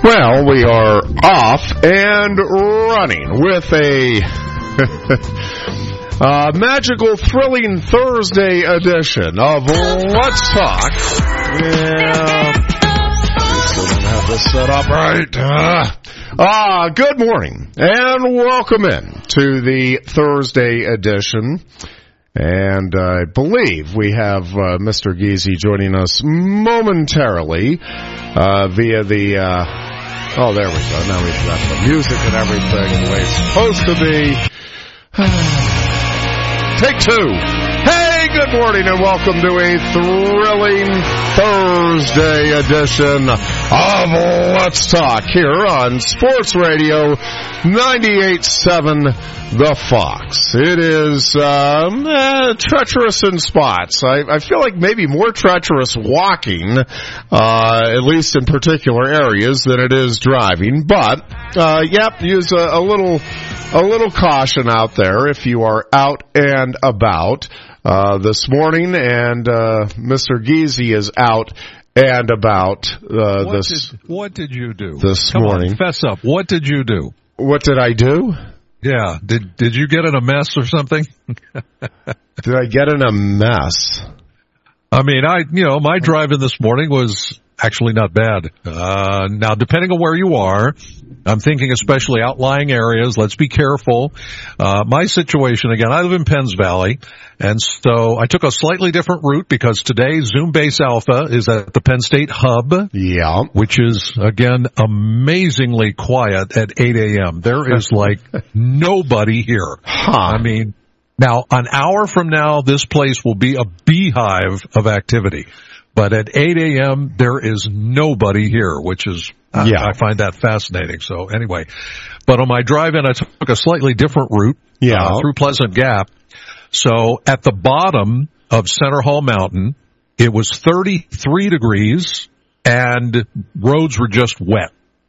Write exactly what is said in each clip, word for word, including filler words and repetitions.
Well, we are off and running with a uh, magical, thrilling Thursday edition of Let's Talk. Yeah, I still don't have this set up right. Uh, uh, good morning and welcome in to the Thursday edition. And uh, I believe we have uh, Mister Giese joining us momentarily uh, via the... Uh, Oh, there we go. Now we've got the music and everything the way it's supposed to be. Take two. Hey, good morning and welcome to a thrilling Thursday edition of Let's Talk here on Sports Radio ninety-eight point seven The Fox. It is um, uh, treacherous in spots. I, I feel like maybe more treacherous walking, uh, at least in particular areas, than it is driving. But, uh, yep, use a, a little a little caution out there if you are out and about uh, this morning. And uh, Mister Giese is out and about uh, what this. Did, what did you do this Come morning? On, fess up. What did you do? What did I do? Yeah. Did did you get in a mess or something? Did I get in a mess? I mean, I you know, my drive-in this morning was actually not bad. Uh, now, depending on where you are, I'm thinking especially outlying areas, let's be careful. Uh, my situation, again, I live in Penns Valley, and so I took a slightly different route because today Zoom Base Alpha is at the Penn State Hub. Yeah. Which is, again, amazingly quiet at eight a.m. There is like nobody here. Huh. I mean, now, an hour from now, this place will be a beehive of activity. But at eight a.m., there is nobody here, which is, yeah. I, I find that fascinating. So anyway, but on my drive-in, I took a slightly different route yeah. uh, through Pleasant Gap. So at the bottom of Center Hall Mountain, it was thirty-three degrees and roads were just wet.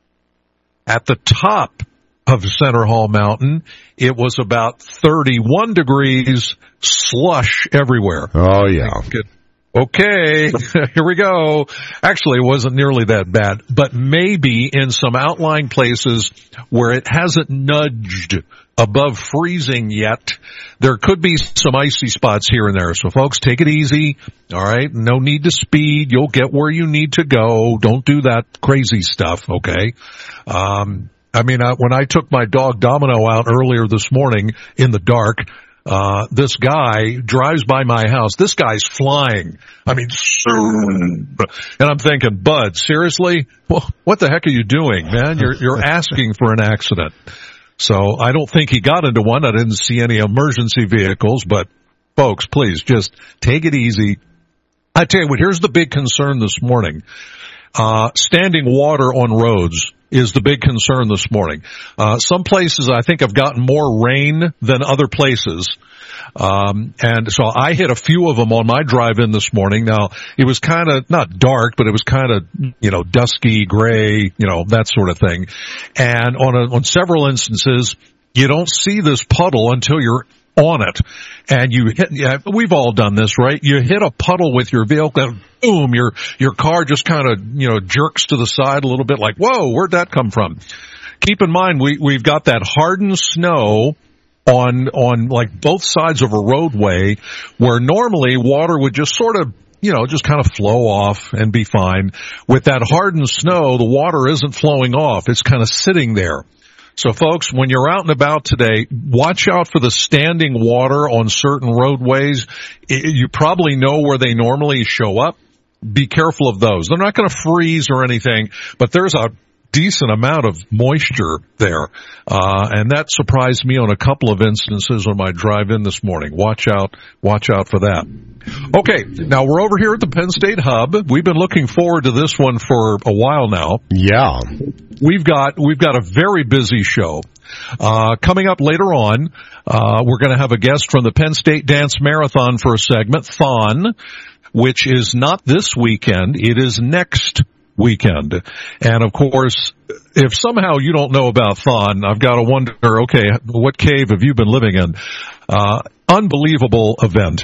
At the top of Center Hall Mountain, it was about thirty-one degrees, slush everywhere. Oh, yeah. Good. Okay, here we go. Actually, it wasn't nearly that bad, but maybe in some outlying places where it hasn't nudged above freezing yet, there could be some icy spots here and there. So folks, take it easy. All right. No need to speed. You'll get where you need to go. Don't do that crazy stuff. Okay. Um, I mean, I, when I took my dog Domino out earlier this morning in the dark, Uh, this guy drives by my house. This guy's flying. I mean, and I'm thinking, Bud, seriously? Well, what the heck are you doing, man? You're, you're asking for an accident. So I don't think he got into one. I didn't see any emergency vehicles, but folks, please just take it easy. I tell you what, here's the big concern this morning. Uh, standing water on roads is the big concern this morning. Uh, some places I think have gotten more rain than other places. Um, and so I hit a few of them on my drive-in this morning. Now, it was kind of, not dark, but it was kind of, you know, dusky, gray, you know, that sort of thing. And on a, on several instances, you don't see this puddle until you're on it. And you hit, yeah, we've all done this, right? You hit a puddle with your vehicle and boom, your, your car just kind of, you know, jerks to the side a little bit like, whoa, where'd that come from? Keep in mind, we, we've got that hardened snow on, on like both sides of a roadway where normally water would just sort of, you know, just kind of flow off and be fine. With that hardened snow, the water isn't flowing off. It's kind of sitting there. So folks, when you're out and about today, watch out for the standing water on certain roadways. You probably know where they normally show up. Be careful of those. They're not going to freeze or anything, but there's a decent amount of moisture there. Uh, and that surprised me on a couple of instances on my drive-in this morning. Watch out, watch out for that. Okay, now we're over here at the Penn State Hub. We've been looking forward to this one for a while now. Yeah. We've got, we've got a very busy show. Uh, coming up later on, uh, we're going to have a guest from the Penn State Dance Marathon for a segment, Thon, which is not this weekend. It is next weekend. And of course, if somehow you don't know about Thon, I've got to wonder, okay, what cave have you been living in? Uh, unbelievable event.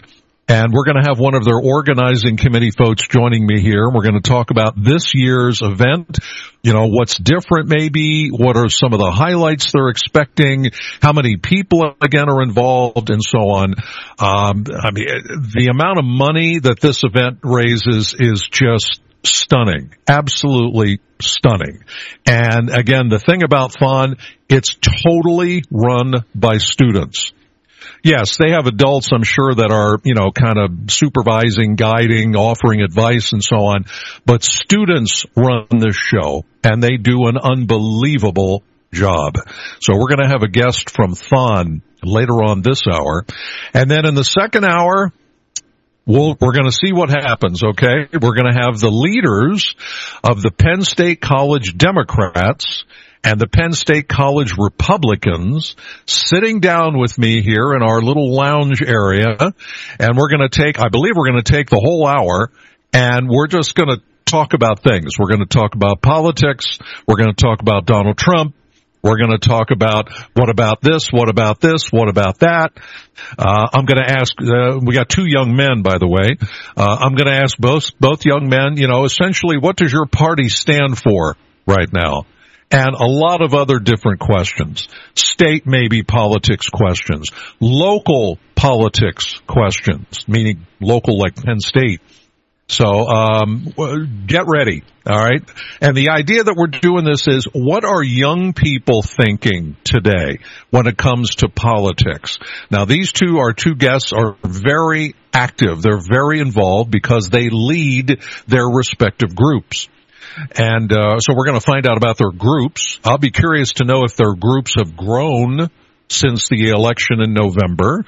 And we're going to have one of their organizing committee folks joining me here. We're going to talk about this year's event, you know, what's different maybe, what are some of the highlights they're expecting, how many people, again, are involved, and so on. Um, I mean, the amount of money that this event raises is just stunning, absolutely stunning. And again, the thing about Thon, it's totally run by students. Yes, they have adults, I'm sure, that are, you know, kind of supervising, guiding, offering advice and so on. But students run this show, and they do an unbelievable job. So we're going to have a guest from Thon later on this hour. And then in the second hour, We'll, we're going to see what happens, okay? We're going to have the leaders of the Penn State College Democrats and the Penn State College Republicans sitting down with me here in our little lounge area, and we're going to take, I believe we're going to take the whole hour, and we're just going to talk about things. We're going to talk about politics. We're going to talk about Donald Trump. We're going to talk about what about this, what about this, what about that. Uh, I'm going to ask, uh, we got two young men, by the way. Uh, I'm going to ask both, both young men, you know, essentially, what does your party stand for right now? And a lot of other different questions. State, maybe, politics questions. Local politics questions, meaning local like Penn State. So, um, get ready, all right? And the idea that we're doing this is, what are young people thinking today when it comes to politics? Now, these two, our two guests, are very active. They're very involved because they lead their respective groups. And uh, so we're going to find out about their groups. I'll be curious to know if their groups have grown since the election in November.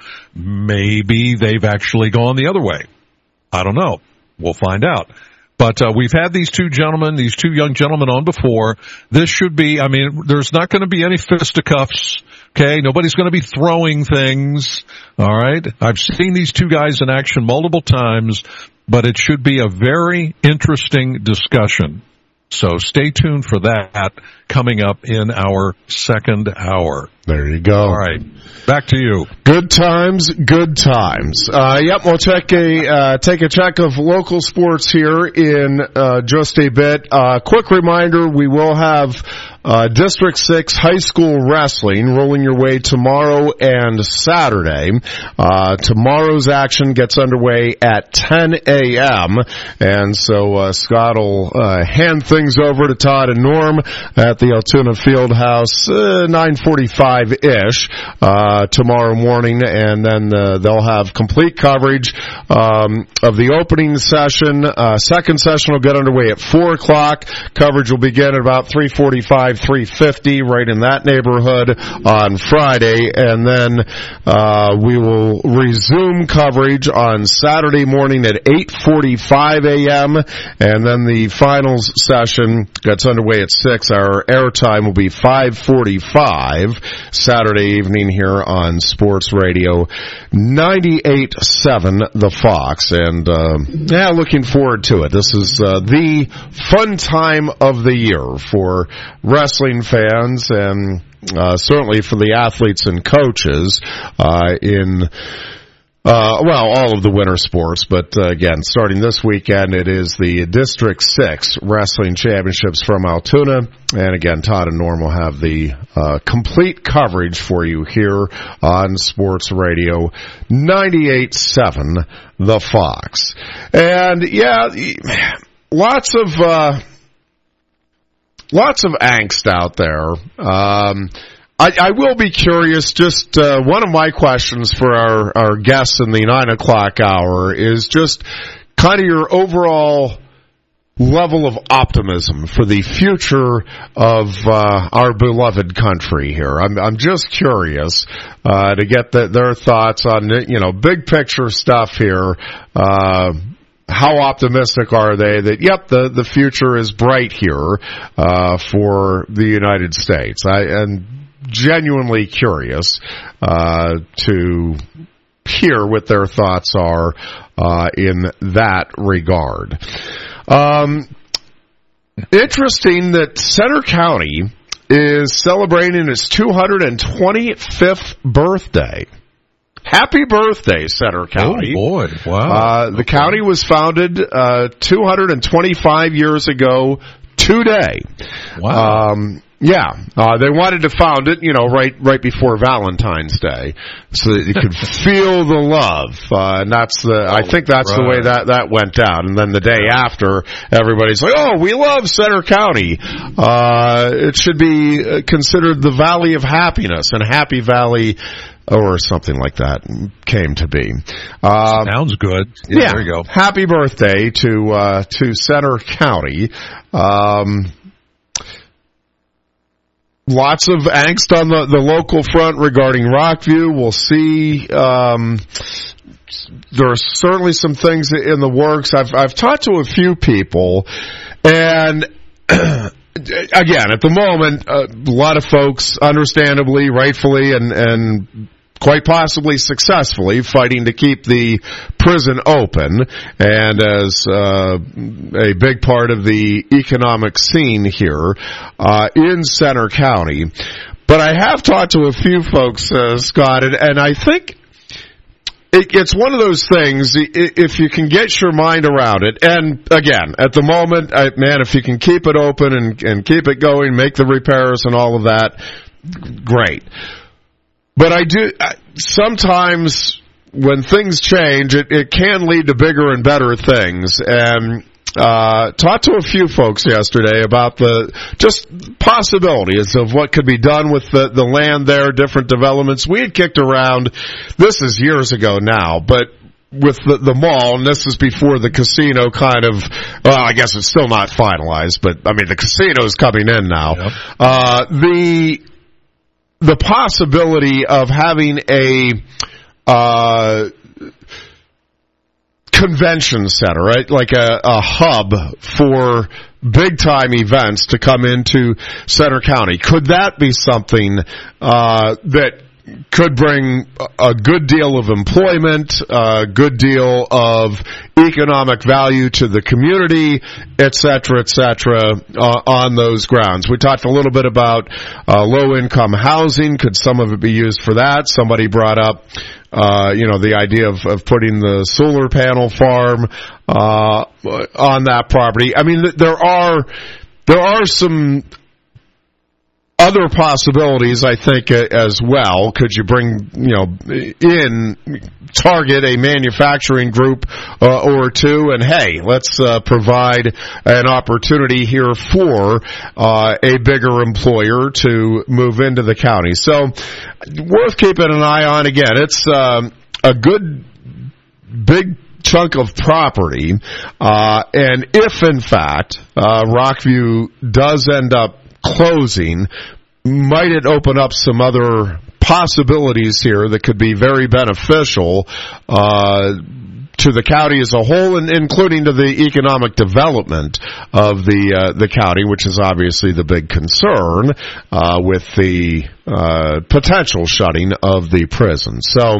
Maybe they've actually gone the other way. I don't know. We'll find out. But uh, we've had these two gentlemen, these two young gentlemen on before. This should be, I mean, there's not going to be any fisticuffs, okay? Nobody's going to be throwing things, all right? I've seen these two guys in action multiple times, but it should be a very interesting discussion. So stay tuned for that coming up in our second hour. There you go. All right. Back to you. Good times, good times. Uh, yep, we'll check a, uh, take a check of local sports here in, uh, just a bit. Uh, quick reminder, we will have, uh, District six high school wrestling rolling your way tomorrow and Saturday. Uh, tomorrow's action gets underway at ten a.m. And so, uh, Scott will, uh, hand things over to Todd and Norm at the Altoona Fieldhouse, uh, nine forty-five-ish, uh, tomorrow morning, and then uh, they'll have complete coverage um, of the opening session. Uh, second session will get underway at four o'clock. Coverage will begin at about three forty-five, three fifty, right in that neighborhood on Friday, and then uh, we will resume coverage on Saturday morning at eight forty-five a.m., and then the finals session gets underway at six. Our airtime will be five forty-five Saturday evening here on Sports Radio ninety-eight point seven The Fox. And, uh, yeah, looking forward to it. This is uh, the fun time of the year for wrestling fans and uh, certainly for the athletes and coaches uh, in Uh, well, all of the winter sports, but uh, again, starting this weekend, it is the District six Wrestling Championships from Altoona. And again, Todd and Norm will have the uh, complete coverage for you here on Sports Radio ninety-eight point seven The Fox. And yeah, lots of, uh, lots of angst out there. Um, I, I will be curious, just uh, one of my questions for our, our guests in the nine o'clock hour is just kind of your overall level of optimism for the future of uh, our beloved country here. I'm, I'm just curious uh, to get the, their thoughts on, you know, big picture stuff here. Uh, How optimistic are they that, yep, the, the future is bright here uh, for the United States? I and genuinely curious uh, to hear what their thoughts are uh, in that regard. Um, interesting that Center County is celebrating its two hundred twenty-fifth birthday. Happy birthday, Center County. Oh, boy. Wow. Uh, the okay. county was founded uh, two hundred twenty-five years ago today. Wow. Um, yeah, uh, they wanted to found it, you know, right right before Valentine's Day, so that you could feel the love. Uh, and that's the, I think that's right. the way that that went down. And then the day after, everybody's like, "Oh, we love Center County. Uh, it should be considered the Valley of Happiness," and Happy Valley, or something like that, came to be. Uh, Sounds good. Yeah, yeah, there you go. Happy birthday to uh, to Center County. Um, Lots of angst on the, the local front regarding Rockview. We'll see. Um, there are certainly some things in the works. I've I've talked to a few people, and again, at the moment, a lot of folks, understandably, rightfully, and and quite possibly successfully fighting to keep the prison open, and as uh, a big part of the economic scene here uh, in Center County. But I have talked to a few folks, uh, Scott, and, and I think it, it's one of those things, if you can get your mind around it, and again, at the moment, I, man, if you can keep it open and, and keep it going, make the repairs and all of that, great. But I do, sometimes when things change, it, it can lead to bigger and better things. And, uh, talked to a few folks yesterday about the, just possibilities of what could be done with the, the land there, different developments. We had kicked around, this is years ago now, but with the, the mall, and this is before the casino kind of, well, I guess it's still not finalized, but I mean, the casino's coming in now. Yep. Uh, the, The possibility of having a uh, convention center, right, like a, a hub for big-time events to come into Center County, could that be something uh, that could bring a good deal of employment, a good deal of economic value to the community, et cetera, et cetera, uh, on those grounds? We talked a little bit about uh, low-income housing. Could some of it be used for that? Somebody brought up, uh, you know, the idea of, of putting the solar panel farm uh, on that property. I mean, there are there are some other possibilities, I think, as well. Could you bring, you know, in, target a manufacturing group uh, or two, and hey, let's uh, provide an opportunity here for uh, a bigger employer to move into the county. So, worth keeping an eye on. Again, it's um, a good, big chunk of property, uh, and if, in fact, uh, Rockview does end up closing, might it open up some other possibilities here that could be very beneficial uh, to the county as a whole, and including to the economic development of the uh, the county, which is obviously the big concern uh, with the uh, potential shutting of the prison. So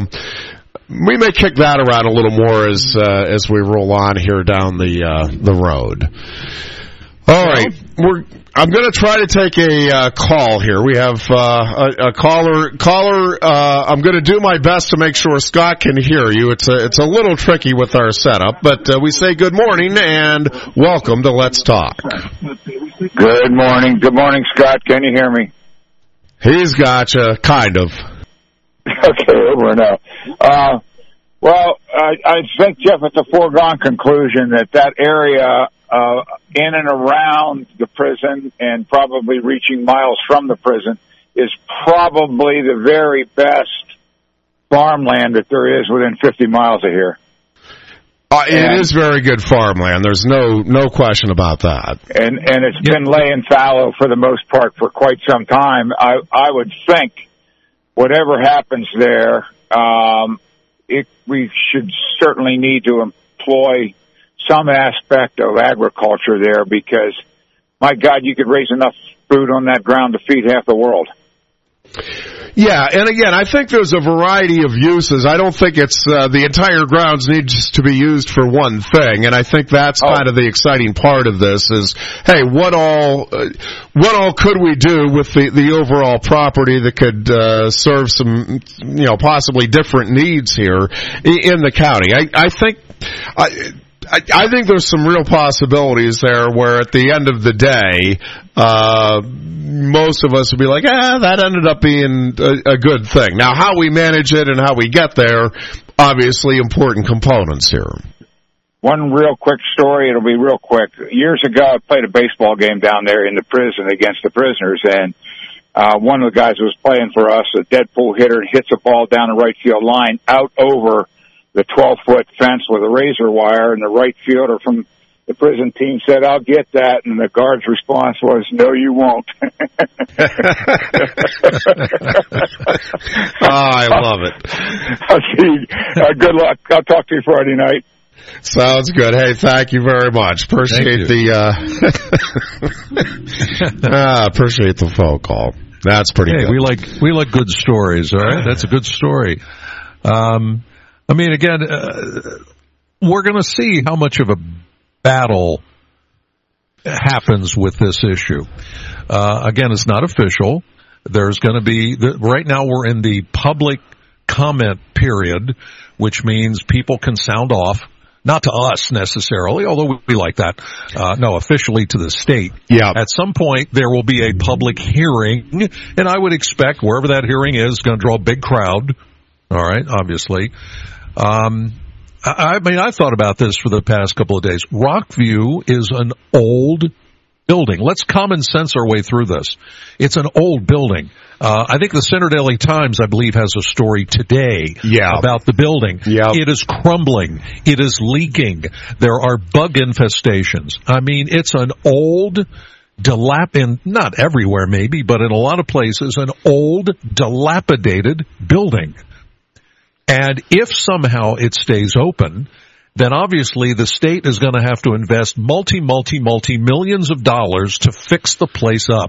we may kick that around a little more as uh, as we roll on here down the uh, the road. All right, we're. I'm going to try to take a uh, call here. We have uh, a, a caller. Caller, uh, I'm going to do my best to make sure Scott can hear you. It's a it's a little tricky with our setup, but uh, we say good morning and welcome to Let's Talk. Good morning. Good morning, Scott. Can you hear me? He's got you, kind of. Okay, over and out. Uh, well, I, I think, Jeff, it's a foregone conclusion that that area uh, in and around the prison and probably reaching miles from the prison is probably the very best farmland that there is within fifty miles of here. Uh, it and, is very good farmland. There's no no question about that. And and it's yep. been laying fallow for the most part for quite some time. I I would think whatever happens there, um, it, we should certainly need to employ some aspect of agriculture there, because, my God, you could raise enough food on that ground to feed half the world. Yeah, and again, I think there's a variety of uses. I don't think it's uh, the entire grounds needs to be used for one thing, and I think that's oh. kind of the exciting part of this is, hey, what all uh, what all could we do with the, the overall property that could uh, serve some, you know, possibly different needs here in the county? I, I think... I, I, I think there's some real possibilities there where at the end of the day, uh, most of us would be like, ah, that ended up being a, a good thing. Now, how we manage it and how we get there, obviously important components here. One real quick story, it'll be real quick. Years ago, I played a baseball game down there in the prison against the prisoners, and uh, one of the guys who was playing for us, a dead pull hitter, hits a ball down the right field line out over the twelve-foot fence with a razor wire, and the right fielder from the prison team said, I'll get that, and the guard's response was, no, you won't. Oh, I love it. I'll see. Uh, good luck. I'll talk to you Friday night. Sounds good. Hey, thank you very much. Appreciate the uh, uh appreciate the phone call. That's pretty hey, good. we like we like good stories, all right? That's a good story. Um I mean, again, uh, we're going to see how much of a battle happens with this issue. Uh, again, it's not official. There's going to be, the, right now we're in the public comment period, which means people can sound off. Not to us necessarily, although we like that. Uh, no, officially to the state. Yeah. At some point, there will be a public hearing, and I would expect wherever that hearing is, going to draw a big crowd. All right, obviously. Um, I, I mean, I've thought about this for the past couple of days. Rockview is an old building. Let's common sense our way through this. It's an old building. Uh, I think the Center Daily Times, I believe, has a story today yeah. about the building. Yep. It is crumbling. It is leaking. There are bug infestations. I mean, it's an old, dilap- in, not everywhere maybe, but in a lot of places, an old, dilapidated building. And if somehow it stays open, then obviously the state is going to have to invest multi, multi, multi millions of dollars to fix the place up.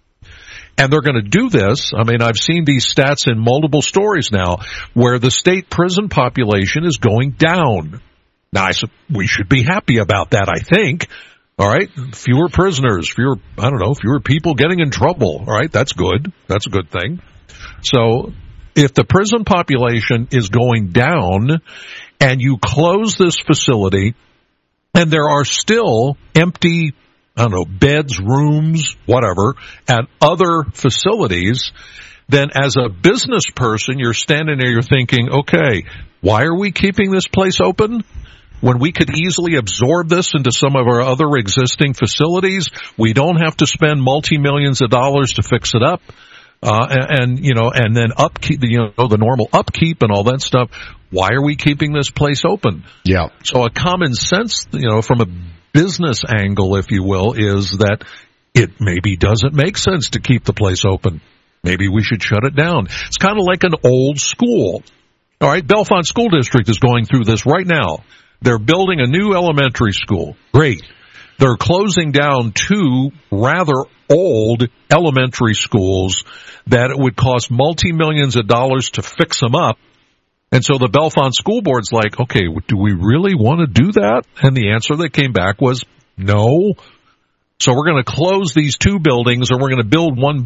And they're going to do this. I mean, I've seen these stats in multiple stories now where the state prison population is going down. Now, I, we should be happy about that, I think. All right. Fewer prisoners, fewer, I don't know, fewer people getting in trouble. All right. That's good. That's a good thing. So, if the prison population is going down and you close this facility and there are still empty, I don't know, beds, rooms, whatever, at other facilities, then as a business person, you're standing there, you're thinking, okay, why are we keeping this place open when we could easily absorb this into some of our other existing facilities? We don't have to spend multi-millions of dollars to fix it up. Uh, and, and, you know, and then upkeep, you know, the normal upkeep and all that stuff. Why are we keeping this place open? Yeah. So a common sense, you know, from a business angle, if you will, is that it maybe doesn't make sense to keep the place open. Maybe we should shut it down. It's kind of like an old school. All right. Bellefonte School District is going through this right now. They're building a new elementary school. Great. They're closing down two rather old elementary schools that it would cost multi-millions of dollars to fix them up. And so the Bellefonte School Board's like, okay, do we really want to do that? And the answer that came back was no. So we're going to close these two buildings, and we're going to build one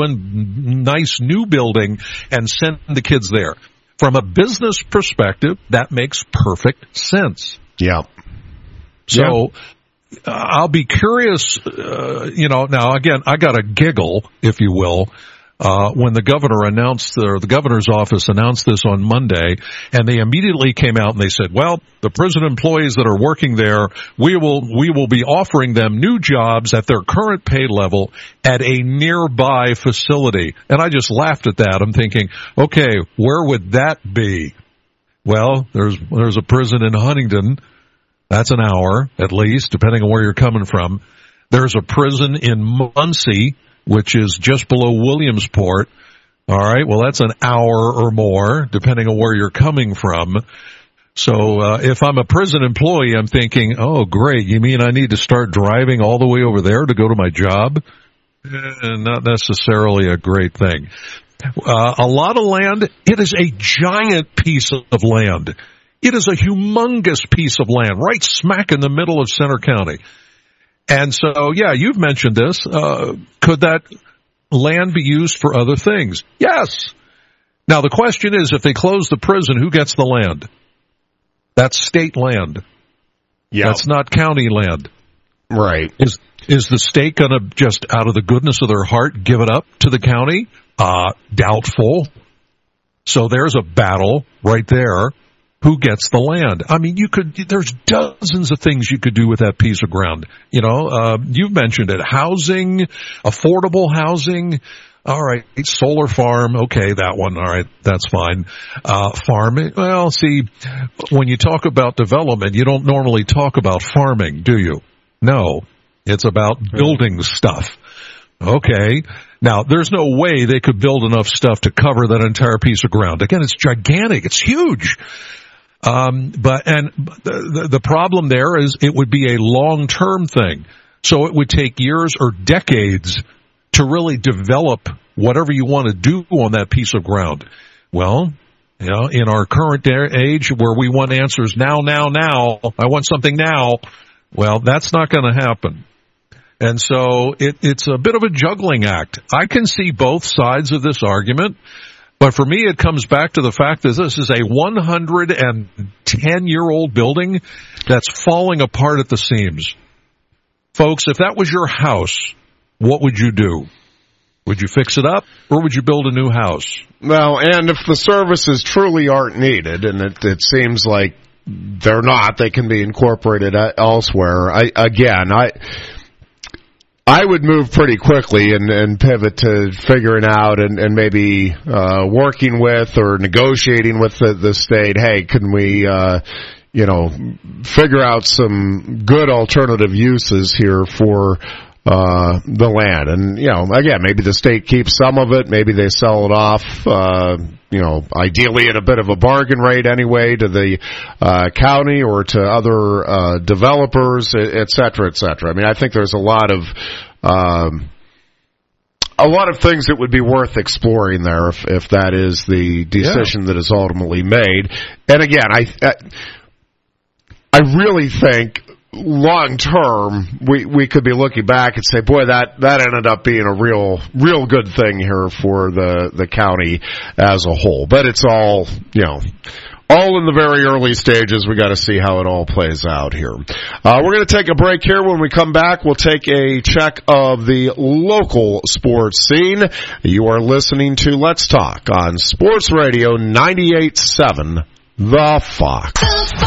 one nice new building and send the kids there. From a business perspective, that makes perfect sense. Yeah. So yeah. Uh, I'll be curious, uh, you know, now again, I got a giggle, if you will, uh, when the governor announced, or the governor's office announced this on Monday, and they immediately came out and they said, well, the prison employees that are working there, we will, we will be offering them new jobs at their current pay level at a nearby facility. And I just laughed at that. I'm thinking, okay, where would that be? Well, there's, there's a prison in Huntington. That's an hour, at least, depending on where you're coming from. There's a prison in Muncie, which is just below Williamsport. All right, well, that's an hour or more, depending on where you're coming from. So uh, if I'm a prison employee, I'm thinking, oh, great, you mean I need to start driving all the way over there to go to my job? Not necessarily a great thing. Uh, a lot of land, it is a giant piece of land. It is a humongous piece of land right smack in the middle of Center County. And so, yeah, you've mentioned this. Uh, could that land be used for other things? Yes. Now, the question is, if they close the prison, who gets the land? That's state land. Yeah. That's not county land. Right. Is is the state going to just, out of the goodness of their heart, give it up to the county? Uh, doubtful. So there's a battle right there. Who gets the land? I mean, you could, there's dozens of things you could do with that piece of ground. You know, uh, you've mentioned it. Housing, affordable housing. All right. Solar farm. Okay. That one. All right. That's fine. Uh, farming. Well, see, when you talk about development, you don't normally talk about farming, do you? No. It's about building stuff. Okay. Now, there's no way they could build enough stuff to cover that entire piece of ground. Again, it's gigantic. It's huge. Um, but, and the, the problem there is it would be a long-term thing. So it would take years or decades to really develop whatever you want to do on that piece of ground. Well, you know, in our current age where we want answers now, now, now, I want something now. Well, that's not going to happen. And so it, it's a bit of a juggling act. I can see both sides of this argument, but for me it comes back to the fact that this is a one hundred ten year old building that's falling apart at the seams. Folks, if that was your house, what would you do? Would you fix it up, or would you build a new house? Well, and if the services truly aren't needed, and it, it seems like they're not, they can be incorporated elsewhere. I, again, I... I would move pretty quickly and, and pivot to figuring out and, and maybe uh, working with or negotiating with the, the state. Hey, can we, uh, you know, figure out some good alternative uses here for uh, the land? And, you know, again, maybe the state keeps some of it. Maybe they sell it off, uh, you know, ideally at a bit of a bargain rate anyway to the uh, county or to other uh, developers, et cetera, et cetera. I mean, I think there's a lot of um, a lot of things that would be worth exploring there if, if that is the decision yeah. that is ultimately made. And again, I I really think long term, we, we could be looking back and say, boy, that, that ended up being a real, real good thing here for the, the county as a whole. But it's all, you know, all in the very early stages. We got to see how it all plays out here. Uh, we're going to take a break here. When we come back, we'll take a check of the local sports scene. You are listening to Let's Talk on Sports Radio ninety-eight point seven, The Fox.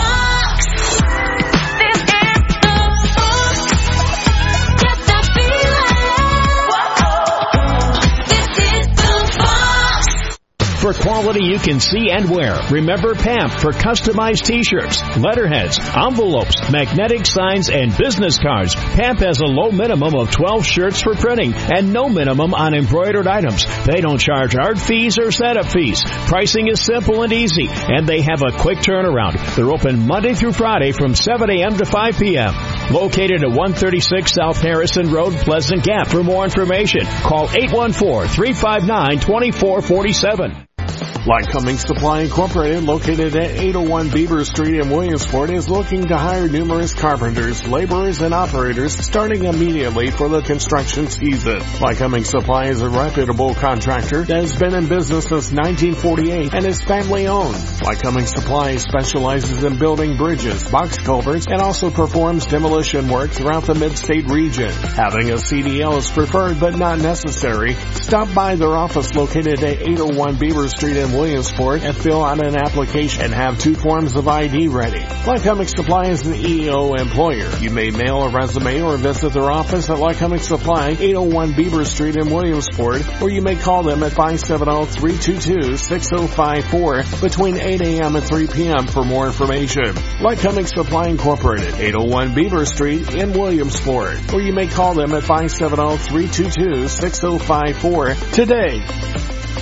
For quality you can see and wear, remember P A M P for customized t-shirts, letterheads, envelopes, magnetic signs, and business cards. P A M P has a low minimum of twelve shirts for printing and no minimum on embroidered items. They don't charge art fees or setup fees. Pricing is simple and easy, and they have a quick turnaround. They're open Monday through Friday from seven a.m. to five p.m. Located at one thirty-six South Harrison Road, Pleasant Gap. For more information, call eight one four, three five nine, two four four seven. Lycoming Supply Incorporated, located at eight oh one Beaver Street in Williamsport, is looking to hire numerous carpenters, laborers, and operators starting immediately for the construction season. Lycoming Supply is a reputable contractor that has been in business since nineteen forty-eight and is family-owned. Lycoming Supply specializes in building bridges, box culverts, and also performs demolition work throughout the mid-state region. Having a C D L is preferred but not necessary. Stop by their office located at eight oh one Beaver Street in Williamsport and fill out an application and have two forms of I D ready. Lycoming Supply is an E O employer. You may mail a resume or visit their office at Lycoming Supply, eight oh one Beaver Street in Williamsport, or you may call them at five seven zero, three two two, six zero five four between eight a.m. and three p.m. for more information. Lycoming Supply Incorporated, eight oh one Beaver Street in Williamsport, or you may call them at five seven zero, three two two, six zero five four today.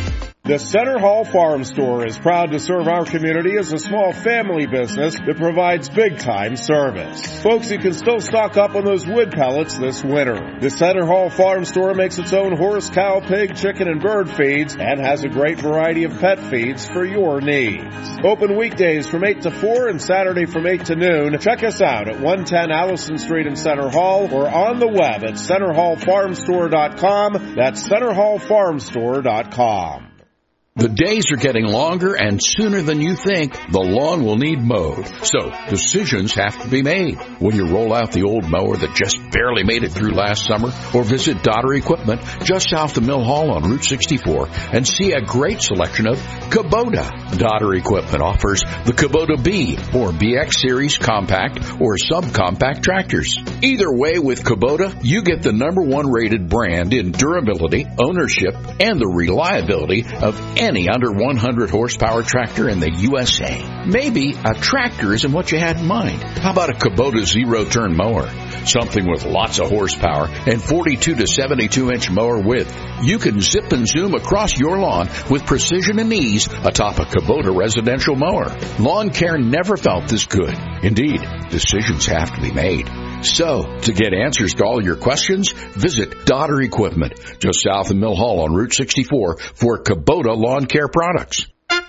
The Center Hall Farm Store is proud to serve our community as a small family business that provides big-time service. Folks, you can still stock up on those wood pellets this winter. The Center Hall Farm Store makes its own horse, cow, pig, chicken, and bird feeds and has a great variety of pet feeds for your needs. Open weekdays from eight to four and Saturday from eight to noon. Check us out at one ten Allison Street in Center Hall or on the web at center hall farm store dot com. That's center hall farm store dot com. The days are getting longer, and sooner than you think, the lawn will need mowed. So, decisions have to be made. When you roll out the old mower that just barely made it through last summer, or visit Dodder Equipment just south of Mill Hall on Route sixty-four and see a great selection of Kubota. Dodder Equipment offers the Kubota B or B X Series compact or subcompact tractors. Either way, with Kubota, you get the number one rated brand in durability, ownership, and the reliability of any under one hundred horsepower tractor in the U S A. Maybe a tractor isn't what you had in mind. How about a Kubota zero-turn mower? Something with lots of horsepower and forty-two to seventy-two inch mower width. You can zip and zoom across your lawn with precision and ease atop a Kubota residential mower. Lawn care never felt this good. Indeed, decisions have to be made. So, to get answers to all your questions, visit Dodder Equipment, just south of Mill Hall on Route sixty-four for Kubota lawn care products. Get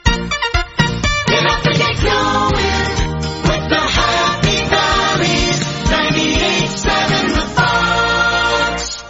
up and get going with the Happy Valley ninety-eight point seven The Fox.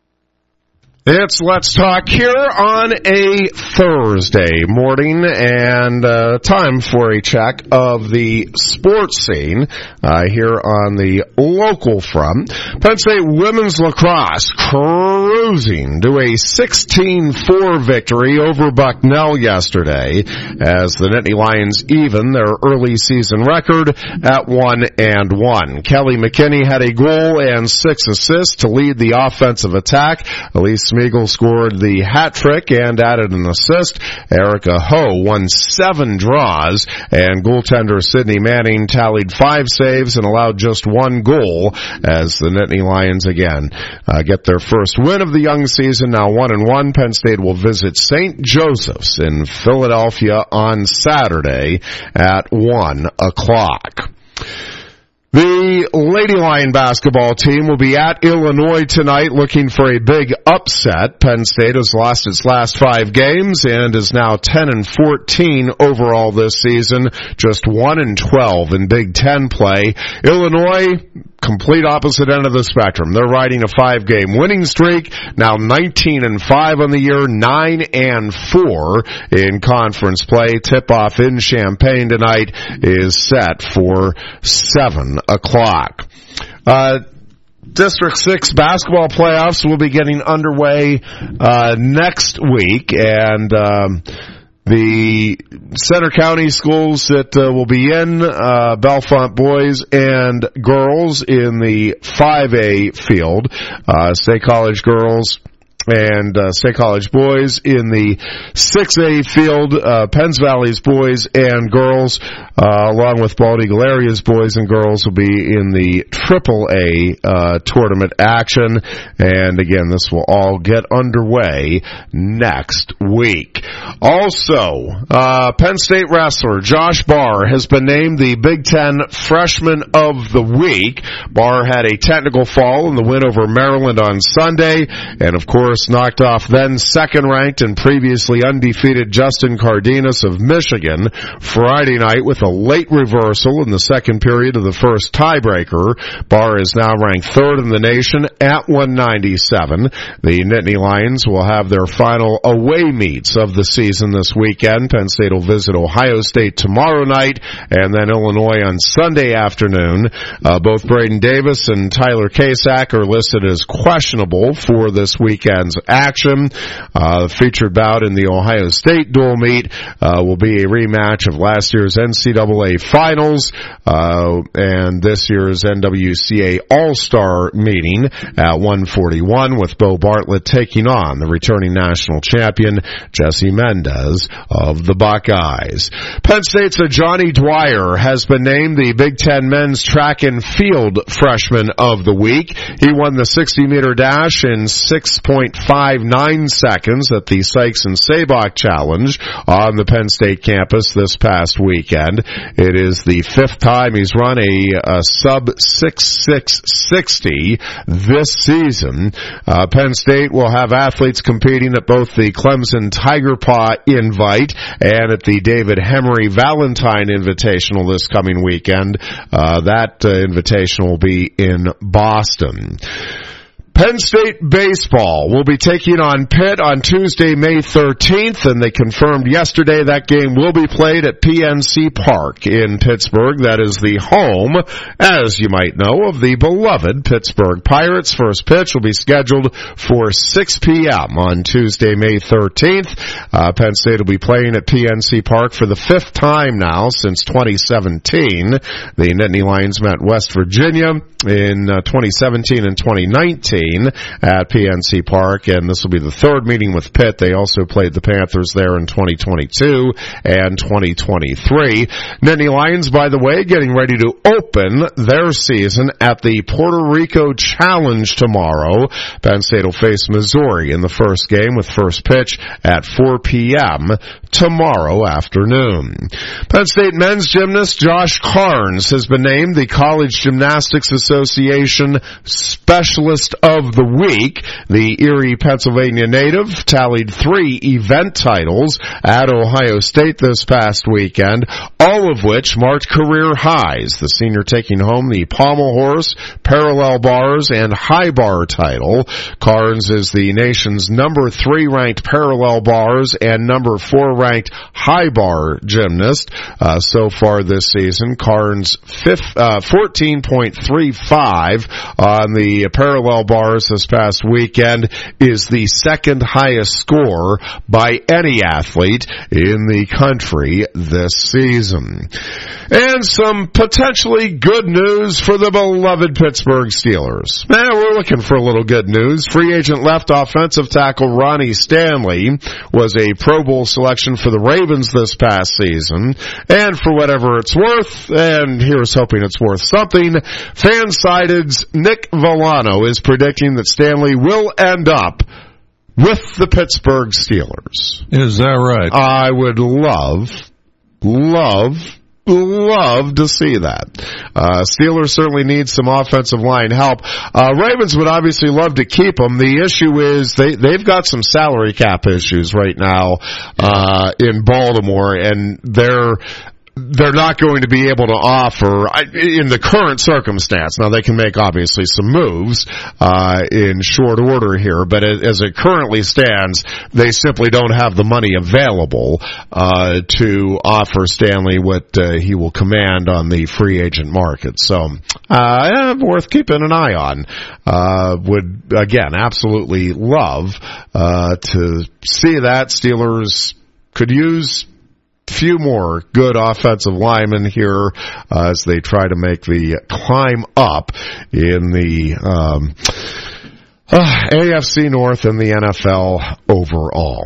It's Let's Talk here on a Thursday morning, and uh, time for a check of the sports scene uh, here on the local front. Penn State women's lacrosse cruising to a sixteen four victory over Bucknell yesterday as the Nittany Lions even their early season record at one and one. Kelly McKinney had a goal and six assists to lead the offensive attack. Elise Smeagol scored the hat trick and added an assist. Erica Ho won seven draws, and goaltender Sydney Manning tallied five saves and allowed just one goal as the Nittany Lions again uh, get their first win of the young season. Now one and one. Penn State will visit Saint Joseph's in Philadelphia on Saturday at one o'clock. The Lady Lion basketball team will be at Illinois tonight looking for a big upset. Penn State has lost its last five games and is now ten and fourteen overall this season, just one and twelve in Big Ten play. Illinois, complete opposite end of the spectrum. They're riding a five-game winning streak, now nineteen and five on the year, nine and four in conference play. Tip-off in Champaign tonight is set for seven o'clock. Uh, District six basketball playoffs will be getting underway uh, next week, and um, the Center County schools that uh, will be in, uh, Bellefonte boys and girls in the five A field, uh, State College girls and uh, State College boys in the six A field, uh, Penns Valley's boys and girls, uh, along with Bald Eagle Area's boys and girls will be in the triple A uh, tournament action. And again, this will all get underway next week. Also, uh, Penn State wrestler Josh Barr has been named the Big Ten Freshman of the Week. Barr had a technical fall in the win over Maryland on Sunday, and of course knocked off then second-ranked and previously undefeated Justin Cardenas of Michigan Friday night with a late reversal in the second period of the first tiebreaker. Barr is now ranked third in the nation at one ninety-seven. The Nittany Lions will have their final away meets of the season this weekend. Penn State will visit Ohio State tomorrow night and then Illinois on Sunday afternoon. Uh, both Braden Davis and Tyler Kasak are listed as questionable for this weekend action. Uh, featured bout in the Ohio State dual meet uh, will be a rematch of last year's N C double A finals uh, and this year's N W C A All-Star meeting at one forty-one, with Bo Bartlett taking on the returning national champion Jesse Mendez of the Buckeyes. Penn State's Johnny Dwyer has been named the Big Ten Men's Track and Field Freshman of the Week. He won the sixty meter dash in six point point five nine seconds at the Sykes and Sabach Challenge on the Penn State campus this past weekend. It is the fifth time he's run a, a sub six six sixty this season. Uh, Penn State will have athletes competing at both the Clemson Tiger Paw Invite and at the David Hemery Valentine Invitational this coming weekend. Uh, that uh, invitation will be in Boston. Penn State baseball will be taking on Pitt on Tuesday, May thirteenth, and they confirmed yesterday that game will be played at P N C Park in Pittsburgh. That is the home, as you might know, of the beloved Pittsburgh Pirates. First pitch will be scheduled for six p.m. on Tuesday, May thirteenth. Uh, Penn State will be playing at P N C Park for the fifth time now since twenty seventeen. The Nittany Lions met West Virginia in uh, twenty seventeen and twenty nineteen at P N C Park, and this will be the third meeting with Pitt. They also played the Panthers there in twenty twenty-two and twenty twenty-three. Nittany Lions, by the way, getting ready to open their season at the Puerto Rico Challenge tomorrow. Penn State will face Missouri in the first game with first pitch at four p.m. tomorrow afternoon. Penn State men's gymnast Josh Carnes has been named the College Gymnastics Association Specialist of the week. The Erie, Pennsylvania native tallied three event titles at Ohio State this past weekend, all of which marked career highs. The senior taking home the pommel horse, parallel bars, and high bar title. Carnes is the nation's number three ranked parallel bars and number four ranked high bar gymnast. Uh, so far this season, Carnes fifth, uh, fourteen point three five on the parallel bars this past weekend is the second highest score by any athlete in the country this season. And some potentially good news for the beloved Pittsburgh Steelers. Eh, we're looking for a little good news. Free agent left offensive tackle Ronnie Stanley was a Pro Bowl selection for the Ravens this past season. And for whatever it's worth, and here's hoping it's worth something, Fansided's Nick Villano is predicting that Stanley will end up with the Pittsburgh Steelers. Is that right? I would love, love, love to see that. Uh, Steelers certainly need some offensive line help. Uh, Ravens would obviously love to keep him. The issue is they, they've got some salary cap issues right now, uh, in Baltimore, and they're, they're not going to be able to offer in the current circumstance. Now they can make obviously some moves uh in short order here, but as it currently stands, they simply don't have the money available uh to offer Stanley what uh, he will command on the free agent market. So uh yeah, worth keeping an eye on. Uh would again absolutely love uh to see that. Steelers could use few more good offensive linemen here uh, as they try to make the climb up in the um, uh, A F C North and the N F L overall.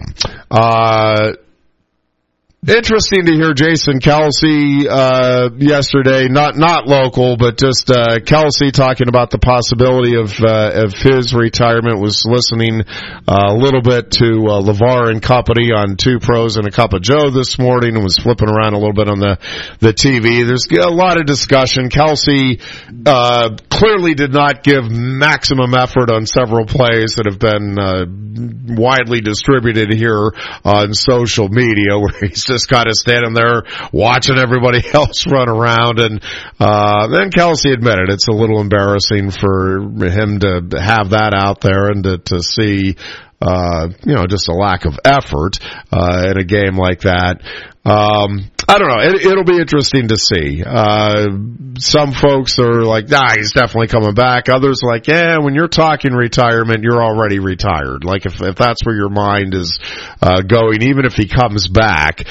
Uh, Interesting to hear Jason Kelce uh yesterday, not not local, but just uh Kelce talking about the possibility of uh, of his retirement. Was listening uh, a little bit to uh, LeVar and Company on Two Pros and a Cup of Joe this morning, and was flipping around a little bit on the the T V. There's a lot of discussion. Kelce uh clearly did not give maximum effort on several plays that have been uh widely distributed here on social media, where he's just just kind of standing there watching everybody else run around. And uh then Kelce admitted it's a little embarrassing for him to have that out there and to, to see uh you know just a lack of effort uh in a game like that. Um, I don't know. It, it'll be interesting to see. Uh, some folks are like, nah, he's definitely coming back. Others are like, yeah, when you're talking retirement, you're already retired. Like if, if that's where your mind is, uh, going, even if he comes back,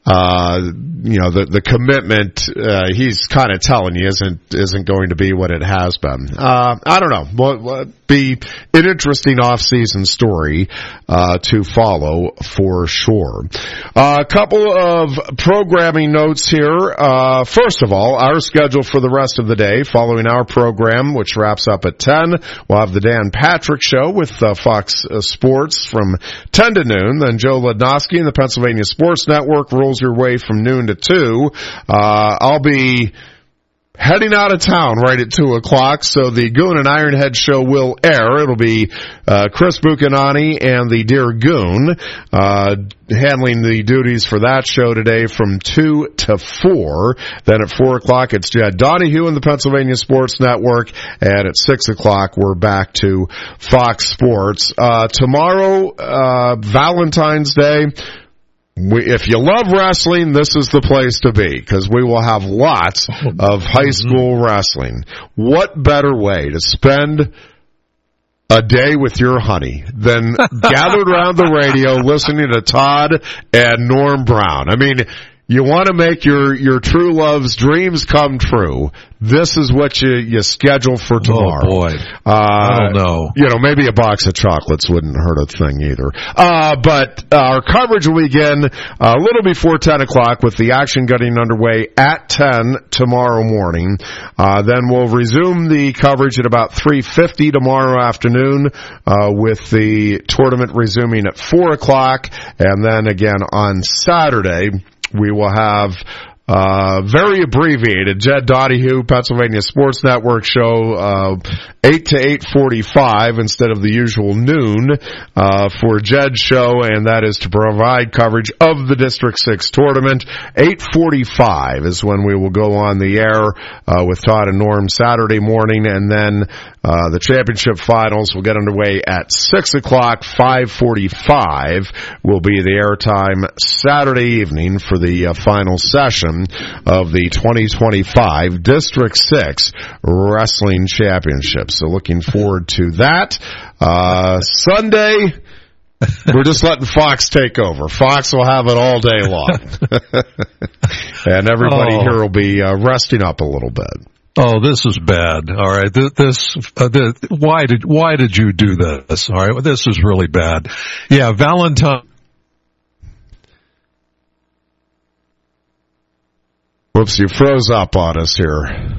uh, you know, the, the commitment, uh, he's kind of telling you isn't, isn't going to be what it has been. Uh, I don't know. Will, will be an interesting off-season story, uh, to follow for sure. A uh, couple of programming notes here. Uh, first of all, our schedule for the rest of the day following our program, which wraps up at ten. We'll have the Dan Patrick Show with uh, Fox uh, Sports from ten to noon. Then Joe Lednoski and the Pennsylvania Sports Network rolls your way from noon to two. Uh, I'll be heading out of town right at two o'clock, so the Goon and Ironhead show will air. It'll be uh, Chris Buchanani and the Dear Goon uh, handling the duties for that show today from two to four. Then at four o'clock, it's Jed Donahue and the Pennsylvania Sports Network, and at six o'clock, we're back to Fox Sports. Uh, tomorrow, uh, Valentine's Day. We, if you love wrestling, this is the place to be, because we will have lots of high school wrestling. What better way to spend a day with your honey than gathered around the radio listening to Todd and Norm Brown? I mean, you want to make your, your true love's dreams come true. This is what you, you schedule for tomorrow. Oh, boy. Uh, I don't know. You know, maybe a box of chocolates wouldn't hurt a thing either. Uh, but uh, our coverage will begin a little before ten o'clock with the action getting underway at ten tomorrow morning. Uh, then we'll resume the coverage at about three fifty tomorrow afternoon, uh, with the tournament resuming at four o'clock. And then again on Saturday, we will have Uh, very abbreviated Jed Donahue, Pennsylvania Sports Network show, uh, eight to eight forty-five instead of the usual noon, uh, for Jed's show, and that is to provide coverage of the District six tournament. eight forty-five is when we will go on the air, uh, with Todd and Norm Saturday morning, and then, uh, the championship finals will get underway at six o'clock. five forty-five will be the airtime Saturday evening for the uh, final session of the twenty twenty-five District six Wrestling Championship. So looking forward to that. Uh, Sunday, we're just letting Fox take over. Fox will have it all day long. And everybody oh. here will be uh, resting up a little bit. Oh, this is bad. All right, this, this uh, the, why did why did you do this? All right, well, this is really bad. Yeah, Valentine. Whoops, you froze up on us here.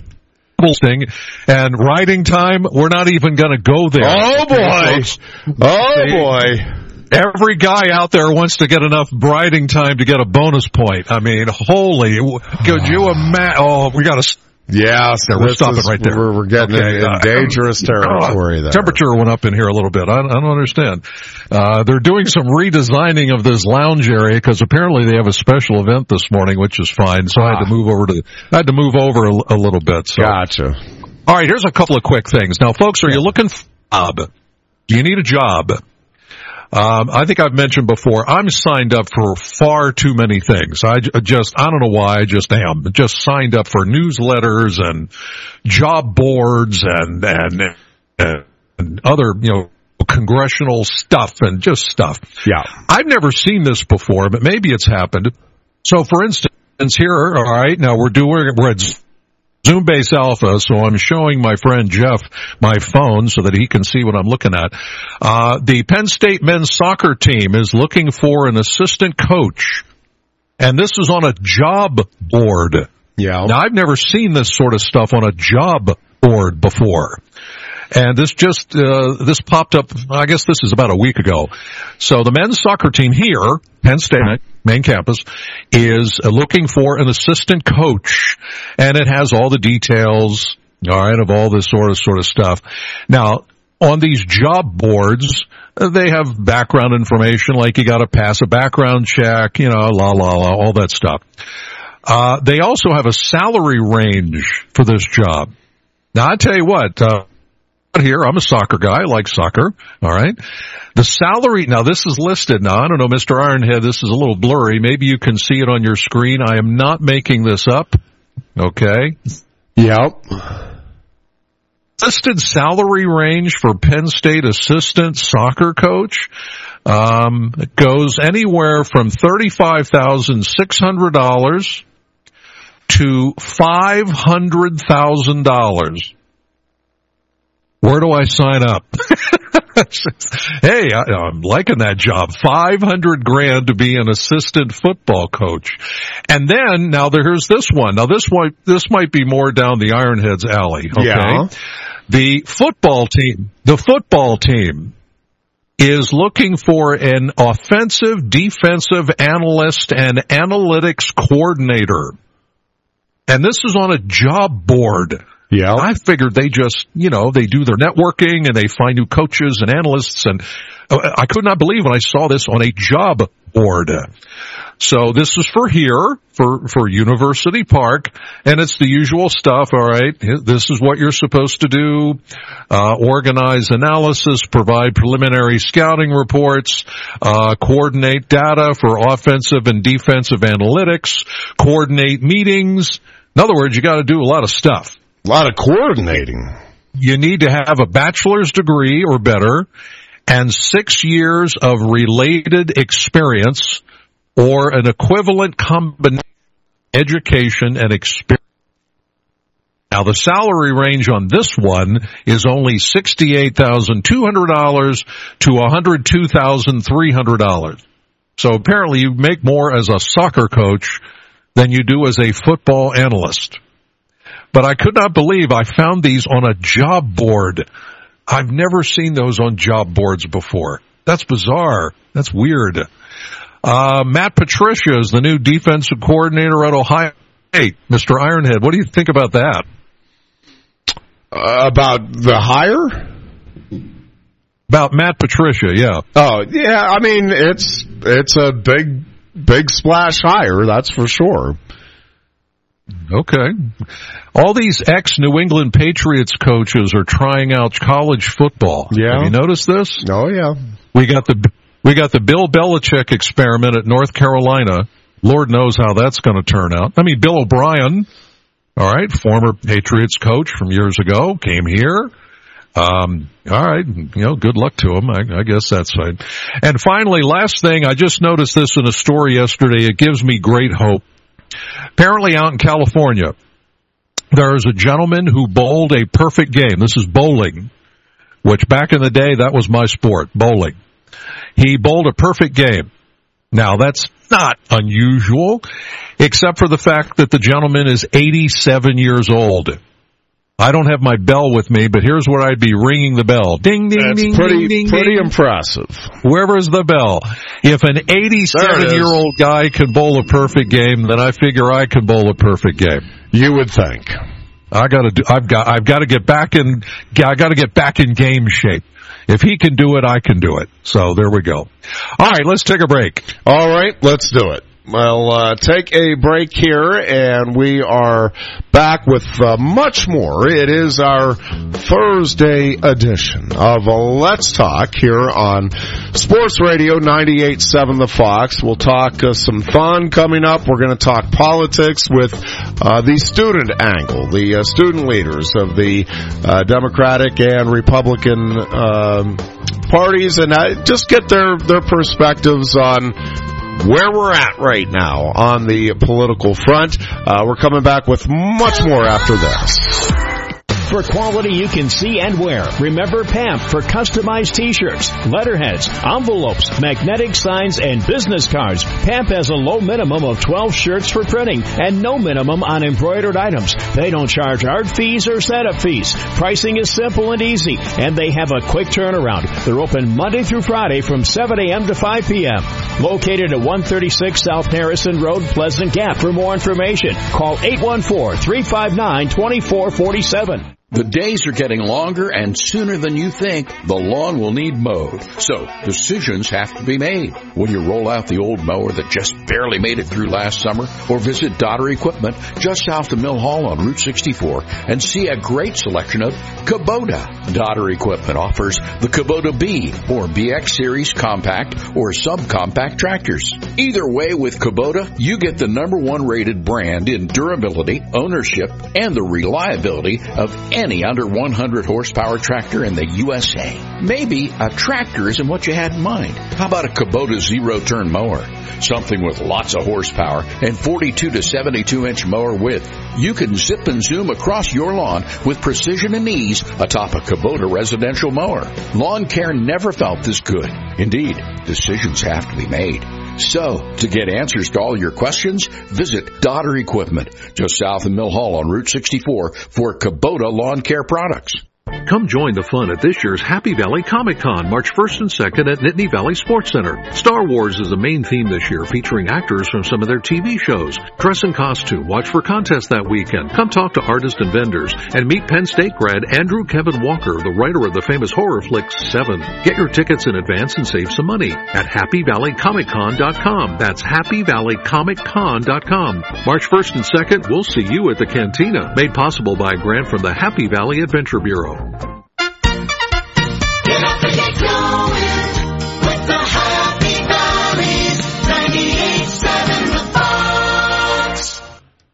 And riding time, we're not even going to go there. Oh, boy. Oh, boy. Every guy out there wants to get enough riding time to get a bonus point. I mean, holy, could you imagine? Oh, we got to... Yeah, there, we're stopping is, right there. We're, we're getting okay, in, in uh, dangerous territory uh, there. Temperature went up in here a little bit. I, I don't understand. Uh, they're doing some redesigning of this lounge area because apparently they have a special event this morning, which is fine. So ah. I had to move over to, I had to move over a, a little bit. So. Gotcha. All right, here's a couple of quick things. Now, folks, are you looking for a job? Do you need a job? Um, I think I've mentioned before, I'm signed up for far too many things. I just, I don't know why, I just am. Just signed up for newsletters and job boards and, and, and other, you know, congressional stuff and just stuff. Yeah. I've never seen this before, but maybe it's happened. So for instance, here, all right, now we're doing, we're at Zoom Base Alpha, so I'm showing my friend Jeff my phone so that he can see what I'm looking at. Uh, the Penn State men's soccer team is looking for an assistant coach, and this is on a job board. Yeah. Now, I've never seen this sort of stuff on a job board before. And this just, uh, this popped up, I guess this is about a week ago. So the men's soccer team here, Penn State, main campus, is looking for an assistant coach. And it has all the details, all right, of all this sort of, sort of stuff. Now, on these job boards, they have background information, like you gotta pass a background check, you know, la, la, la, all that stuff. Uh, they also have a salary range for this job. Now, I tell you what, uh, here, I'm a soccer guy. I like soccer. All right. The salary, now this is listed. Now, I don't know, Mister Ironhead, this is a little blurry. Maybe you can see it on your screen. I am not making this up. Okay. Yep. Listed salary range for Penn State assistant soccer coach. Um, it goes anywhere from thirty-five thousand six hundred dollars to five hundred thousand dollars. Where do I sign up? Hey, I, I'm liking that job. five hundred grand to be an assistant football coach. And then, now there's this one. Now this one, this might be more down the Ironheads alley. Okay. Yeah. The football team, the football team is looking for an offensive, defensive analyst and analytics coordinator. And this is on a job board. Yeah. I figured they just, you know, they do their networking and they find new coaches and analysts, and I could not believe when I saw this on a job board. So this is for here, for, for University Park, and it's the usual stuff, all right? This is what you're supposed to do. Uh, organize analysis, provide preliminary scouting reports, uh, coordinate data for offensive and defensive analytics, coordinate meetings. In other words, you got to do a lot of stuff. A lot of coordinating. You need to have a bachelor's degree or better and six years of related experience or an equivalent combination of education and experience. Now, the salary range on this one is only sixty-eight thousand two hundred dollars to one hundred two thousand three hundred dollars. So apparently you make more as a soccer coach than you do as a football analyst. But I could not believe I found these on a job board. I've never seen those on job boards before. That's bizarre. That's weird. Uh, Matt Patricia is the new defensive coordinator at Ohio State. Mister Ironhead, what do you think about that? Uh, about the hire? About Matt Patricia, yeah. Oh, yeah, I mean, it's it's a big, big splash hire, that's for sure. Okay. All these ex-New England Patriots coaches are trying out college football. Yeah. Have you noticed this? Oh, yeah. We got the we got the Bill Belichick experiment at North Carolina. Lord knows how that's going to turn out. I mean, Bill O'Brien, all right, former Patriots coach from years ago, came here. Um, all right, you know, good luck to him. I, I guess that's fine. And finally, last thing, I just noticed this in a story yesterday. It gives me great hope. Apparently out in California, there is a gentleman who bowled a perfect game. This is bowling, which back in the day, that was my sport, bowling. He bowled a perfect game. Now, that's not unusual, except for the fact that the gentleman is eighty-seven years old. I don't have my bell with me, but here's where I'd be ringing the bell. Ding, ding, That's ding, pretty, ding, ding, pretty ding. impressive. Wherever's the bell? If an eighty-seven-year-old guy can bowl a perfect game, then I figure I can bowl a perfect game. You would think. I gotta do, I've got, I've got to get back in, I gotta get back in game shape. If he can do it, I can do it. So there we go. All right, let's take a break. All right, let's do it. Well, uh, take a break here, and we are back with uh, much more. It is our Thursday edition of Let's Talk here on Sports Radio ninety-eight point seven The Fox. We'll talk uh, some fun coming up. We're going to talk politics with uh, the student angle, the uh, student leaders of the uh, Democratic and Republican um, parties, and uh, just get their, their perspectives on where we're at right now on the political front. Uh, we're coming back with much more after this. For quality you can see and wear, remember P A M P for customized t-shirts, letterheads, envelopes, magnetic signs, and business cards. P A M P has a low minimum of twelve shirts for printing and no minimum on embroidered items. They don't charge art fees or setup fees. Pricing is simple and easy, and they have a quick turnaround. They're open Monday through Friday from seven a.m. to five p.m. Located at one thirty-six South Harrison Road, Pleasant Gap. For more information, call eight one four, three five nine, two four four seven. The days are getting longer, and sooner than you think, the lawn will need mowed. So, decisions have to be made. When you roll out the old mower that just barely made it through last summer, or visit Dotter Equipment just south of Mill Hall on Route sixty-four and see a great selection of Kubota. Dotter Equipment offers the Kubota B or B X Series compact or subcompact tractors. Either way, with Kubota, you get the number one rated brand in durability, ownership, and the reliability of any under one hundred horsepower tractor in the U S A. maybe a tractor isn't what you had in mind. How about a Kubota zero-turn mower? Something with lots of horsepower and forty-two to seventy-two inch mower width. You can zip and zoom across your lawn with precision and ease atop a Kubota residential mower. Lawn care never felt this good. Indeed, decisions have to be made. So, to get answers to all your questions, visit Dodder Equipment, just south of Mill Hall on Route sixty-four for Kubota lawn care products. Come join the fun at this year's Happy Valley Comic Con, March first and second at Nittany Valley Sports Center. Star Wars is the main theme this year, featuring actors from some of their T V shows. Dress in costume, watch for contests that weekend. Come talk to artists and vendors, and meet Penn State grad Andrew Kevin Walker, the writer of the famous horror flick Seven. Get your tickets in advance and save some money at happy valley comic con dot com. That's happy valley comic con dot com. March first and second, we'll see you at the Cantina, made possible by a grant from the Happy Valley Adventure Bureau. Get up and get going with the Happy Valley ninety-eight point seven The Fox.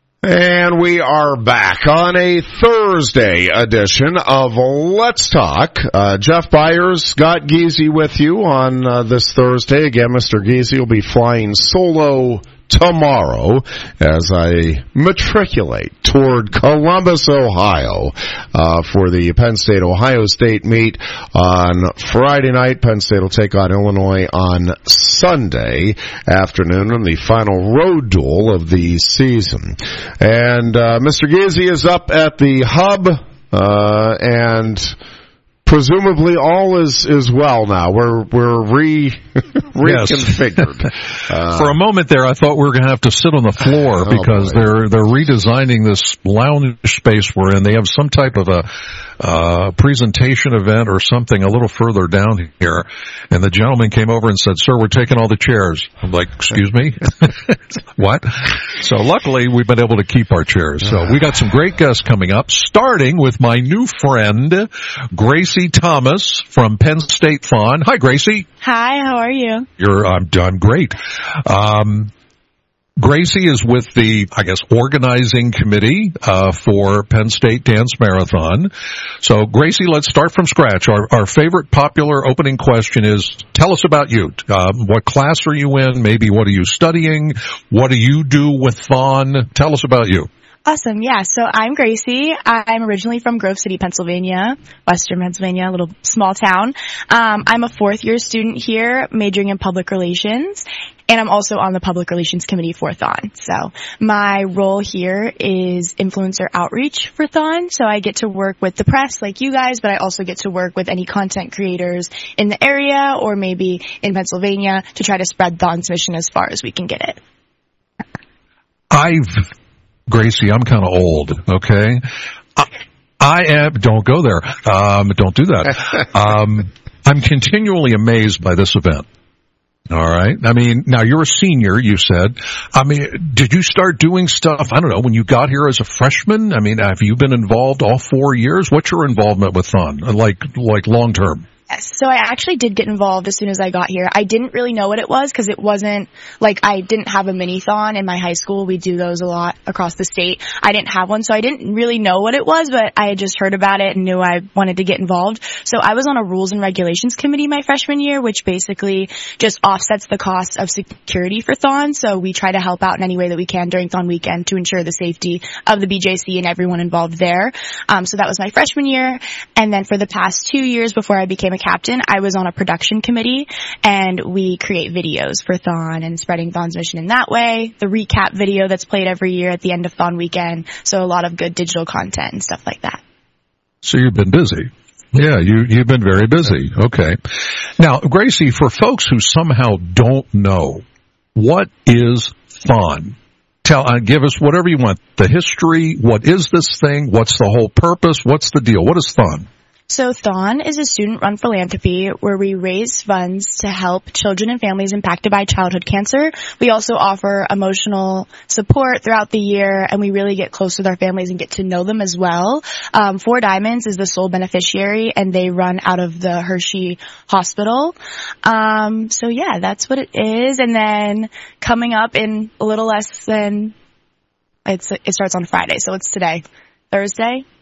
And we are back on a Thursday edition of Let's Talk. Uh, Jeff Byers, Scott Giese with you on uh, this Thursday. Again, Mister Giese will be flying solo tomorrow as I matriculate toward Columbus, Ohio, uh, for the Penn State-Ohio State meet on Friday night. Penn State will take on Illinois on Sunday afternoon in the final road duel of the season. And uh, Mister Giese is up at the hub, uh, and presumably all is, is well now. We're, we're re, reconfigured. Yes. uh, For a moment there, I thought we were going to have to sit on the floor because oh they're, they're redesigning this lounge space we're in. They have some type of a, uh, presentation event or something a little further down here. And the gentleman came over and said, "Sir, we're taking all the chairs." I'm like, "Excuse me?" What? So luckily we've been able to keep our chairs. So we got some great guests coming up, starting with my new friend, Gracie Thomas from Penn State Fawn. Hi, Gracie. Hi, how are you? You're, I'm, I'm great. Um, Gracie is with the, I guess, organizing committee, uh, for Penn State Dance Marathon. So, Gracie, let's start from scratch. Our, our favorite popular opening question is, tell us about you. Um, what class are you in? Maybe what are you studying? What do you do with Fawn? Tell us about you. Awesome. Yeah. So I'm Gracie. I'm originally from Grove City, Pennsylvania, Western Pennsylvania, a little small town. Um, I'm a fourth year student here, majoring in public relations. And I'm also on the Public Relations Committee for Thon. So my role here is influencer outreach for Thon. So I get to work with the press like you guys, but I also get to work with any content creators in the area or maybe in Pennsylvania to try to spread Thon's mission as far as we can get it. I've, Gracie, I'm kind of old, okay? I, I am, don't go there. Um, don't do that. Um, I'm continually amazed by this event. All right. I mean, now you're a senior, you said. I mean, did you start doing stuff, I don't know, when you got here as a freshman? I mean, have you been involved all four years? What's your involvement with Thon, like, like long term? Yes. So I actually did get involved as soon as I got here. I didn't really know what it was because it wasn't like I didn't have a mini-thon in my high school. We do those a lot across the state. I didn't have one, so I didn't really know what it was, but I had just heard about it and knew I wanted to get involved. So I was on a rules and regulations committee my freshman year, which basically just offsets the cost of security for Thon. So we try to help out in any way that we can during Thon weekend to ensure the safety of the B J C and everyone involved there. Um, so that was my freshman year. And then for the past two years before I became a captain, I was on a production committee, and we create videos for Thon and spreading Thon's mission in that way. The recap video that's played every year at the end of Thon weekend. So a lot of good digital content and stuff like that. So you've been busy. Yeah, you, you've been very busy. Okay. Now, Gracie, for folks who somehow don't know, what is Thon? Tell, uh, give us whatever you want. The history, what is this thing? What's the whole purpose? What's the deal? What is Thon? So Thon is a student-run philanthropy where we raise funds to help children and families impacted by childhood cancer. We also offer emotional support throughout the year, and we really get close with our families and get to know them as well. Um, Four Diamonds is the sole beneficiary, and they run out of the Hershey Hospital. Um, so yeah, that's what it is. And then coming up in a little less than, it's it starts on Friday, so it's today, Thursday.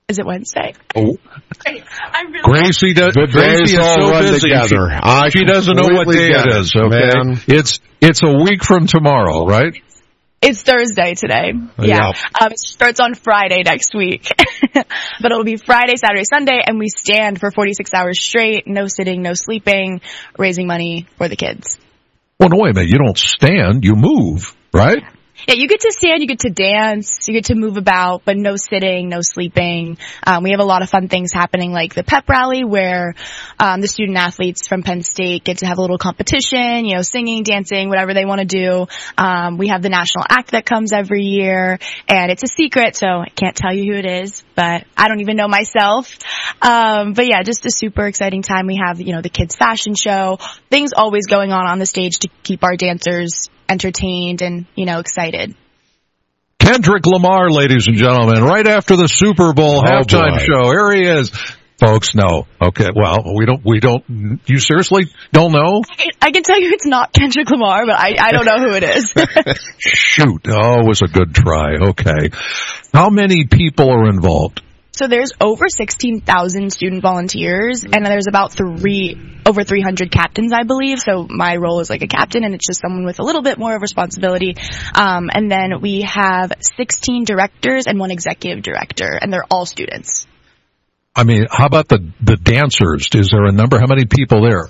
Is it Wednesday? Oh. I'm really Gracie, does, The days Gracie is all so run busy. together. She, I she doesn't know what completely day get it it, is. Okay, man. it's it's a week from tomorrow, right? It's Thursday today. Yeah. Yeah. Um, it starts on Friday next week. But it'll be Friday, Saturday, Sunday, and we stand for forty-six hours straight, no sitting, no sleeping, raising money for the kids. Well, no, wait a minute. You don't stand, you move, right? Yeah, you get to stand, you get to dance, you get to move about, but no sitting, no sleeping. Um, we have a lot of fun things happening, like the pep rally, where um, the student athletes from Penn State get to have a little competition, you know, singing, dancing, whatever they want to do. Um, we have the national act that comes every year, and it's a secret, so I can't tell you who it is, but I don't even know myself. Um, but yeah, just a super exciting time. We have, you know, the kids' fashion show, things always going on on the stage to keep our dancers entertained and, you know, excited. Kendrick Lamar, ladies and gentlemen, right after the Super Bowl Oh, halftime boy. show. Here he is. Folks, no. Okay, well, we don't, we don't, you seriously don't know? I can tell you it's not Kendrick Lamar, but I, I don't know who it is. Shoot. Oh, it was a good try. Okay. How many people are involved? So there's over sixteen thousand student volunteers, and there's about three, over three hundred captains, I believe. So my role is like a captain, and it's just someone with a little bit more of responsibility. Um, and then we have sixteen directors and one executive director, and they're all students. I mean, how about the, the dancers? Is there a number? How many people there?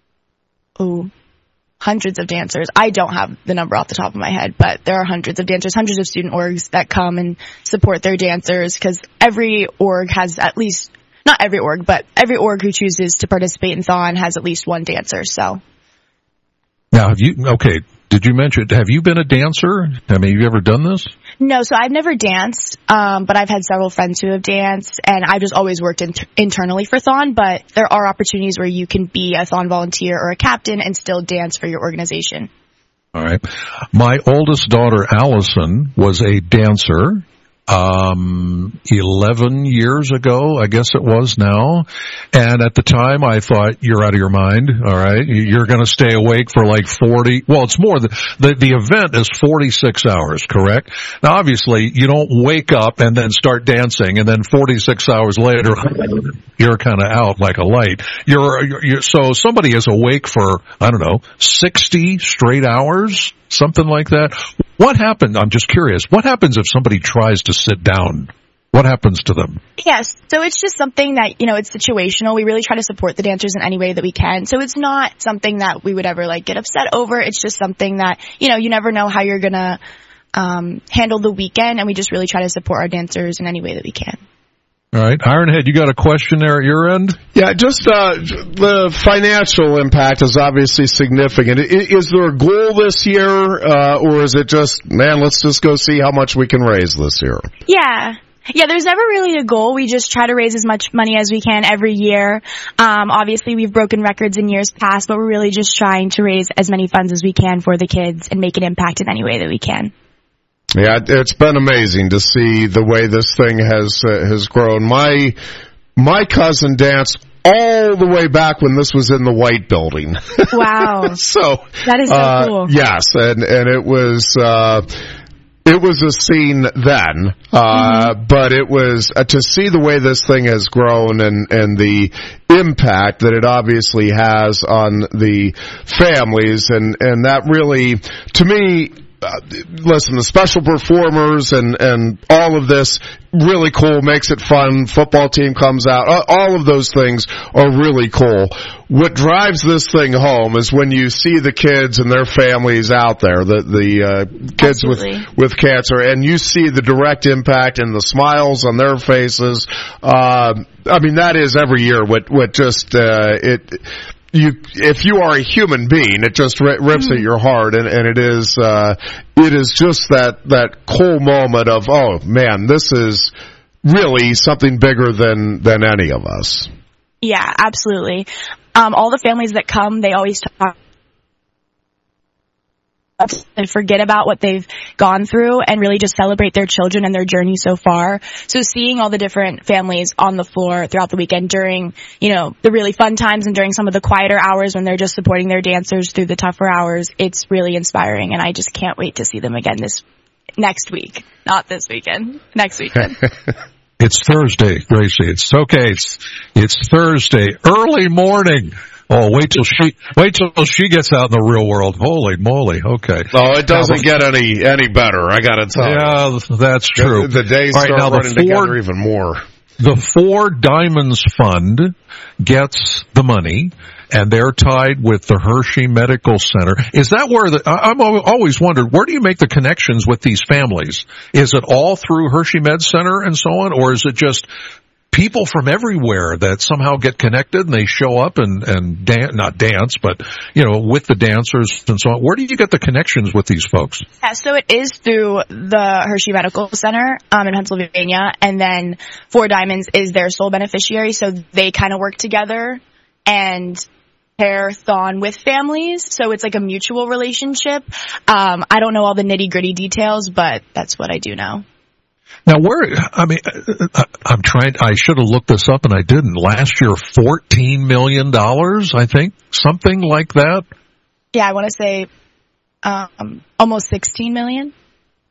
Ooh, hundreds of dancers. I don't have the number off the top of my head, but there are hundreds of dancers, hundreds of student orgs that come and support their dancers, because every org has at least, not every org, but every org who chooses to participate in Thon has at least one dancer, so. Now, have you, okay, did you mention, have you been a dancer? I mean, have you ever done this? No, so I've never danced, um, but I've had several friends who have danced, and I've just always worked in- internally for Thon, but there are opportunities where you can be a Thon volunteer or a captain and still dance for your organization. All right. My oldest daughter, Allison, was a dancer, um, eleven years ago, I guess it was now. And at the time I thought, you're out of your mind. All right. You're going to stay awake for like forty. Well, it's more the, the, the event is forty-six hours, correct? Now, obviously you don't wake up and then start dancing and then forty-six hours later, you're kind of out like a light. You're, you're, you're, so somebody is awake for, I don't know, sixty straight hours, something like that. What happened? I'm just curious. What happens if somebody tries to sit down? What happens to them? Yes, so it's just something that, you know, it's situational. We really try to support the dancers in any way that we can. So it's not something that we would ever like get upset over. It's just something that, you know, you never know how you're going to um, handle the weekend, and we just really try to support our dancers in any way that we can. All right. Ironhead, you got a question there at your end? Yeah, just uh, the financial impact is obviously significant. I- Is there a goal this year, uh, or is it just, man, let's just go see how much we can raise this year? Yeah. Yeah, there's never really a goal. We just try to raise as much money as we can every year. Um, obviously, we've broken records in years past, but we're really just trying to raise as many funds as we can for the kids and make an impact in any way that we can. Yeah, it's been amazing to see the way this thing has uh, has grown. My my cousin danced all the way back when this was in the White Building. Wow. so That is so uh, cool. Yes, and and it was uh, it was a scene then, uh, Mm-hmm. but it was uh, to see the way this thing has grown and and the impact that it obviously has on the families, and and that really, to me. Uh, listen, the special performers and, and all of this, really cool, makes it fun. Football team comes out. Uh, all of those things are really cool. What drives this thing home is when you see the kids and their families out there, the, the, uh, kids with, Absolutely. with cancer, and you see the direct impact and the smiles on their faces. Uh, I mean, that is every year what, what just, uh, it, You, if you are a human being, it just rips mm. at your heart, and, and it is, uh, it is just that, that cool moment of, oh man, this is really something bigger than, than any of us. Yeah, absolutely. Um, all the families that come, they always talk and forget about what they've gone through and really just celebrate their children and their journey so far. So seeing all the different families on the floor throughout the weekend during, you know, the really fun times and during some of the quieter hours when they're just supporting their dancers through the tougher hours, it's really inspiring, and I just can't wait to see them again this next week. Not this weekend, next weekend. It's Thursday, Gracie. It's okay. It's, it's Thursday, early morning. Oh, wait till she wait till she gets out in the real world. Holy moly! Okay. No, it doesn't get any any better. I got to tell you. Yeah, that's true. The, the days All right, start now running the four, together even more. The Four Diamonds Fund gets the money, and they're tied with the Hershey Medical Center. Is that where the? I'm always wondered, where do you make the connections with these families? Is it all through Hershey Med Center and so on, or is it just people from everywhere that somehow get connected and they show up and, and dan- not dance, but, you know, with the dancers and so on? Where do you get the connections with these folks? Yeah, so it is through the Hershey Medical Center um, in Pennsylvania, and then Four Diamonds is their sole beneficiary, so they kind of work together and pair Thon with families, so it's like a mutual relationship. Um, I don't know all the nitty-gritty details, but that's what I do know. Now, where, I mean, I'm trying, I should have looked this up and I didn't. Last year, fourteen million dollars, I think, something like that. Yeah, I want to say um, almost sixteen million dollars.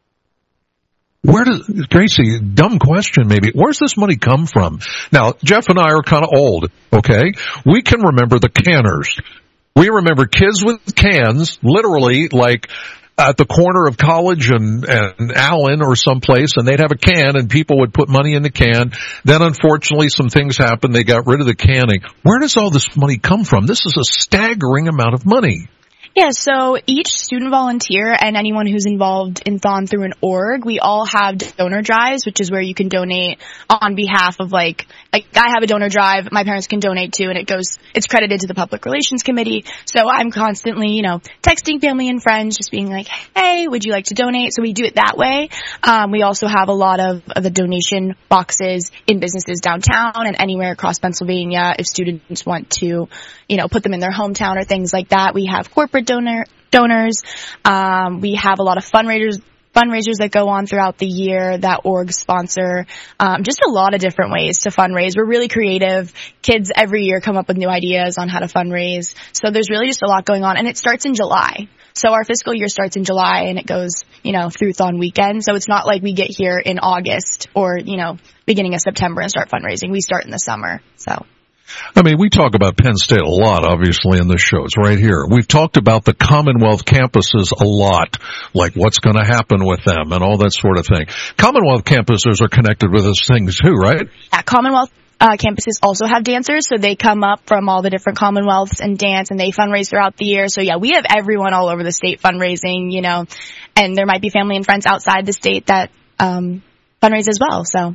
Where does, Gracie, dumb question maybe, where's this money come from? Now, Jeff and I are kind of old, okay? We can remember the canners. We remember kids with cans, literally, like, at the corner of College and, and Allen or someplace, and they'd have a can, and people would put money in the can. Then, unfortunately, some things happened. They got rid of the canning. Where does all this money come from? This is a staggering amount of money. Yeah, so each student volunteer and anyone who's involved in Thon through an org, we all have donor drives, which is where you can donate on behalf of, like, like I have a donor drive my parents can donate to, and it goes, it's credited to the Public Relations Committee. So I'm constantly, you know, texting family and friends, just being like, hey, would you like to donate? So we do it that way. Um, we also have a lot of, of the donation boxes in businesses downtown and anywhere across Pennsylvania. If students want to, you know, put them in their hometown or things like that, we have corporate donor donors. Um, we have a lot of fundraisers fundraisers that go on throughout the year that orgs sponsor. Um, just a lot of different ways to fundraise. We're really creative. Kids every year come up with new ideas on how to fundraise. So there's really just a lot going on, and it starts in July. So our fiscal year starts in July and it goes, you know, through Thon weekend. So it's not like we get here in August or, you know, beginning of September and start fundraising. We start in the summer. So. I mean, we talk about Penn State a lot, obviously, in this show. It's right here. We've talked about the Commonwealth campuses a lot, like what's going to happen with them and all that sort of thing. Commonwealth campuses are connected with this thing too, right? Yeah, Commonwealth uh, campuses also have dancers, so they come up from all the different Commonwealths and dance, and they fundraise throughout the year. So yeah, we have everyone all over the state fundraising, you know, and there might be family and friends outside the state that um, fundraise as well, so.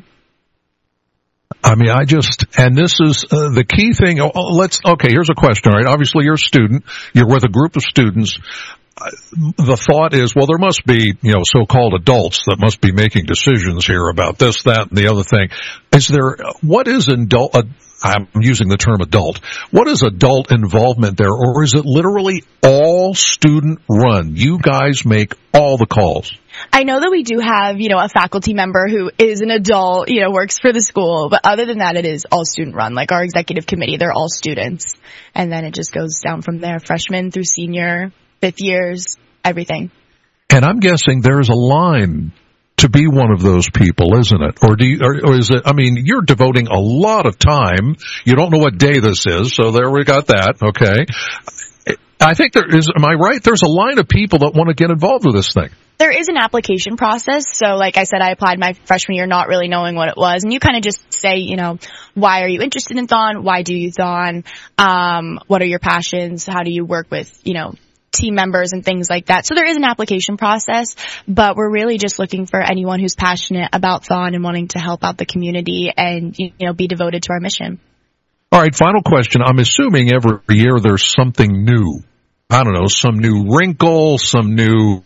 I mean, I just, and this is uh, the key thing. Oh, oh, let's, okay, here's a question, all right? Obviously, you're a student. You're with a group of students. Uh, the thought is, well, there must be, you know, so-called adults that must be making decisions here about this, that, and the other thing. Is there, what is adult, uh, I'm using the term adult. What is adult involvement there, or is it literally all student run? You guys make all the calls. I know that we do have, you know, a faculty member who is an adult, you know, works for the school, but other than that, it is all student run. Like our executive committee, they're all students. And then it just goes down from there, freshman through senior, fifth years, everything. And I'm guessing there's a line to be one of those people, isn't it? Or do you, or, or is it, I mean, you're devoting a lot of time. You don't know what day this is, so there we got that, okay. I think there is, am I right? There's a line of people that want to get involved with this thing. There is an application process. So like I said, I applied my freshman year not really knowing what it was. And you kind of just say, you know, why are you interested in Thon? Why do you Thon? Um, what are your passions? How do you work with, you know, team members and things like that. So there is an application process, but we're really just looking for anyone who's passionate about Thon and wanting to help out the community and, you know, be devoted to our mission. All right, final question. I'm assuming every year there's something new. I don't know, some new wrinkle, some new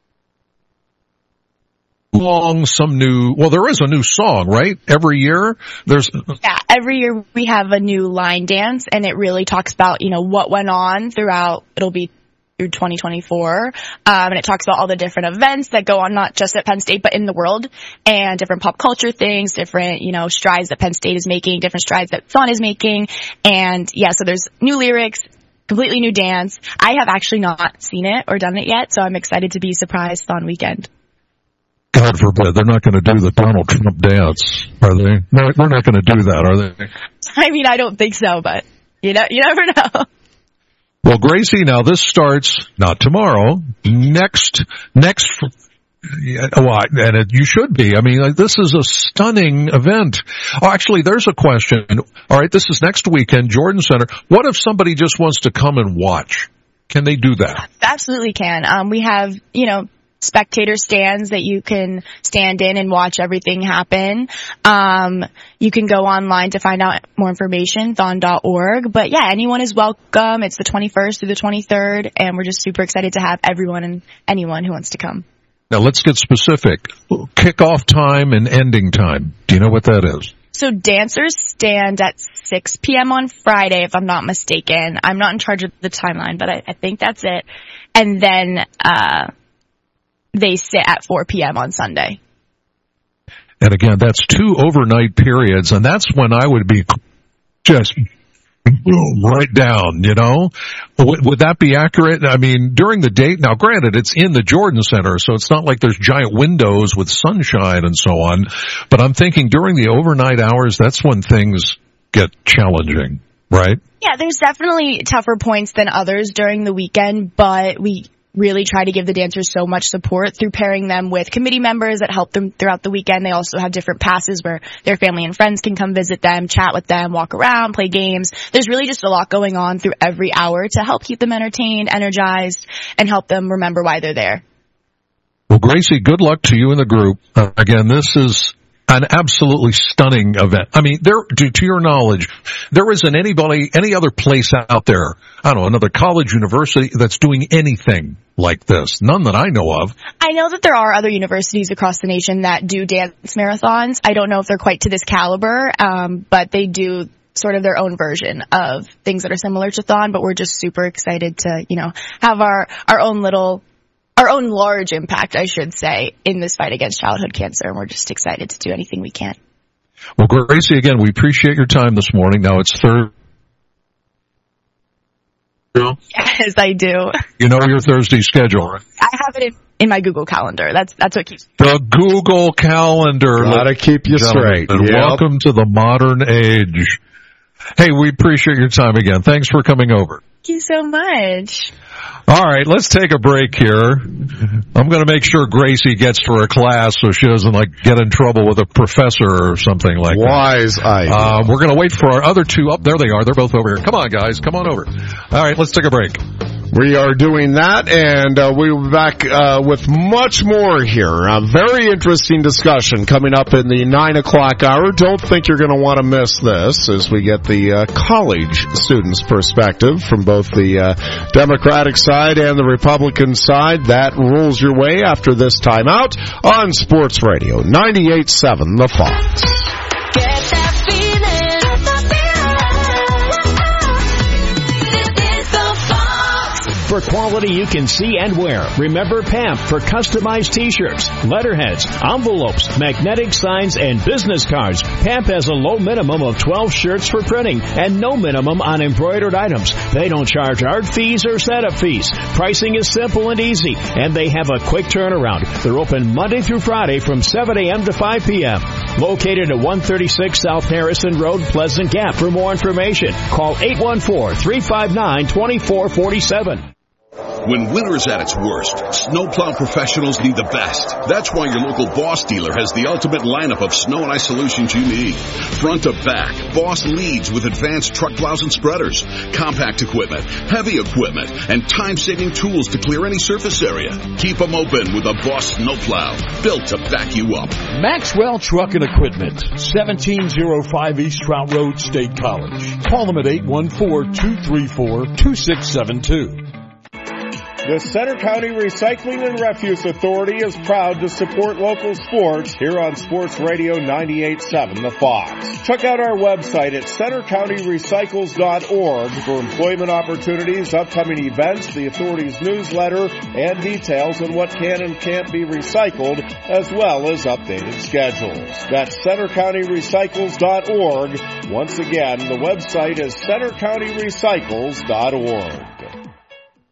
song, some new, well, there is a new song, right? Every year there's. Yeah, every year we have a new line dance, and it really talks about, you know, what went on throughout, it'll be through twenty twenty-four. Um, and it talks about all the different events that go on, not just at Penn State, but in the world, and different pop culture things, different, you know, strides that Penn State is making, different strides that Thon is making. And yeah, so there's new lyrics, completely new dance. I have actually not seen it or done it yet, so I'm excited to be surprised Thon weekend. God forbid, they're not going to do the Donald Trump dance, are they? No, they're not going to do that, are they? I mean, I don't think so, but you know, you never know. Well, Gracie, now this starts not tomorrow, next, next, yeah, well, and it, you should be. I mean, like, this is a stunning event. Oh, actually, there's a question. All right, this is next weekend, Jordan Center. What if somebody just wants to come and watch? Can they do that? Absolutely can. Um, we have, you know, spectator stands that you can stand in and watch everything happen. Um, you can go online to find out more information, thon dot org. But yeah, anyone is welcome. It's the twenty-first through the twenty-third, and we're just super excited to have everyone and anyone who wants to come. Now let's get specific. Kickoff time and ending time. Do you know what that is? So dancers stand at six p.m. on Friday, if I'm not mistaken. I'm not in charge of the timeline, but I, I think that's it. And then, uh, they sit at four p.m. on Sunday. And again, that's two overnight periods, and that's when I would be just boom, right down, you know? Would, would that be accurate? I mean, during the day, now granted, it's in the Jordan Center, so it's not like there's giant windows with sunshine and so on, but I'm thinking during the overnight hours, that's when things get challenging, right? Yeah, there's definitely tougher points than others during the weekend, but we really try to give the dancers so much support through pairing them with committee members that help them throughout the weekend. They also have different passes where their family and friends can come visit them, chat with them, walk around, play games. There's really just a lot going on through every hour to help keep them entertained, energized, and help them remember why they're there. Well, Gracie, good luck to you and the group. Uh, again, this is an absolutely stunning event. I mean, there, to, to your knowledge, there isn't anybody, any other place out there, I don't know, another college, university that's doing anything like this. None that I know of. I know that there are other universities across the nation that do dance marathons. I don't know if they're quite to this caliber, um, but they do sort of their own version of things that are similar to Thon, but we're just super excited to, you know, have our, our own little Our own large impact, I should say, in this fight against childhood cancer, and we're just excited to do anything we can. Well, Gracie, again, we appreciate your time this morning. Now it's Thursday. Yes, I do. You know your Thursday schedule, right? I have it in, in my Google Calendar. That's that's what keeps the Google Calendar. Gotta keep you straight. And yep. Welcome to the modern age. Hey, we appreciate your time again. Thanks for coming over. Thank you so much. All right, let's take a break here. I'm going to make sure Gracie gets to her class so she doesn't, like, get in trouble with a professor or something like Wise that. Wise idea. Uh, we're going to wait for our other two up. There they are. They're both over here. Come on, guys. Come on over. All right, let's take a break. We are doing that, and uh, we'll be back uh, with much more here. A very interesting discussion coming up in the nine o'clock hour. Don't think you're going to want to miss this as we get the uh, college students' perspective from both the uh, Democratic side and the Republican side. That rolls your way after this timeout on Sports Radio ninety-eight point seven The Fox. Get that feeling. Get that feeling. This is the Fox. For quality you can see and wear, remember P A M P for customized t-shirts, letterheads, envelopes, magnetic signs, and business cards. P A M P has a low minimum of twelve shirts for printing and no minimum on embroidered items. They don't charge art fees or setup fees. Pricing is simple and easy, and they have a quick turnaround. They're open Monday through Friday from seven a.m. to five p.m. Located at one thirty-six South Harrison Road, Pleasant Gap. For more information, call eight one four, three five nine, two four four seven. When winter's at its worst, snowplow professionals need the best. That's why your local Boss dealer has the ultimate lineup of snow and ice solutions you need. Front to back, Boss leads with advanced truck plows and spreaders, compact equipment, heavy equipment, and time-saving tools to clear any surface area. Keep them open with a Boss snowplow, built to back you up. Maxwell Truck and Equipment, seventeen oh five East Trout Road, State College. Call them at eight one four, two three four, two six seven two. The Center County Recycling and Refuse Authority is proud to support local sports here on Sports Radio ninety-eight point seven The Fox. Check out our website at center county recycles dot org for employment opportunities, upcoming events, the authority's newsletter, and details on what can and can't be recycled, as well as updated schedules. That's center county recycles dot org. Once again, the website is center county recycles dot org.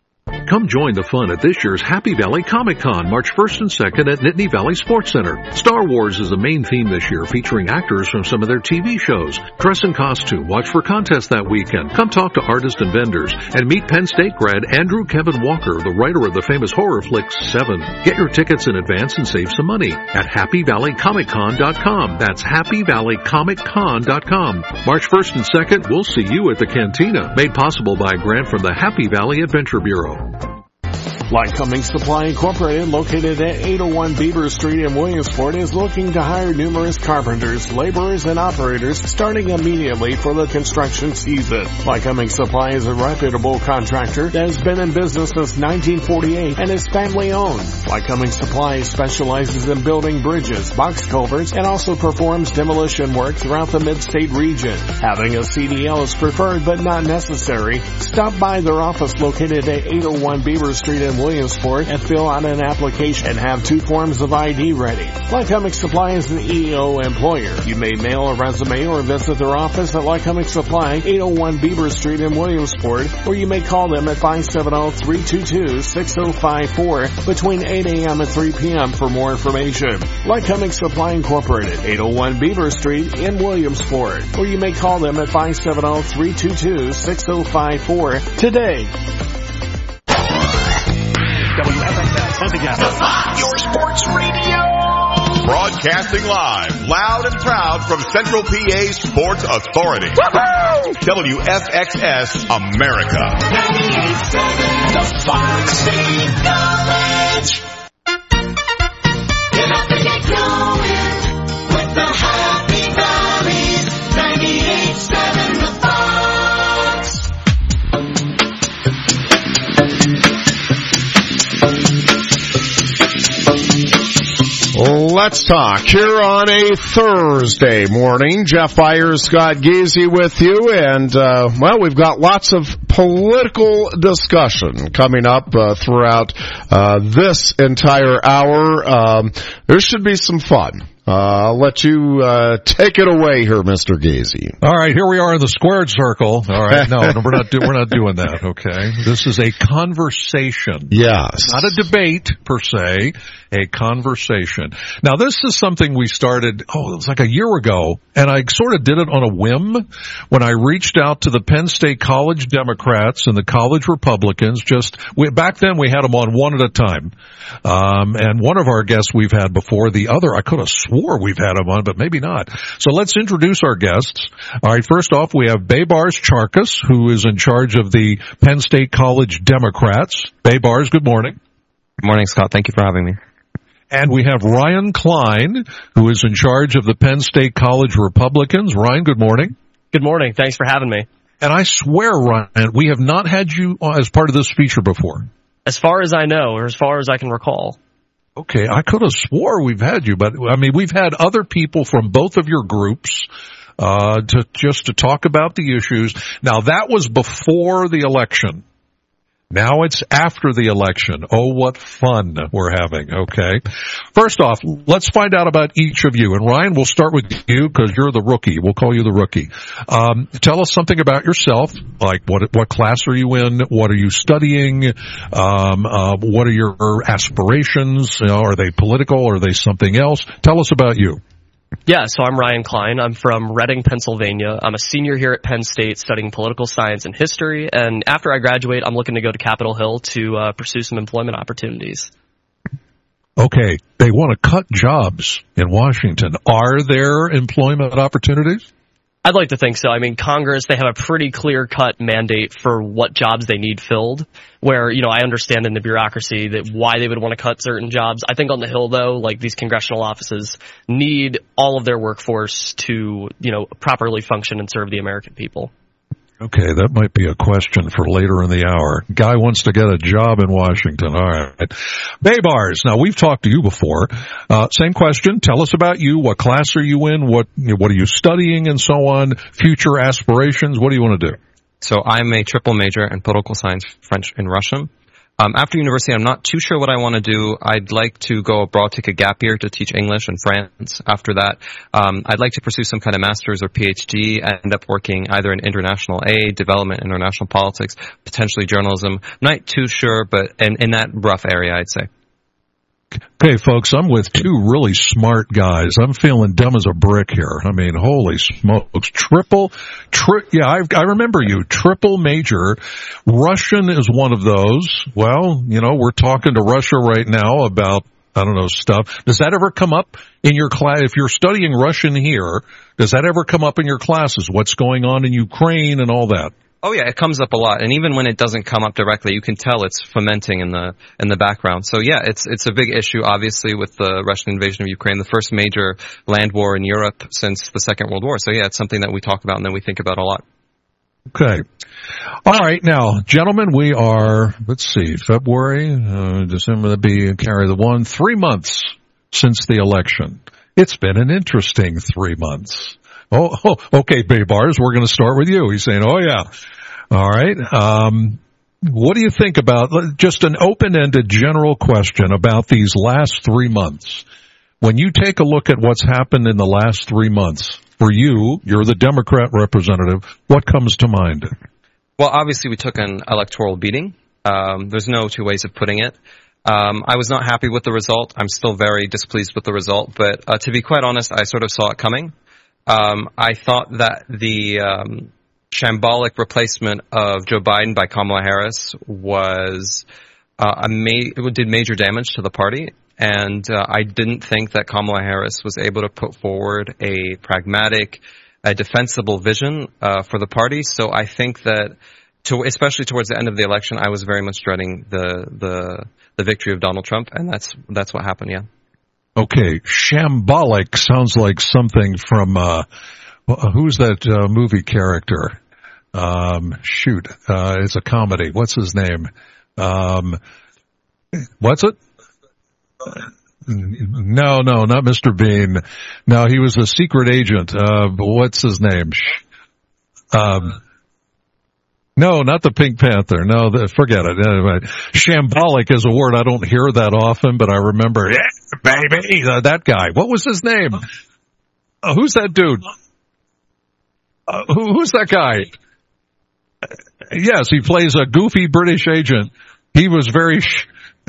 Come join the fun at this year's Happy Valley Comic Con, March first and second at Nittany Valley Sports Center. Star Wars is the main theme this year, featuring actors from some of their T V shows. Dress in costume, watch for contests that weekend. Come talk to artists and vendors, and meet Penn State grad Andrew Kevin Walker, the writer of the famous horror flick Seven. Get your tickets in advance and save some money at happy valley comic con dot com. That's happy valley comic con dot com. March first and second, we'll see you at the Cantina, made possible by a grant from the Happy Valley Adventure Bureau. Lycoming Supply Incorporated, located at eight oh one Beaver Street in Williamsport, is looking to hire numerous carpenters, laborers, and operators starting immediately for the construction season. Lycoming Supply is a reputable contractor that has been in business since nineteen forty-eight and is family-owned. Lycoming Supply specializes in building bridges, box culverts, and also performs demolition work throughout the mid-state region. Having a C D L is preferred but not necessary. Stop by their office located at eight oh one Beaver Street in Williamsport and fill out an application and have two forms of I D ready. Lycoming Supply is an E O employer. You may mail a resume or visit their office at Lycoming Supply, eight oh one Beaver Street in Williamsport, or you may call them at five seven zero, three two two, six zero five four between eight a.m. and three p.m. for more information. Lycoming Supply Incorporated, eight oh one Beaver Street in Williamsport, or you may call them at five seven zero, three two two, six zero five four today. W F X S Pensacola. Your sports radio. Broadcasting live, loud and proud from Central P A Sports Authority. Woo-hoo! W F X S America. ninety-eight point seven The Fox State College. Get up and get going with the Happy Valleys. ninety-eight point seven The Fox. Let's talk here on a Thursday morning. Jeff Byers, Scott Giese with you, and uh, well, we've got lots of political discussion coming up uh, throughout uh, this entire hour. Um, there should be some fun. Uh, I'll let you uh, take it away here, Mister Giese. All right, here we are in the squared circle. All right, no, no we're not do, we're not doing that. Okay, this is a conversation. Yes, not a debate per se. A conversation. Now, this is something we started, oh, it was like a year ago, and I sort of did it on a whim when I reached out to the Penn State College Democrats and the College Republicans. Just, we, back then we had them on one at a time. Um, and one of our guests we've had before, the other, I could have swore we've had them on, but maybe not. So let's introduce our guests. All right, first off, we have Baybars Charkis, who is in charge of the Penn State College Democrats. Baybars, good morning. Good morning, Scott. Thank you for having me. And we have Ryan Klein, who is in charge of the Penn State College Republicans. Ryan, good morning. Good morning. Thanks for having me. And I swear, Ryan, we have not had you as part of this feature before. As far as I know, or as far as I can recall. Okay, I could have swore we've had you, but I mean, we've had other people from both of your groups uh to just to talk about the issues. Now, that was before the election. Now it's after the election. Oh, what fun we're having. Okay. First off, let's find out about each of you. And Ryan, we'll start with you because you're the rookie. We'll call you the rookie. Um, tell us something about yourself. Like what, what class are you in? What are you studying? Um, uh, what are your aspirations? You know, are they political? Or are they something else? Tell us about you. Yeah, so I'm Ryan Klein. I'm from Reading, Pennsylvania. I'm a senior here at Penn State studying political science and history. And after I graduate, I'm looking to go to Capitol Hill to uh, pursue some employment opportunities. Okay, they want to cut jobs in Washington. Are there employment opportunities? I'd like to think so. I mean, Congress, they have a pretty clear-cut mandate for what jobs they need filled, where, you know, I understand in the bureaucracy that why they would want to cut certain jobs. I think on the Hill, though, like these congressional offices need all of their workforce to, you know, properly function and serve the American people. Okay, that might be a question for later in the hour. Guy wants to get a job in Washington. All right. Baybars, now we've talked to you before. Uh, same question. Tell us about you. What class are you in? What, what are you studying and so on? Future aspirations. What do you want to do? So I'm a triple major in political science, French, and Russian. Um, after university, I'm not too sure what I want to do. I'd like to go abroad, take a gap year to teach English in France. After that, um, I'd like to pursue some kind of master's or PhD, end up working either in international aid, development, international politics, potentially journalism. I'm not too sure, but in, in that rough area, I'd say. Okay, folks, I'm with two really smart guys. I'm feeling dumb as a brick here. I mean, holy smokes. Triple, tri- yeah, I, I remember you. Triple major. Russian is one of those. Well, you know, we're talking to Russia right now about, I don't know, stuff. Does that ever come up in your class? If you're studying Russian here, does that ever come up in your classes? What's going on in Ukraine and all that? Oh yeah, it comes up a lot, and even when it doesn't come up directly, you can tell it's fomenting in the in the background. So yeah, it's it's a big issue, obviously, with the Russian invasion of Ukraine, the first major land war in Europe since the Second World War. So yeah, it's something that we talk about and then we think about a lot. Okay. All right, now, gentlemen, we are, let's see, February, uh, December, that'd be carry the one, three months since the election. It's been an interesting three months. Oh, oh okay, Bay Bars, we're going to start with you. He's saying, oh, yeah. All right. Um, what do you think about, just an open-ended general question about these last three months? When you take a look at what's happened in the last three months, for you, you're the Democrat representative, what comes to mind? Well, obviously, we took an electoral beating. Um, there's no two ways of putting it. Um, I was not happy with the result. I'm still very displeased with the result. But uh, to be quite honest, I sort of saw it coming. Um, I thought that the um, shambolic replacement of Joe Biden by Kamala Harris was uh, a ma- it did major damage to the party, and uh, I didn't think that Kamala Harris was able to put forward a pragmatic, a defensible vision uh, for the party. So I think that, to, especially towards the end of the election, I was very much dreading the the the victory of Donald Trump, and that's that's what happened. Yeah. Okay, shambolic sounds like something from, uh, who's that uh, movie character? Um, shoot, uh, it's a comedy. What's his name? Um, what's it? No, no, not Mister Bean. No, he was a secret agent. Uh, what's his name? Um, No, not the Pink Panther. No, the, forget it. Anyway, shambolic is a word I don't hear that often, but I remember, yeah, baby, uh, that guy. What was his name? Uh, who's that dude? Uh, who, who's that guy? Uh, yes, he plays a goofy British agent. He was very sh-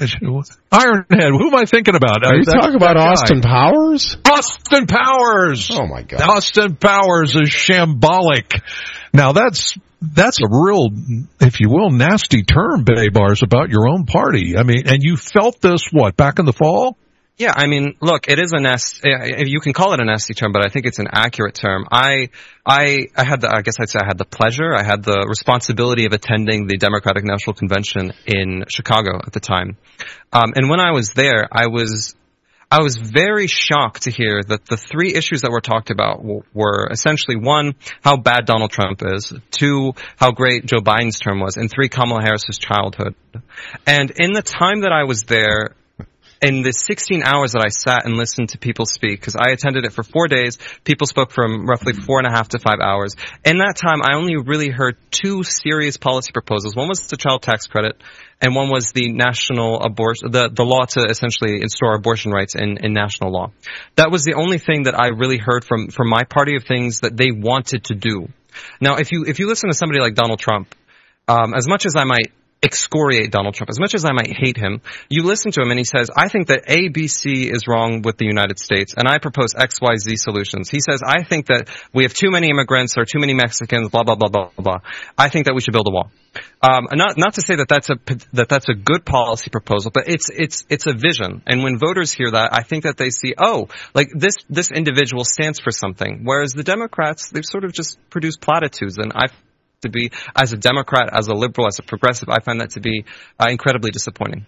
Ironhead. Who am I thinking about? Are you that, talking about Austin Powers? Austin Powers. Oh my God. Austin Powers is shambolic. Now that's that's a real, if you will, nasty term, Bay Bars, about your own party. I mean, and you felt this what back in the fall? Yeah, I mean, look, it is a nasty, you can call it a nasty term, but I think it's an accurate term. I, I, I had the, I guess I'd say I had the pleasure, I had the responsibility of attending the Democratic National Convention in Chicago at the time. Um, and when I was there, I was, I was very shocked to hear that the three issues that were talked about w- were essentially one, how bad Donald Trump is, two, how great Joe Biden's term was, and three, Kamala Harris's childhood. And in the time that I was there, in the sixteen hours that I sat and listened to people speak, because I attended it for four days, people spoke from roughly four and a half to five hours. In that time, I only really heard two serious policy proposals. One was the child tax credit, and one was the national abortion, the, the law to essentially instaure abortion rights in, in national law. That was the only thing that I really heard from, from my party of things that they wanted to do. Now, if you, if you listen to somebody like Donald Trump, um, as much as I might excoriate Donald Trump, as much as I might hate him, you listen to him and he says, I think that A, B, C is wrong with the United States, and I propose X, Y, Z solutions. He says, I think that we have too many immigrants or too many Mexicans, blah, blah, blah, blah, blah. I think that we should build a wall. Um, not, not to say that that's a, that that's a good policy proposal, but it's, it's, it's a vision. And when voters hear that, I think that they see, oh, like this, this individual stands for something. Whereas the Democrats, they've sort of just produced platitudes, and I've to be, as a Democrat, as a liberal, as a progressive, I find that to be uh, incredibly disappointing.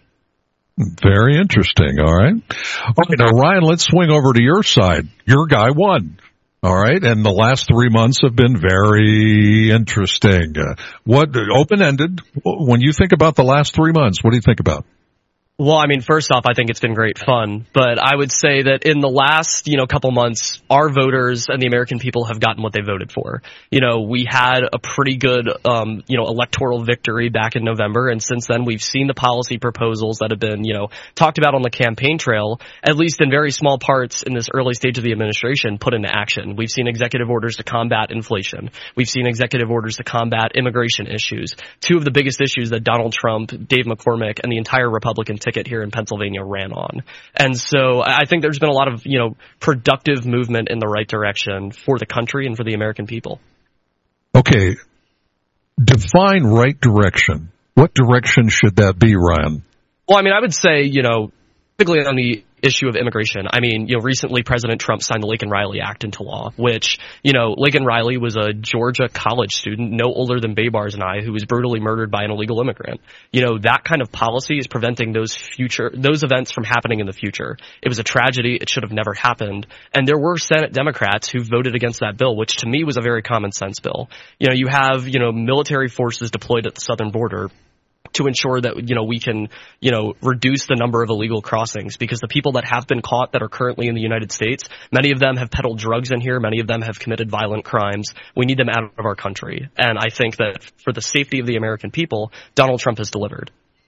Very interesting. All right. Okay, now Ryan, let's swing over to your side. Your guy won. All right, and the last three months have been very interesting. Uh, what open-ended? When you think about the last three months, what do you think about? Well, I mean, first off, I think it's been great fun, but I would say that in the last, you know, couple months, our voters and the American people have gotten what they voted for. You know, we had a pretty good, um, you know, electoral victory back in November, and since then we've seen the policy proposals that have been, you know, talked about on the campaign trail, at least in very small parts in this early stage of the administration, put into action. We've seen executive orders to combat inflation. We've seen executive orders to combat immigration issues. Two of the biggest issues that Donald Trump, Dave McCormick, and the entire Republican ticket here in Pennsylvania ran on. And so I think there's been a lot of, you know, productive movement in the right direction for the country and for the American people. Okay. Define right direction. What direction should that be, Ryan? Well, I mean, I would say, you know, particularly on the issue of immigration. I mean, you know, recently President Trump signed the Laken Riley Act into law, which, you know, Laken Riley was a Georgia college student, no older than Baybars and I, who was brutally murdered by an illegal immigrant. You know, that kind of policy is preventing those future, those events from happening in the future. It was a tragedy. It should have never happened. And there were Senate Democrats who voted against that bill, which to me was a very common sense bill. You know, you have, you know, military forces deployed at the southern border to ensure that, you know, we can, you know, reduce the number of illegal crossings, because the people that have been caught that are currently in the United States, many of them have peddled drugs in here. Many of them have committed violent crimes. We need them out of our country. And I think that for the safety of the American people, Donald Trump has delivered.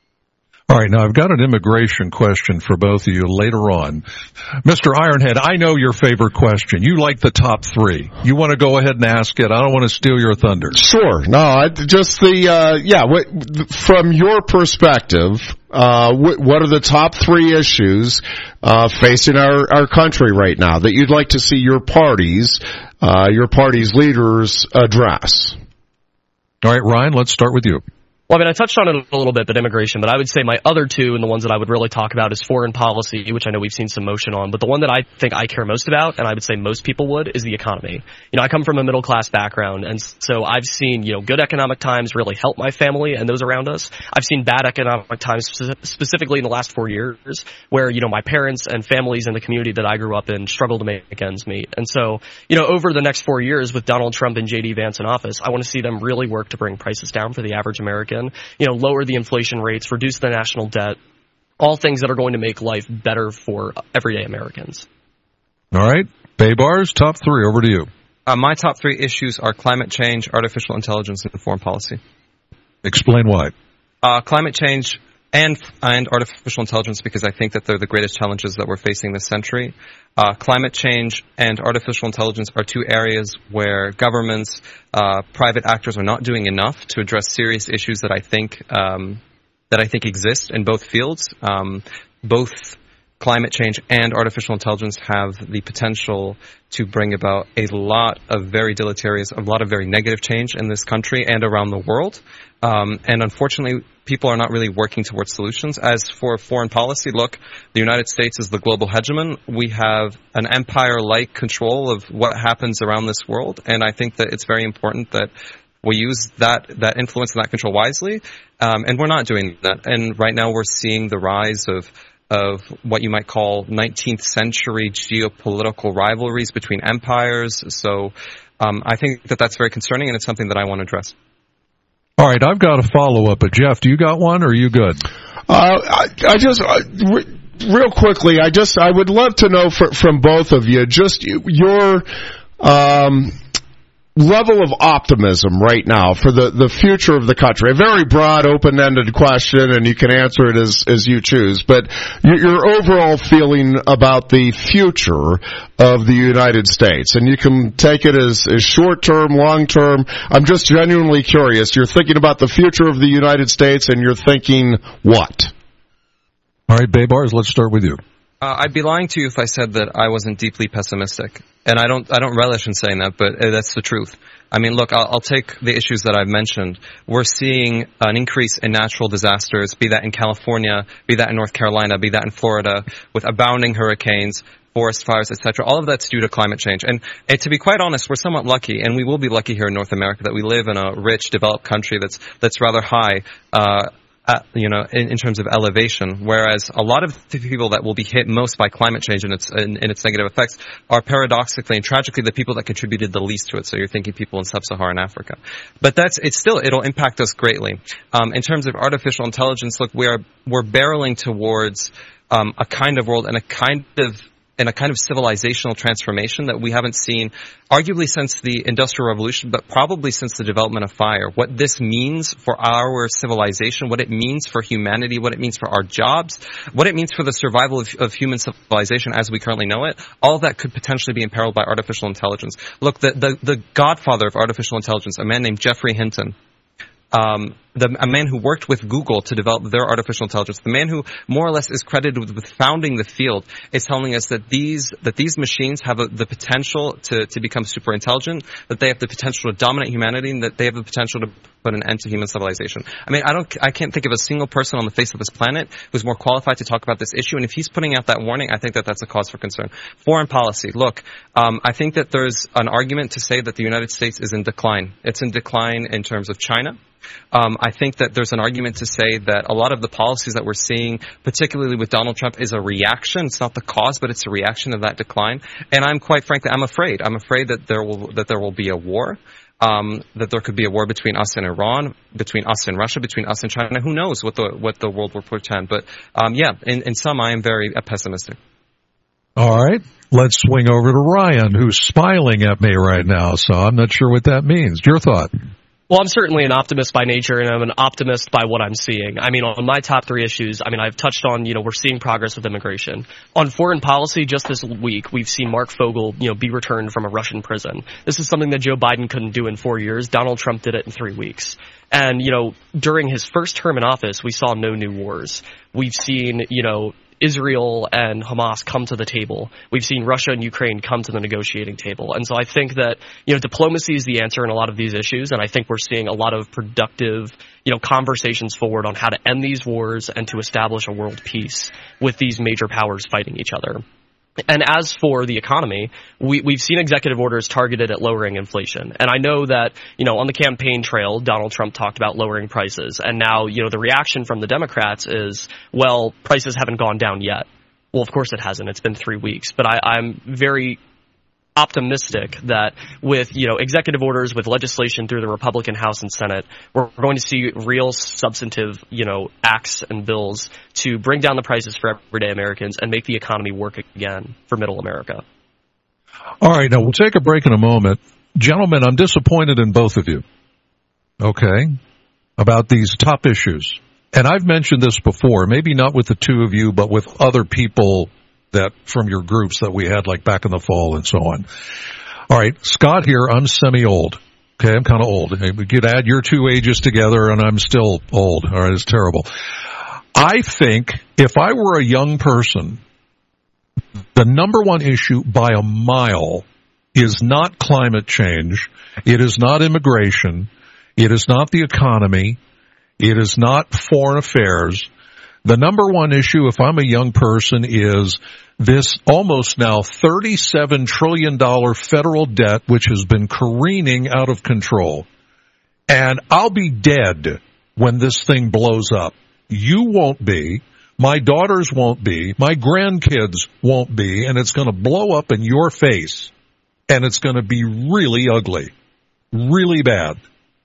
All right, now I've got an immigration question for both of you later on. Mister Ironhead, I know your favorite question. You like the top three. You want to go ahead and ask it. I don't want to steal your thunder. Sure. No, I, just the, uh, yeah, what, from your perspective, uh, what, what are the top three issues, uh, facing our, our country right now that you'd like to see your parties, uh, your party's leaders address? All right, Ryan, let's start with you. Well, I mean, I touched on it a little bit, but immigration, but I would say my other two, and the ones that I would really talk about, is foreign policy, which I know we've seen some motion on, but the one that I think I care most about, and I would say most people would, is the economy. You know, I come from a middle class background, and so I've seen, you know, good economic times really help my family and those around us. I've seen bad economic times, specifically in the last four years, where, you know, my parents and families in the community that I grew up in struggle to make ends meet. And so, you know, over the next four years with Donald Trump and J D Vance in office, I want to see them really work to bring prices down for the average American. You know, lower the inflation rates, reduce the national debt, all things that are going to make life better for everyday Americans. All right. Baybars, top three. Over to you. Uh, my top three issues are climate change, artificial intelligence, and foreign policy. Explain why. Uh, climate change and and artificial intelligence, because I think that they're the greatest challenges that we're facing this century. Uh, climate change and artificial intelligence are two areas where governments, uh, private actors are not doing enough to address serious issues that I think um, that I think exist in both fields. Um, both climate change and artificial intelligence have the potential to bring about a lot of very deleterious, a lot of very negative change in this country and around the world. Um, and unfortunately, people are not really working towards solutions. As for foreign policy, look, the United States is the global hegemon. We have an empire-like control of what happens around this world, and I think that it's very important that we use that that influence and that control wisely, um, and we're not doing that. And right now we're seeing the rise of of what you might call nineteenth century geopolitical rivalries between empires. So um, I think that that's very concerning, and it's something that I want to address. All right, I've got a follow-up, but Jeff, do you got one, or are you good? Uh, I, I just, uh, re- real quickly, I just, I would love to know for, from both of you, just your, um, level of optimism right now for the, the future of the country. A very broad, open-ended question, and you can answer it as, as you choose, but your, your overall feeling about the future of the United States. And you can take it as, as short-term, long-term. I'm just genuinely curious. You're thinking about the future of the United States, and you're thinking what? All right, Baybars, let's start with you. Uh, I'd be lying to you if I said that I wasn't deeply pessimistic. And I don't, I don't relish in saying that, but uh, that's the truth. I mean, look, I'll, I'll take the issues that I've mentioned. We're seeing an increase in natural disasters, be that in California, be that in North Carolina, be that in Florida, with abounding hurricanes, forest fires, et cetera. All of that's due to climate change. And, and to be quite honest, we're somewhat lucky, and we will be lucky here in North America that we live in a rich, developed country that's that's rather high. Uh, Uh, you know, in, in terms of elevation, whereas a lot of the people that will be hit most by climate change and its and, and its negative effects are paradoxically and tragically the people that contributed the least to it. So you're thinking people in sub-Saharan Africa, but that's it's still it'll impact us greatly. Um, in terms of artificial intelligence, look, we are we're barreling towards um, a kind of world and a kind of and a kind of civilizational transformation that we haven't seen arguably since the Industrial Revolution, but probably since the development of fire. What this means for our civilization, what it means for humanity, what it means for our jobs, what it means for the survival of, of human civilization as we currently know it, all of that could potentially be imperiled by artificial intelligence. Look, the, the, the godfather of artificial intelligence, a man named Geoffrey Hinton, Um, the, a man who worked with Google to develop their artificial intelligence, the man who more or less is credited with, with founding the field, is telling us that these that these machines have a, the potential to, to become super intelligent, that they have the potential to dominate humanity, and that they have the potential to put an end to human civilization. I mean, I don't, I can't think of a single person on the face of this planet who's more qualified to talk about this issue. And if he's putting out that warning, I think that that's a cause for concern. Foreign policy. Look, um, I think that there's an argument to say that the United States is in decline. It's in decline in terms of China. Um, I think that there's an argument to say that a lot of the policies that we're seeing, particularly with Donald Trump, is a reaction. It's not the cause, but it's a reaction of that decline. And I'm quite frankly, I'm afraid. I'm afraid that there will that there will be a war. Um, that there could be a war between us and Iran, between us and Russia, between us and China. Who knows what the what the world will portend? But um, yeah, in, in some, I am very uh, pessimistic. All right, let's swing over to Ryan, who's smiling at me right now. So I'm not sure what that means. Your thought? Well, I'm certainly an optimist by nature, and I'm an optimist by what I'm seeing. I mean, on my top three issues, I mean, I've touched on, you know, we're seeing progress with immigration. On foreign policy, just this week, we've seen Mark Fogel, you know, be returned from a Russian prison. This is something that Joe Biden couldn't do in four years. Donald Trump did it in three weeks. And, you know, during his first term in office, we saw no new wars. We've seen, you know, Israel and Hamas come to the table. We've seen Russia and Ukraine come to the negotiating table. And so I think that, you know, diplomacy is the answer in a lot of these issues. And I think we're seeing a lot of productive, you know, conversations forward on how to end these wars and to establish a world peace with these major powers fighting each other. And as for the economy, we, we've seen executive orders targeted at lowering inflation. And I know that, you know, on the campaign trail, Donald Trump talked about lowering prices. And now, you know, the reaction from the Democrats is, well, prices haven't gone down yet. Well, of course it hasn't. It's been three weeks. But I, I'm very optimistic that with, you know, executive orders, with legislation through the Republican House and Senate, we're going to see real substantive, you know, acts and bills to bring down the prices for everyday Americans and make the economy work again for middle America. All right, now we'll take a break in a moment. Gentlemen, I'm disappointed in both of you, okay, about these top issues. And I've mentioned this before, maybe not with the two of you, but with other people that from your groups that we had like back in the fall and so on. All right, Scott here, I'm semi-old. Okay, I'm kind of old. We could add your two ages together and I'm still old. All right, it's terrible. I think if I were a young person, the number one issue by a mile is not climate change. It is not immigration. It is not the economy. It is not foreign affairs. The number one issue, if I'm a young person, is this almost now thirty-seven trillion dollars federal debt, which has been careening out of control. And I'll be dead when this thing blows up. You won't be. My daughters won't be. My grandkids won't be. And it's going to blow up in your face. And it's going to be really ugly. Really bad.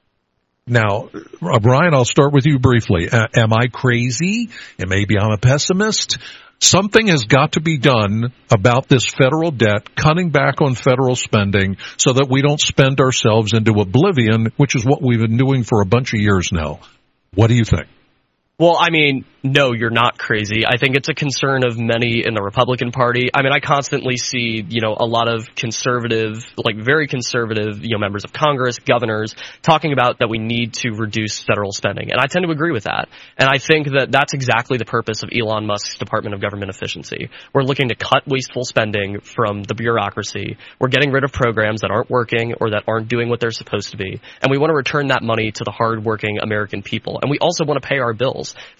Now, Brian, I'll start with you briefly. Uh, am I crazy? And maybe I'm a pessimist. Something has got to be done about this federal debt, cutting back on federal spending so that we don't spend ourselves into oblivion, which is what we've been doing for a bunch of years now. What do you think? Well, I mean, no, you're not crazy. I think it's a concern of many in the Republican Party. I mean, I constantly see, you know, a lot of conservative, like very conservative, you know, members of Congress, governors, talking about that we need to reduce federal spending. And I tend to agree with that. And I think that that's exactly the purpose of Elon Musk's Department of Government Efficiency. We're looking to cut wasteful spending from the bureaucracy. We're getting rid of programs that aren't working or that aren't doing what they're supposed to be. And we want to return that money to the hardworking American people. And we also want to pay our bills. thirty-seven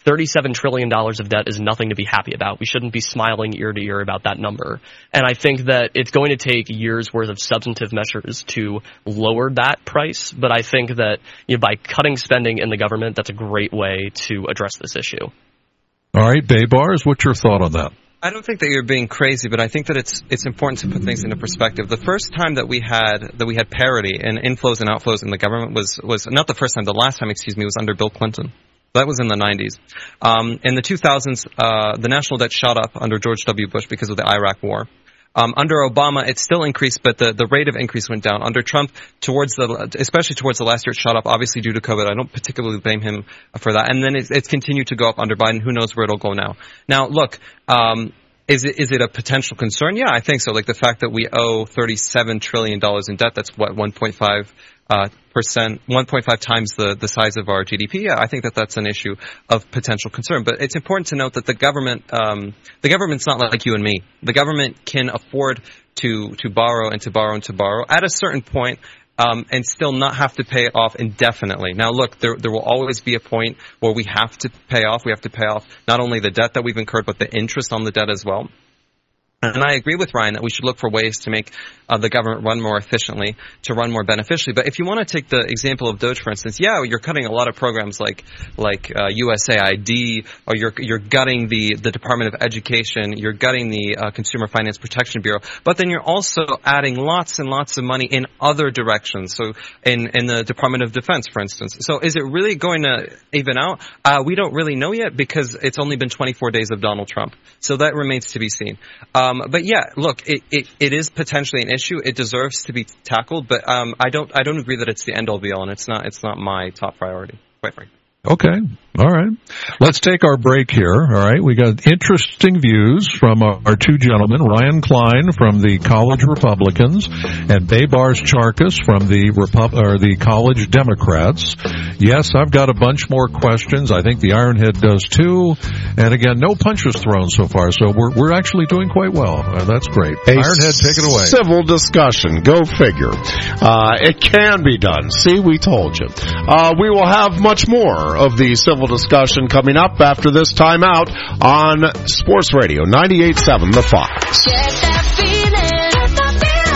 thirty-seven trillion dollars of debt is nothing to be happy about. We shouldn't be smiling ear to ear about that number. And I think that it's going to take years worth of substantive measures to lower that price. But I think that, you know, by cutting spending in the government, that's a great way to address this issue. All right, Baybars, what's your thought on that? I don't think that you're being crazy, but I think that it's it's important to put things into perspective. The first time that we had that we had parity in inflows and outflows in the government was was not the first time. The last time, excuse me, was under Bill Clinton. That was in the nineties. Um, in the two thousands, uh, the national debt shot up under George W. Bush because of the Iraq War. Um, under Obama, it still increased, but the, the rate of increase went down. Under Trump, towards the, especially towards the last year, it shot up, obviously due to COVID. I don't particularly blame him for that. And then it's, it's continued to go up under Biden. Who knows where it'll go now? Now, look, um, is it, is it a potential concern? Yeah, I think so. Like the fact that we owe thirty-seven trillion dollars in debt, that's what, one point five Uh, percent, one point five times the, the size of our G D P. Yeah, I think that that's an issue of potential concern. But it's important to note that the government, um, the government's not like you and me. The government can afford to, to borrow and to borrow and to borrow at a certain point, um, and still not have to pay it off indefinitely. Now look, there, there will always be a point where we have to pay off. We have to pay off not only the debt that we've incurred, but the interest on the debt as well. And I agree with Ryan that we should look for ways to make uh, the government run more efficiently, to run more beneficially. But if you want to take the example of DOGE, for instance, yeah, you're cutting a lot of programs like like uh, U S A I D, or you're you're gutting the, the Department of Education, you're gutting the uh, Consumer Finance Protection Bureau. But then you're also adding lots and lots of money in other directions. So in, in the Department of Defense, for instance. So is it really going to even out? Uh, we don't really know yet because it's only been twenty-four days of Donald Trump. So that remains to be seen. Um, Um, but yeah, look, it, it, it is potentially an issue. It deserves to be tackled, but um, I don't I don't agree that it's the end all be all, and it's not it's not my top priority, quite frankly. Okay. All right. Let's take our break here. All right. We got interesting views from our, our two gentlemen, Ryan Klein from the College Republicans and Baybars Charkis from the Repub- or the College Democrats. Yes, I've got a bunch more questions. I think the Ironhead does too. And again, no punches thrown so far, so we're we're actually doing quite well. Uh, that's great. A Ironhead, take it away. Civil discussion. Go figure. Uh, it can be done. See, we told you. Uh, we will have much more of the civil discussion coming up after this timeout on Sports Radio ninety-eight point seven The Fox. Get that feeling. Get that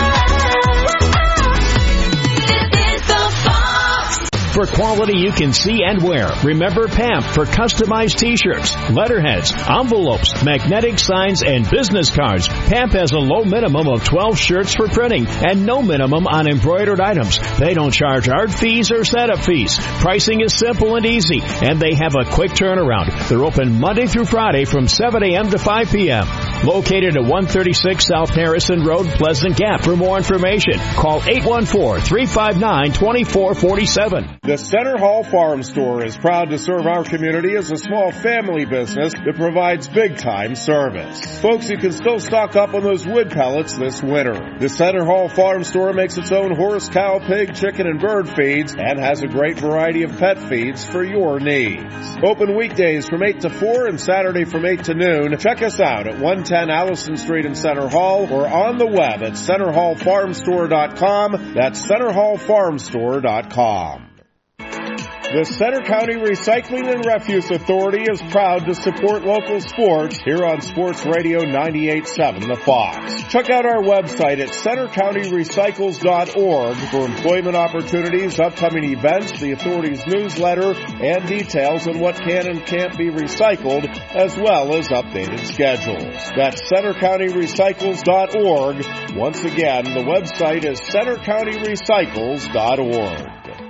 feeling. It is the Fox. For quality you can see and wear, remember P A M P for customized t-shirts, letterheads, envelopes, magnetic signs, and business cards. P A M P has a low minimum of twelve shirts for printing and no minimum on embroidered items. They don't charge art fees or setup fees. Pricing is simple and easy, and they have a quick turnaround. They're open Monday through Friday from seven a.m. to five p.m. Located at one thirty-six South Harrison Road, Pleasant Gap. For more information, call eight one four, three five nine, two four four seven. The Center Hall Farm Store is proud to serve our community as a small family business that provides big-time service. Folks, you can still stock up on those wood pellets this winter. The Center Hall Farm Store makes its own horse, cow, pig, chicken, and bird feeds and has a great variety of pet feeds for your needs. Open weekdays from eight to four and Saturday from eight to noon. Check us out at one ten Allison Street in Center Hall or on the web at center hall farm store dot com. That's center hall farm store dot com. The Center County Recycling and Refuse Authority is proud to support local sports here on Sports Radio ninety-eight point seven The Fox. Check out our website at center county recycles dot org for employment opportunities, upcoming events, the authority's newsletter, and details on what can and can't be recycled, as well as updated schedules. That's center county recycles dot org. Once again, the website is center county recycles dot org.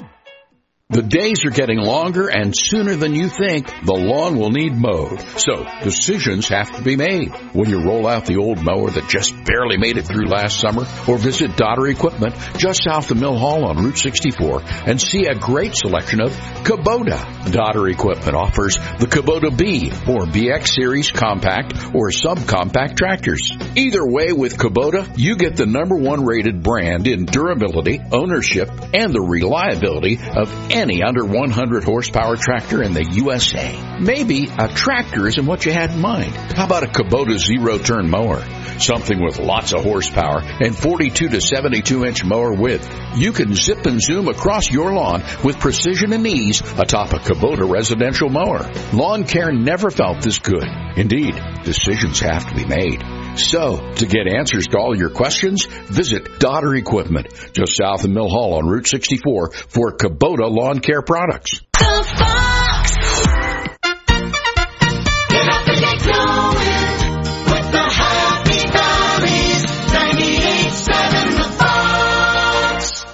The days are getting longer, and sooner than you think, the lawn will need mowed. So, decisions have to be made. When you roll out the old mower that just barely made it through last summer, or visit Dodder Equipment just south of Mill Hall on Route sixty-four and see a great selection of Kubota. Dodder Equipment offers the Kubota B or B X Series compact or subcompact tractors. Either way, with Kubota, you get the number one rated brand in durability, ownership, and the reliability of any under one hundred horsepower tractor in the U S A. Maybe a tractor isn't what you had in mind. How about a Kubota zero-turn mower? something with lots of horsepower and forty-two to seventy-two inch mower width. You can zip and zoom across your lawn with precision and ease atop a Kubota residential mower. Lawn care never felt this good. Indeed, decisions have to be made. So, to get answers to all your questions, visit Dodder Equipment, just south of Mill Hall on Route sixty-four for Kubota lawn care products. The Fox. Get up and get going with the Happy Valleys. ninety-eight point seven The Fox.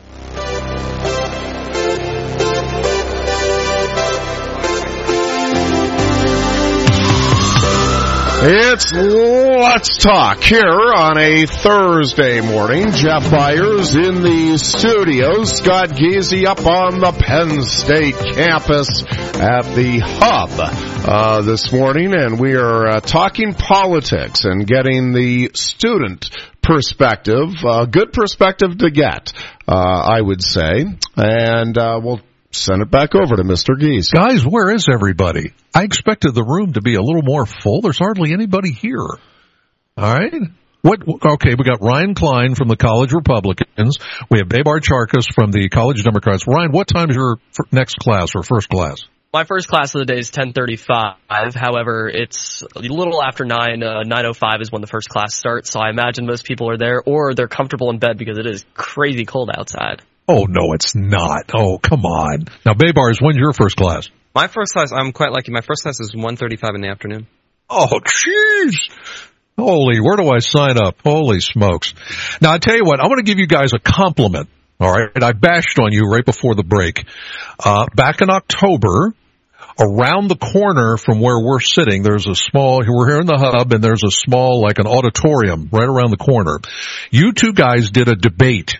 It's Let's Talk here on a Thursday morning. Jeff Byers in the studios. Scott Giese up on the Penn State campus at the Hub uh, this morning. And we are uh, talking politics and getting the student perspective. Uh, good perspective to get, uh, I would say. And uh, we'll send it back over to Mister Giese. Guys, where is everybody? I expected the room to be a little more full. There's hardly anybody here. All right. What? Okay, we got Ryan Klein from the College Republicans. We have Babe Archarkas from the College Democrats. Ryan, what time is your next class or first class? My first class of the day is ten thirty-five. However, it's a little after nine. Uh, nine oh five is when the first class starts, so I imagine most people are there, or they're comfortable in bed because it is crazy cold outside. Oh, no, it's not. Oh, come on. Now, Baybars, when's your first class? My first class, I'm quite lucky. My first class is one thirty-five in the afternoon. Oh, jeez. Holy, where do I sign up? Holy smokes. Now, I tell you what, I want to give you guys a compliment. All right. I bashed on you right before the break. Uh, back in October, around the corner from where we're sitting, there's a small, we're here in the Hub, and there's a small, like an auditorium right around the corner. You two guys did a debate.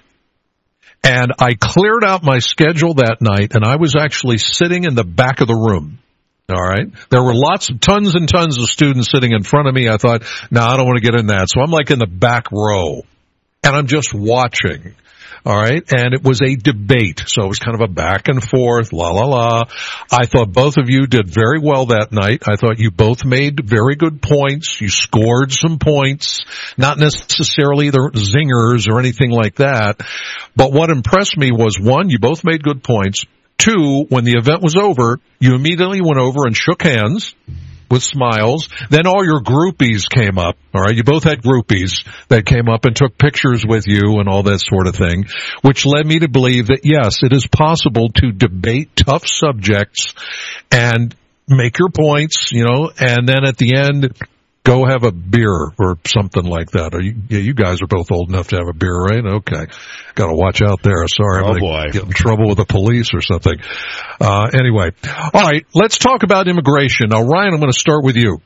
And I cleared out my schedule that night, and I was actually sitting in the back of the room. All right. There were lots of tons and tons of students sitting in front of me. I thought, no, nah, I don't want to get in that. So I'm like in the back row, and I'm just watching. All right. And it was a debate. So it was kind of a back and forth, la, la, la. I thought both of you did very well that night. I thought you both made very good points. You scored some points, not necessarily the zingers or anything like that. But what impressed me was, one, you both made good points. Two, when the event was over, you immediately went over and shook hands with smiles. Then all your groupies came up. All right. You both had groupies that came up and took pictures with you and all that sort of thing, which led me to believe that, yes, it is possible to debate tough subjects and make your points, you know, and then at the end, go have a beer or something like that. Are you, yeah, you guys are both old enough to have a beer, right? Okay. Got to watch out there. Sorry. Oh, I'm boy. Get in trouble with the police or something. Uh, anyway. All right. Let's talk about immigration. Now, Ryan, I'm going to start with you.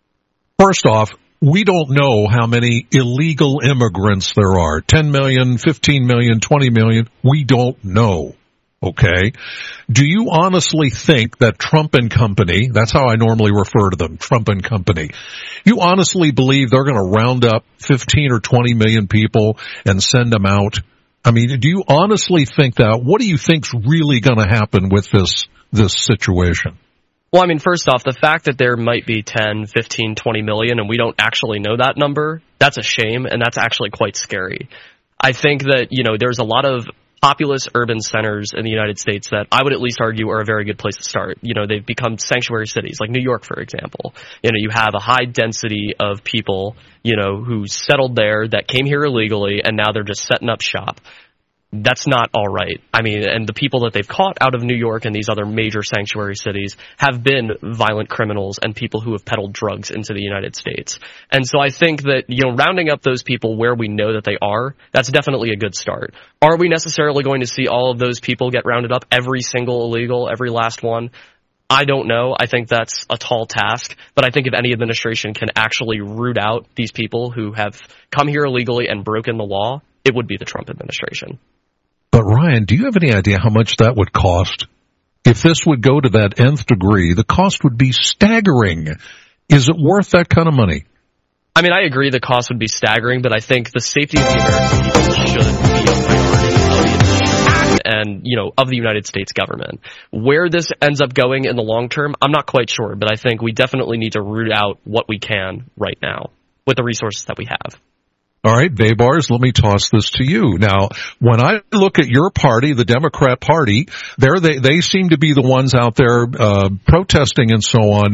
First off, we don't know how many illegal immigrants there are. ten million, fifteen million, twenty million. We don't know. Okay. Do you honestly think that Trump and company, that's how I normally refer to them, Trump and company, you honestly believe they're going to round up fifteen or twenty million people and send them out? I mean, do you honestly think that? What do you think's really going to happen with this, this situation? Well, I mean, first off, the fact that there might be ten, fifteen, twenty million and we don't actually know that number, that's a shame, and that's actually quite scary. I think that, you know, there's a lot of populous urban centers in the United States that I would at least argue are a very good place to start. You know, they've become sanctuary cities, like New York, for example. You know, you have a high density of people, you know, who settled there, that came here illegally, and now they're just setting up shop. That's not all right. I mean, and the people that they've caught out of New York and these other major sanctuary cities have been violent criminals and people who have peddled drugs into the United States. And so I think that, you know, rounding up those people where we know that they are, that's definitely a good start. Are we necessarily going to see all of those people get rounded up, every single illegal, every last one? I don't know. I think that's a tall task. But I think if any administration can actually root out these people who have come here illegally and broken the law, it would be the Trump administration. But Ryan, do you have any idea how much that would cost? If this would go to that nth degree, the cost would be staggering. Is it worth that kind of money? I mean, I agree the cost would be staggering, but I think the safety of the American people should be a priority of the administration and, you know, of the United States government. Where this ends up going in the long term, I'm not quite sure, but I think we definitely need to root out what we can right now. with the resources that we have. All right, Baybars, let me toss this to you. Now, when I look at your party, the Democrat Party, there they, they seem to be the ones out there uh, protesting and so on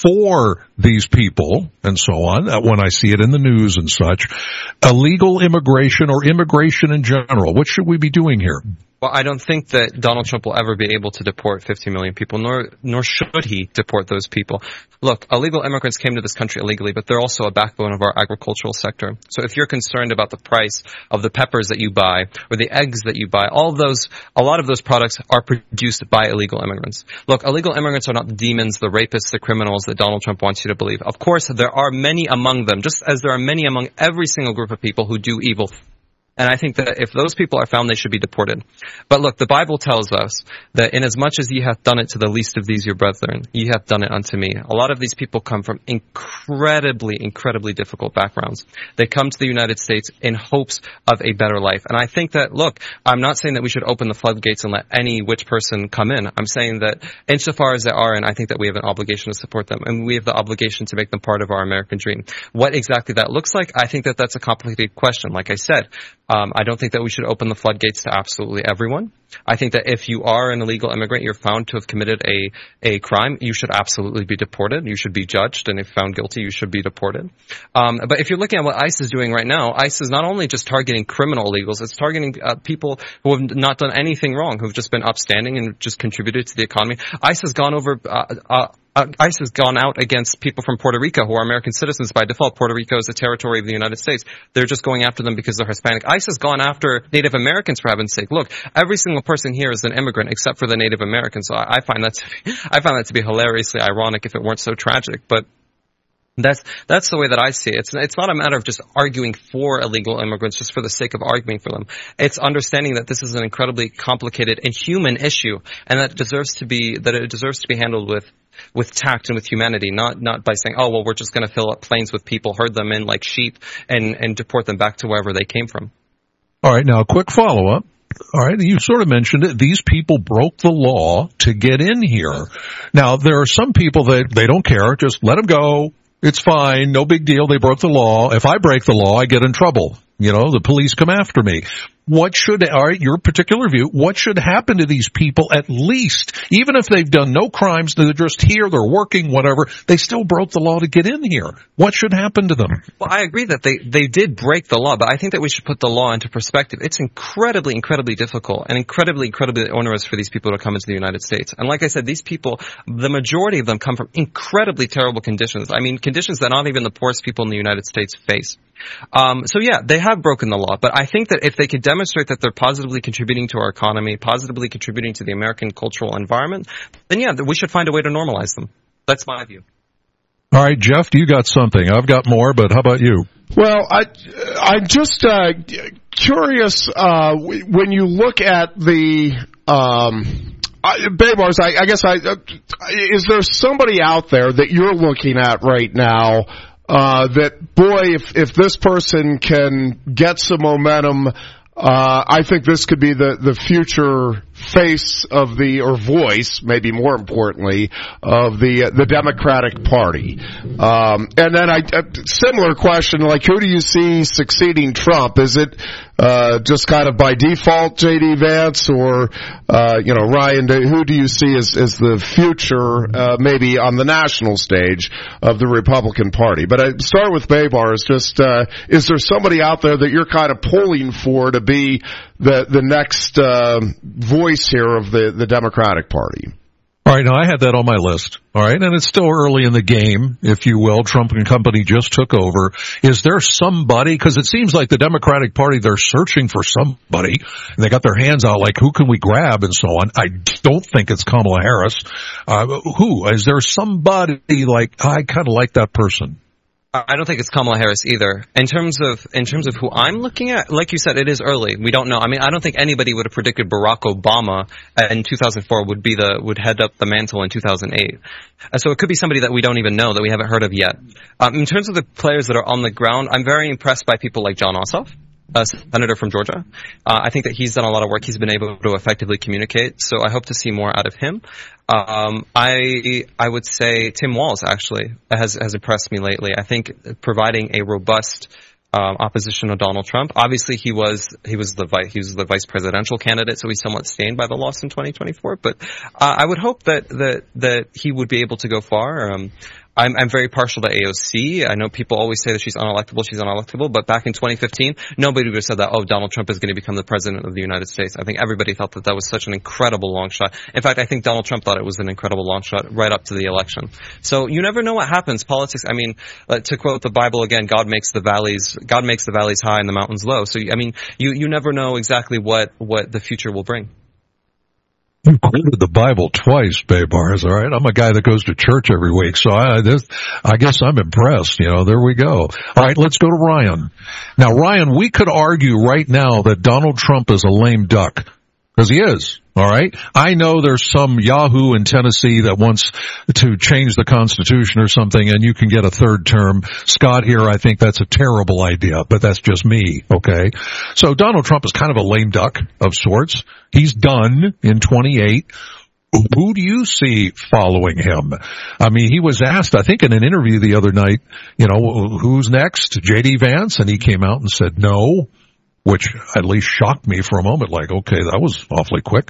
for these people and so on, uh, when I see it in the news and such. Illegal immigration or immigration in general, what should we be doing here? Well, I don't think that Donald Trump will ever be able to deport fifty million people, nor nor should he deport those people. Look, illegal immigrants came to this country illegally, but they're also a backbone of our agricultural sector. So if you're concerned about the price of the peppers that you buy or the eggs that you buy, all of those, a lot of those products are produced by illegal immigrants. Look, illegal immigrants are not the demons, the rapists, the criminals that Donald Trump wants you to believe. Of course, there are many among them, just as there are many among every single group of people who do evil. And I think that if those people are found, they should be deported. But look, the Bible tells us that inasmuch as ye hath done it to the least of these your brethren, ye hath done it unto me. A lot of these people come from incredibly, incredibly difficult backgrounds. They come to the United States in hopes of a better life. And I think that, look, I'm not saying that we should open the floodgates and let any which person come in. I'm saying that insofar as they are in, I think that we have an obligation to support them. And we have the obligation to make them part of our American dream. What exactly that looks like, I think that that's a complicated question. Like I said, Um, I don't think that we should open the floodgates to absolutely everyone. I think that if you are an illegal immigrant, you're found to have committed a, a crime, you should absolutely be deported. You should be judged, and if found guilty, you should be deported. Um, but if you're looking at what ICE is doing right now, ICE is not only just targeting criminal illegals, it's targeting uh, people who have not done anything wrong, who've just been upstanding and just contributed to the economy. ICE has gone over uh, uh, Uh, ICE has gone out against people from Puerto Rico who are American citizens by default. Puerto Rico is a territory of the United States. They're just going after them because they're Hispanic. ICE has gone after Native Americans, for heaven's sake. Look, every single person here is an immigrant except for the Native Americans. So I, I find that to be, I find that to be hilariously ironic if it weren't so tragic. But That's that's the way that I see it. It's it's not a matter of just arguing for illegal immigrants just for the sake of arguing for them. It's understanding that this is an incredibly complicated and human issue, and that it deserves to be that it deserves to be handled with with tact and with humanity, not not by saying, oh well, we're just going to fill up planes with people, herd them in like sheep, and and deport them back to wherever they came from. All right, now a quick follow up. All right, you sort of mentioned it. These people broke the law to get in here. Now there are some people that they don't care, just let them go. It's fine, no big deal, they broke the law. If I break the law, I get in trouble. You know, the police come after me. What should, all right, your particular view, what should happen to these people at least, even if they've done no crimes, they're just here, they're working, whatever, they still broke the law to get in here. What should happen to them? Well, I agree that they, they did break the law, but I think that we should put the law into perspective. It's incredibly, incredibly difficult and incredibly, incredibly onerous for these people to come into the United States. And like I said, these people, the majority of them come from incredibly terrible conditions. I mean, conditions that not even the poorest people in the United States face. Um, so yeah, they have broken the law, but I think that if they could demonstrate that they're positively contributing to our economy, positively contributing to the American cultural environment, then yeah, we should find a way to normalize them. That's my view. All right, Jeff, you got something. I've got more, but how about you? Well, I, I'm just uh, curious uh, when you look at the um, I, Baybars. I, I guess I uh, is there somebody out there that you're looking at right now? Uh, that boy, if, if this person can get some momentum, uh, I think this could be the, the future face of the, or voice, maybe more importantly, of the, the Democratic Party. Um, and then I, a similar question, like who do you see succeeding Trump? Is it, uh, just kind of by default J D Vance or, uh, you know, Ryan, who do you see as, as the future, uh, maybe on the national stage of the Republican Party? But I start with Baybars, just, uh, is there somebody out there that you're kind of pulling for to be the, the next, uh, voice here of the, the Democratic Party? All right, now I had that on my list. All right, and it's still early in the game, if you will. Trump and company just took over. Is there somebody, because it seems like the Democratic Party, they're searching for somebody, and they got their hands out like, who can we grab and so on. I don't think it's Kamala Harris. Uh, who? Is there somebody like, I kind of like that person? I don't think it's Kamala Harris either. In terms of in terms of who I'm looking at, like you said, it is early. We don't know. I mean, I don't think anybody would have predicted Barack Obama in two thousand four would be the would head up the mantle in two thousand eight. Uh, so it could be somebody that we don't even know, that we haven't heard of yet. Um, in terms of the players that are on the ground, I'm very impressed by people like Jon Ossoff. uh, senator from Georgia. Uh, I think that he's done a lot of work. He's been able to effectively communicate. So I hope to see more out of him. Um, I I would say Tim Walz actually has has impressed me lately. I think providing a robust um, opposition to Donald Trump. Obviously, he was he was the vice he was the vice presidential candidate, so he's somewhat stained by the loss in twenty twenty-four. But uh, I would hope that that that he would be able to go far. Um, I'm, I'm very partial to A O C. I know people always say that she's unelectable, she's unelectable, but back in twenty fifteen, nobody would have said that, oh, Donald Trump is going to become the president of the United States. I think everybody thought that that was such an incredible long shot. In fact, I think Donald Trump thought it was an incredible long shot right up to the election. So you never know what happens. Politics, I mean, uh, to quote the Bible again, God makes the valleys, God makes the valleys high and the mountains low. So, I mean, you, you never know exactly what, what the future will bring. You quoted the Bible twice, Baybars, all right? I'm a guy that goes to church every week, so I, this, I guess I'm impressed. You know, there we go. All right, let's go to Ryan. Now, Ryan, we could argue right now that Donald Trump is a lame duck, because he is. All right. I know there's some Yahoo in Tennessee that wants to change the Constitution or something, and you can get a third term. Scott here, I think that's a terrible idea, but that's just me. Okay. So Donald Trump is kind of a lame duck of sorts. He's done in twenty-eight. Who do you see following him? I mean, he was asked, I think in an interview the other night, you know, who's next? J D Vance? And he came out and said no, which at least shocked me for a moment. Like, okay, that was awfully quick.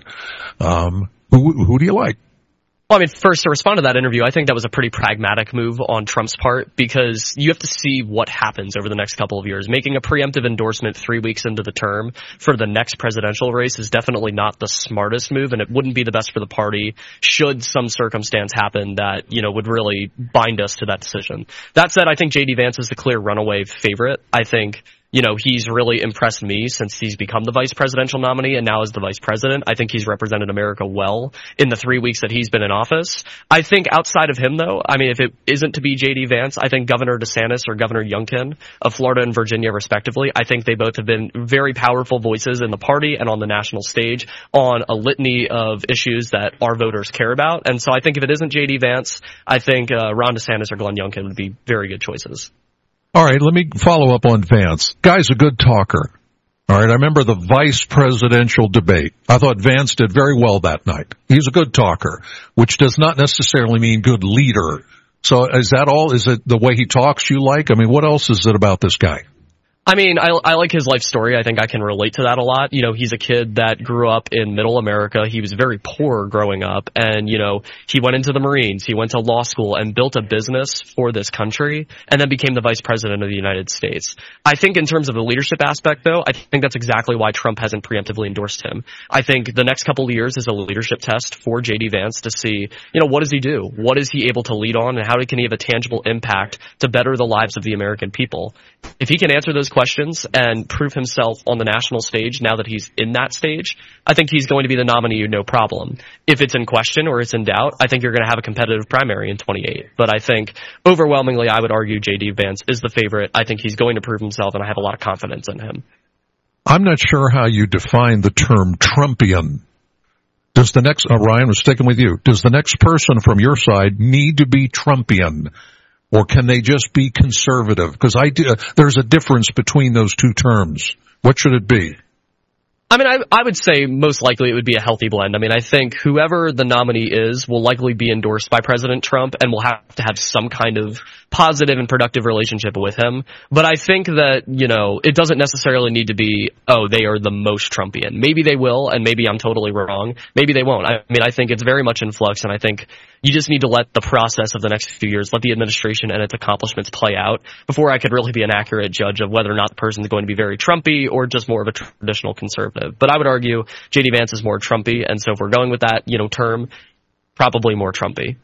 Um, who, who do you like? Well, I mean, first, to respond to that interview, I think that was a pretty pragmatic move on Trump's part, because you have to see what happens over the next couple of years. Making a preemptive endorsement three weeks into the term for the next presidential race is definitely not the smartest move, and it wouldn't be the best for the party should some circumstance happen that, you know, would really bind us to that decision. That said, I think J D Vance is the clear runaway favorite. I think, you know, he's really impressed me since he's become the vice presidential nominee and now is the vice president. I think he's represented America well in the three weeks that he's been in office. I think outside of him, though, I mean, if it isn't to be J D Vance, I think Governor DeSantis or Governor Youngkin of Florida and Virginia, respectively, I think they both have been very powerful voices in the party and on the national stage on a litany of issues that our voters care about. And so I think if it isn't J D Vance, I think uh, Ron DeSantis or Glenn Youngkin would be very good choices. All right, let me follow up on Vance. Guy's a good talker. All right, I remember the vice presidential debate. I thought Vance did very well that night. He's a good talker, which does not necessarily mean good leader. So is that all? Is it the way he talks you like? I mean, what else is it about this guy? I mean, I, I like his life story. I think I can relate to that a lot. You know, he's a kid that grew up in middle America. He was very poor growing up. And, you know, he went into the Marines. He went to law school and built a business for this country and then became the vice president of the United States. I think in terms of the leadership aspect, though, I think that's exactly why Trump hasn't preemptively endorsed him. I think the next couple of years is a leadership test for J D Vance to see, you know, what does he do? What is he able to lead on, and how can he have a tangible impact to better the lives of the American people? If he can answer those questions and prove himself on the national stage now that he's in that stage, I think he's going to be the nominee, no problem. If it's in question or it's in doubt, I think you're going to have a competitive primary in twenty-eight. But I think overwhelmingly, I would argue J D Vance is the favorite. I think he's going to prove himself, and I have a lot of confidence in him. I'm not sure how you define the term Trumpian. Does the next, uh, Ryan, we're sticking with you. Does the next person from your side need to be Trumpian? Or can they just be conservative? Because I do, uh, there's a difference between those two terms. What should it be? I mean, I, I would say most likely it would be a healthy blend. I mean, I think whoever the nominee is will likely be endorsed by President Trump and will have to have some kind of positive and productive relationship with him. But I think that, you know, it doesn't necessarily need to be, oh, they are the most Trumpian. Maybe they will, and maybe I'm totally wrong. Maybe they won't. I mean, I think it's very much in flux, and I think you just need to let the process of the next few years, let the administration and its accomplishments play out before I could really be an accurate judge of whether or not the person is going to be very Trumpy or just more of a traditional conservative. But I would argue J D Vance is more Trumpy, and so if we're going with that, you know, term, probably more Trumpy.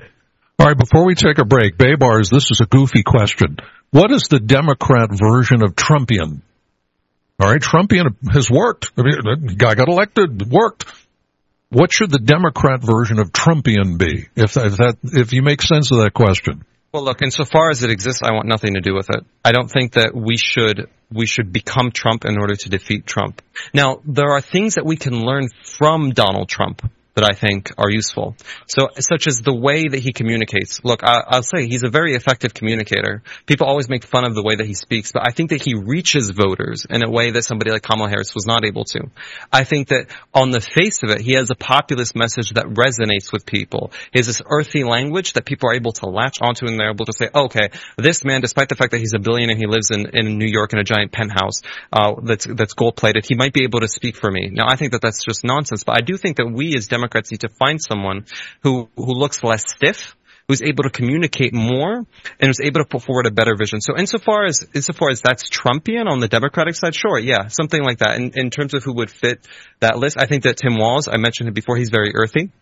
All right, before we take a break, Baybars, this is a goofy question. What is the Democrat version of Trumpian? All right, Trumpian has worked. I mean, the guy got elected, worked. What should the Democrat version of Trumpian be, if, if that, if you make sense of that question? Well, look, insofar as it exists, I want nothing to do with it. I don't think that we should we should become Trump in order to defeat Trump. Now, there are things that we can learn from Donald Trump. that I think are useful. So, such as the way that he communicates. Look, I, I'll say he's a very effective communicator. People always make fun of the way that he speaks, but I think that he reaches voters in a way that somebody like Kamala Harris was not able to. I think that on the face of it, he has a populist message that resonates with people. He has this earthy language that people are able to latch onto, and they're able to say, okay, this man, despite the fact that he's a billionaire, he lives in, in New York in a giant penthouse, uh, that's, that's gold plated, he might be able to speak for me. Now, I think that that's just nonsense, but I do think that we as Democrats need to find someone who, who looks less stiff, who's able to communicate more, and who's able to put forward a better vision. So insofar as, insofar as that's Trumpian on the Democratic side, sure, yeah, something like that. In, in terms of who would fit that list, I think that Tim Walz, I mentioned him before, he's very earthy.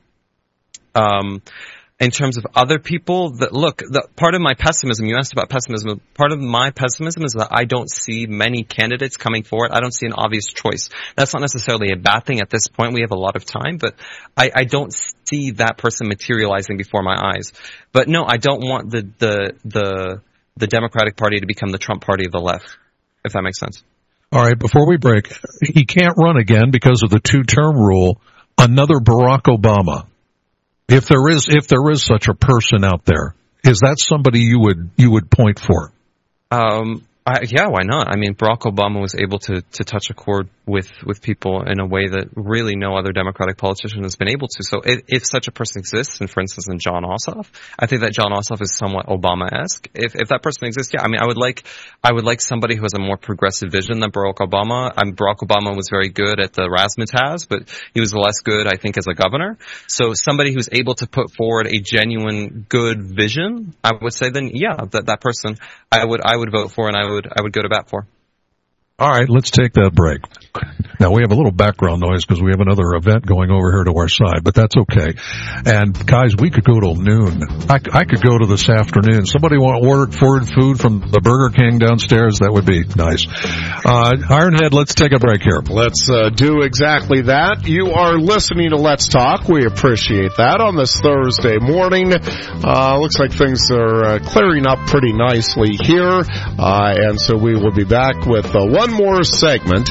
Um, in terms of other people, that look, the, part of my pessimism, you asked about pessimism, part of my pessimism is that I don't see many candidates coming forward. I don't see an obvious choice. That's not necessarily a bad thing at this point. We have a lot of time, but I, I don't see that person materializing before my eyes. But no, I don't want the, the, the, the Democratic Party to become the Trump party of the left, if that makes sense. All right, before we break, he can't run again because of the two-term rule. Another Barack Obama. If there is, if there is such a person out there, is that somebody you would, you would point for? Um, I, yeah, why not? I mean, Barack Obama was able to, to touch a chord with, with people in a way that really no other Democratic politician has been able to. So if, if such a person exists, and for instance in Jon Ossoff, I think that Jon Ossoff is somewhat Obama-esque. If, if that person exists, yeah, I mean, I would like, I would like somebody who has a more progressive vision than Barack Obama. I mean, Barack Obama was very good at the razzmatazz, but he was less good, I think, as a governor. So somebody who's able to put forward a genuine good vision, I would say then, yeah, that, that person I would, I would vote for, and I would I would go to bat for. All right, let's take that break. Now, we have a little background noise because we have another event going over here to our side, but that's okay. And, guys, we could go till noon. I, I could go to this afternoon. Somebody want to order food from the Burger King downstairs? That would be nice. Uh, Ironhead, let's take a break here. Let's uh, do exactly that. You are listening to Let's Talk. We appreciate that on this Thursday morning. Uh, looks like things are uh, clearing up pretty nicely here. Uh, and so we will be back with uh, one more segment,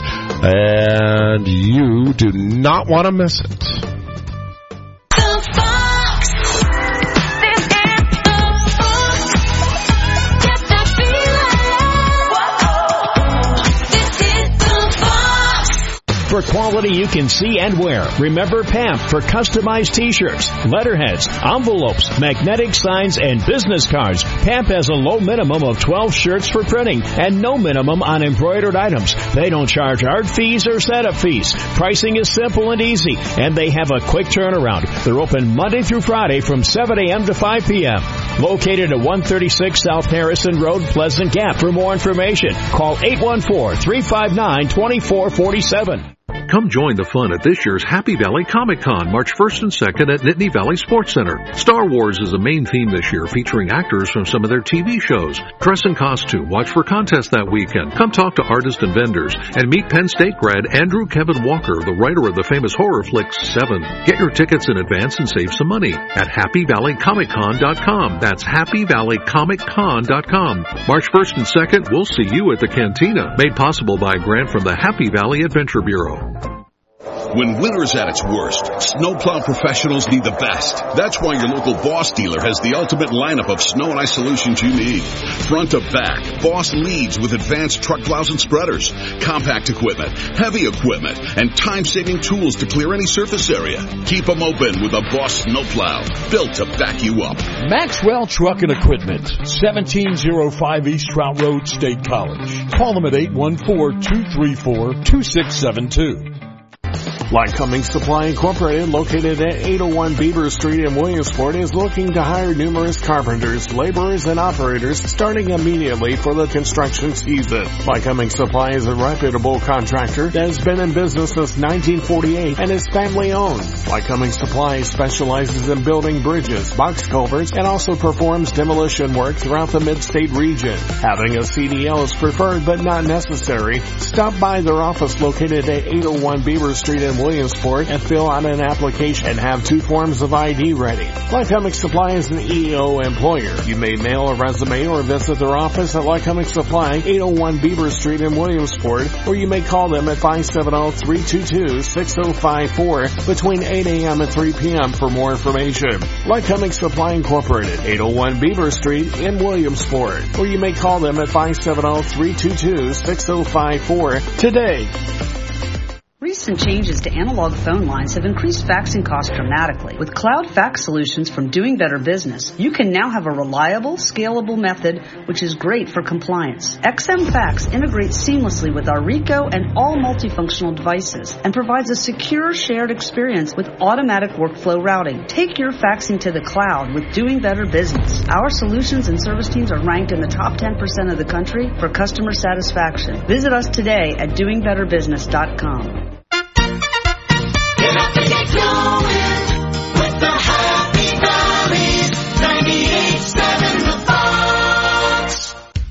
and you do not want to miss it. For quality you can see and wear, remember P A M P for customized t-shirts, letterheads, envelopes, magnetic signs, and business cards. P A M P has a low minimum of twelve shirts for printing and no minimum on embroidered items. They don't charge art fees or setup fees. Pricing is simple and easy, and they have a quick turnaround. They're open Monday through Friday from seven a.m. to five p.m. Located at one thirty-six South Harrison Road, Pleasant Gap. For more information, call eight one four, three five nine, two four four seven. Come join the fun at this year's Happy Valley Comic Con, March first and second at Nittany Valley Sports Center. Star Wars is the main theme this year, featuring actors from some of their T V shows. Dress in costume, watch for contests that weekend, come talk to artists and vendors, and meet Penn State grad Andrew Kevin Walker, the writer of the famous horror flick Seven. Get your tickets in advance and save some money at happy valley comic con dot com. That's happy valley comic con dot com. March first and second, we'll see you at the Cantina, made possible by a grant from the Happy Valley Adventure Bureau. When winter's at its worst, snowplow professionals need the best. That's why your local Boss dealer has the ultimate lineup of snow and ice solutions you need. Front to back, Boss leads with advanced truck plows and spreaders, compact equipment, heavy equipment, and time-saving tools to clear any surface area. Keep them open with a Boss snowplow, built to back you up. Maxwell Truck and Equipment, seventeen oh five East Trout Road, State College. Call them at eight one four, two three four, two six seven two. Lycoming Supply Incorporated, located at eight oh one Beaver Street in Williamsport, is looking to hire numerous carpenters, laborers, and operators starting immediately for the construction season. Lycoming Supply is a reputable contractor that has been in business since nineteen forty-eight and is family-owned. Lycoming Supply specializes in building bridges, box culverts, and also performs demolition work throughout the mid-state region. Having a C D L is preferred but not necessary. Stop by their office located at eight oh one Beaver Street in in Williamsport and fill out an application and have two forms of I D ready. Lycoming Supply is an E O employer. You may mail a resume or visit their office at Lycoming Supply, eight oh one Beaver Street in Williamsport, or you may call them at five seven zero, three two two, six zero five four between eight a.m. and three p.m. for more information. Lycoming Supply Incorporated, eight oh one Beaver Street in Williamsport, or you may call them at five seven zero, three two two, six zero five four today. Recent changes to analog phone lines have increased faxing costs dramatically. With cloud fax solutions from Doing Better Business, you can now have a reliable, scalable method which is great for compliance. X M Fax integrates seamlessly with our Ricoh and all multifunctional devices and provides a secure shared experience with automatic workflow routing. Take your faxing to the cloud with Doing Better Business. Our solutions and service teams are ranked in the top ten percent of the country for customer satisfaction. Visit us today at doing better business dot com. Get up and get going with the Happy Valleys, ninety-eight point seven The Fox.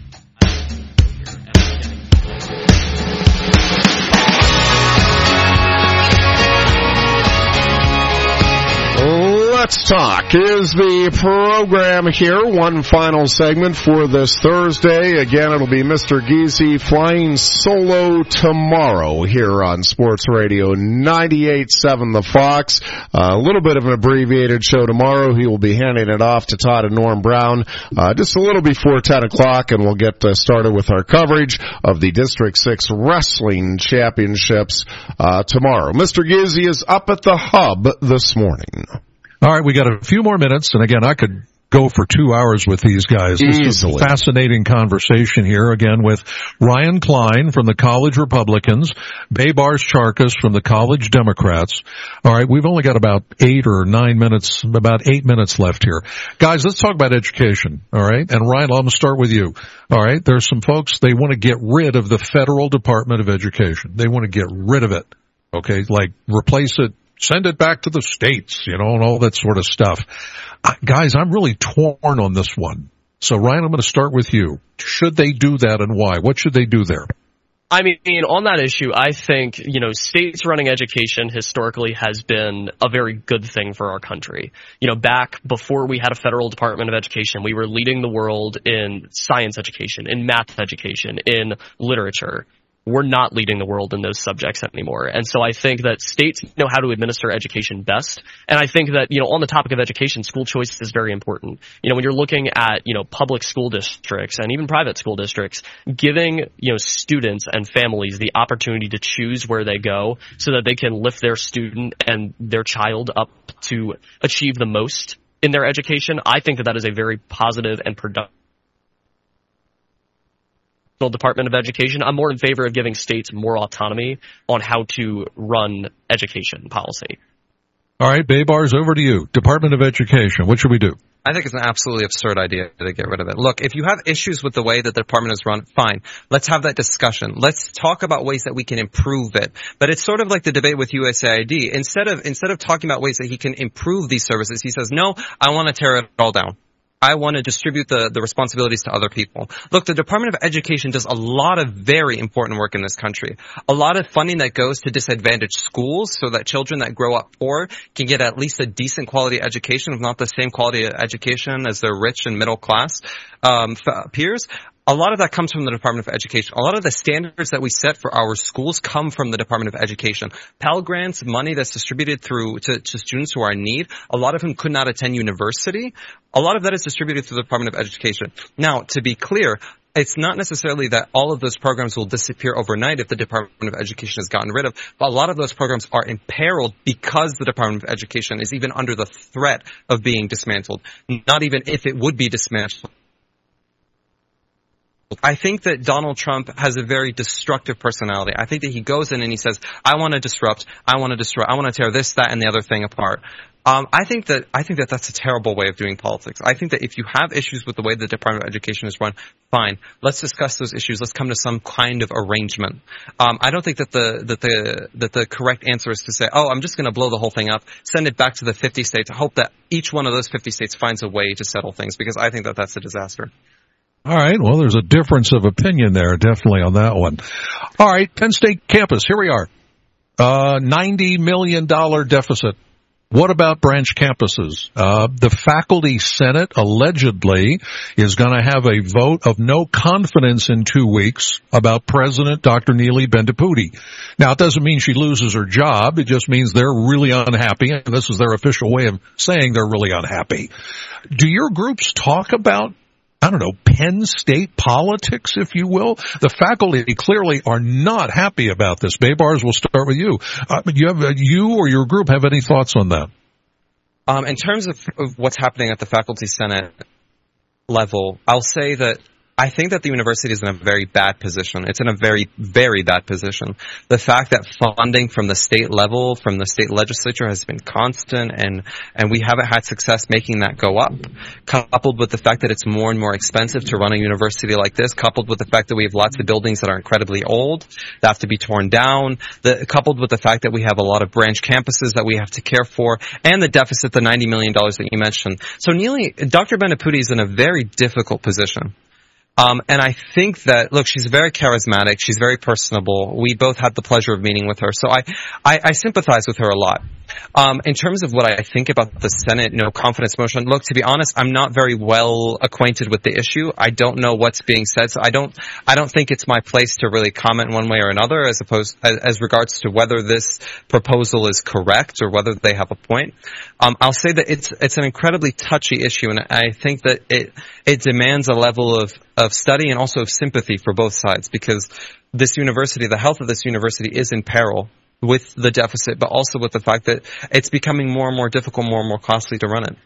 Let's Talk is the program here. One final segment for this Thursday. Again, it'll be Mister Geezy flying solo tomorrow here on Sports Radio ninety-eight point seven The Fox. Uh, a little bit of an abbreviated show tomorrow. He will be handing it off to Todd and Norm Brown uh, just a little before ten o'clock, and we'll get uh, started with our coverage of the District six Wrestling Championships uh, tomorrow. Mister Geezy is up at the Hub this morning. All right, we got a few more minutes, and again, I could go for two hours with these guys. This is a fascinating conversation here, again, with Ryan Klein from the College Republicans, Baybars Charkis from the College Democrats. All right, we've only got about eight or nine minutes, about eight minutes left here. Guys, let's talk about education, all right? And Ryan, I'm going to start with you. All right, there's some folks, they want to get rid of the Federal Department of Education. They want to get rid of it, okay? Like, replace it. Send it back to the states, you know, and all that sort of stuff. Uh, guys, I'm really torn on this one. So, Ryan, I'm going to start with you. Should they do that, and why? What should they do there? I mean, on that issue, I think, you know, states running education historically has been a very good thing for our country. You know, back before we had a federal Department of Education, we were leading the world in science education, in math education, in literature. We're not leading the world in those subjects anymore. And so I think that states know how to administer education best. And I think that, you know, on the topic of education, school choice is very important. You know, when you're looking at, you know, public school districts and even private school districts, giving, you know, students and families the opportunity to choose where they go so that they can lift their student and their child up to achieve the most in their education, I think that that is a very positive and productive Department of Education. I'm more in favor of giving states more autonomy on how to run education policy. All right, Baybars, over to you. Department of Education, what should we do? I think it's an absolutely absurd idea to get rid of it. Look, if you have issues with the way that the department is run, fine. Let's have that discussion. Let's talk about ways that we can improve it. But it's sort of like the debate with U S A I D. Instead of, instead of talking about ways that he can improve these services, he says, no, I want to tear it all down. I want to distribute the, the responsibilities to other people. Look, the Department of Education does a lot of very important work in this country. A lot of funding that goes to disadvantaged schools so that children that grow up poor can get at least a decent quality education, if not the same quality of education as their rich and middle class um, peers. A lot of that comes from the Department of Education. A lot of the standards that we set for our schools come from the Department of Education. Pell Grants, money that's distributed through to, to students who are in need, a lot of them could not attend university. A lot of that is distributed through the Department of Education. Now, to be clear, it's not necessarily that all of those programs will disappear overnight if the Department of Education is gotten rid of, but a lot of those programs are imperiled because the Department of Education is even under the threat of being dismantled, not even if it would be dismantled. I think that Donald Trump has a very destructive personality. I think that he goes in and he says, I want to disrupt, I want to destroy, I want to tear this, that, and the other thing apart. Um, I think that, I think that that's a terrible way of doing politics. I think that if you have issues with the way the Department of Education is run, fine. Let's discuss those issues. Let's come to some kind of arrangement. Um, I don't think that the, that the, that the correct answer is to say, oh, I'm just going to blow the whole thing up, send it back to the fifty states, hope that each one of those fifty states finds a way to settle things, because I think that that's a disaster. All right, well, there's a difference of opinion there, definitely, on that one. All right, Penn State campus, here we are. Uh, ninety million dollars deficit. What about branch campuses? Uh, the faculty senate allegedly is going to have a vote of no confidence in two weeks about President Doctor Neeli Bendapudi. Now, it doesn't mean she loses her job. It just means they're really unhappy, and this is their official way of saying they're really unhappy. Do your groups talk about, I don't know, Penn State politics, if you will? The faculty clearly are not happy about this. Baybars, we'll start with you. Uh, you have uh, you or your group have any thoughts on that? Um, in terms of, of what's happening at the faculty senate level, I'll say that I think that the university is in a very bad position. It's in a very, very bad position. The fact that funding from the state level, from the state legislature has been constant and, and we haven't had success making that go up, coupled with the fact that it's more and more expensive to run a university like this, coupled with the fact that we have lots of buildings that are incredibly old, that have to be torn down, the, coupled with the fact that we have a lot of branch campuses that we have to care for, and the deficit, the ninety million dollars that you mentioned. So Neeli, Doctor Bendapudi is in a very difficult position. Um, and I think that, look, she's very charismatic. She's very personable. We both had the pleasure of meeting with her. So I, I, I sympathize with her a lot. Um, in terms of what I think about the Senate, no confidence motion, look, to be honest, I'm not very well acquainted with the issue. I don't know what's being said. So I don't, I don't think it's my place to really comment one way or another as opposed, as, as regards to whether this proposal is correct or whether they have a point. Um, I'll say that it's, it's an incredibly touchy issue, and I think that it, it demands a level of, of study and also of sympathy for both sides, because this university, the health of this university is in peril with the deficit, but also with the fact that it's becoming more and more difficult, more and more costly to run it.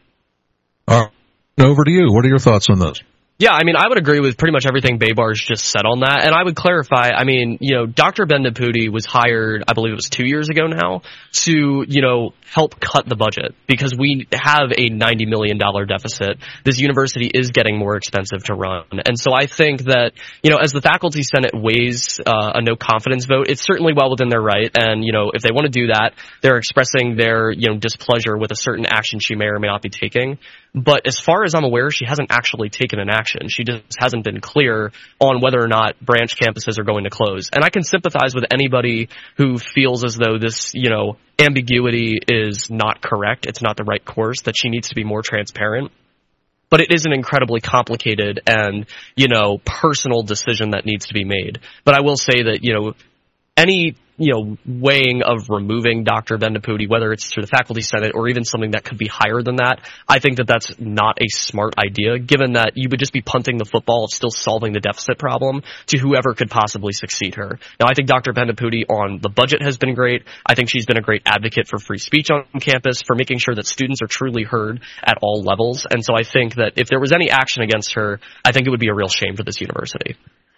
Uh, over to you. What are your thoughts on this? Yeah, I mean, I would agree with pretty much everything Baybars just said on that. And I would clarify, I mean, you know, Doctor Bendapudi was hired, I believe it was two years ago now, to, you know, help cut the budget because we have a ninety million dollars deficit. This university is getting more expensive to run. And so I think that, you know, as the faculty senate weighs uh, a no confidence vote, it's certainly well within their right. And, you know, if they want to do that, they're expressing their, you know, displeasure with a certain action she may or may not be taking. But as far as I'm aware, she hasn't actually taken an action. She just hasn't been clear on whether or not branch campuses are going to close. And I can sympathize with anybody who feels as though this, you know, ambiguity is not correct. It's not the right course, that she needs to be more transparent. But it is an incredibly complicated and, you know, personal decision that needs to be made. But I will say that, you know, any, you know, weighing of removing Doctor Bendapudi, whether it's through the faculty senate or even something that could be higher than that, I think that that's not a smart idea, given that you would just be punting the football of still solving the deficit problem to whoever could possibly succeed her. Now, I think Doctor Bendapudi on the budget has been great. I think she's been a great advocate for free speech on campus, for making sure that students are truly heard at all levels. And so I think that if there was any action against her, I think it would be a real shame for this university.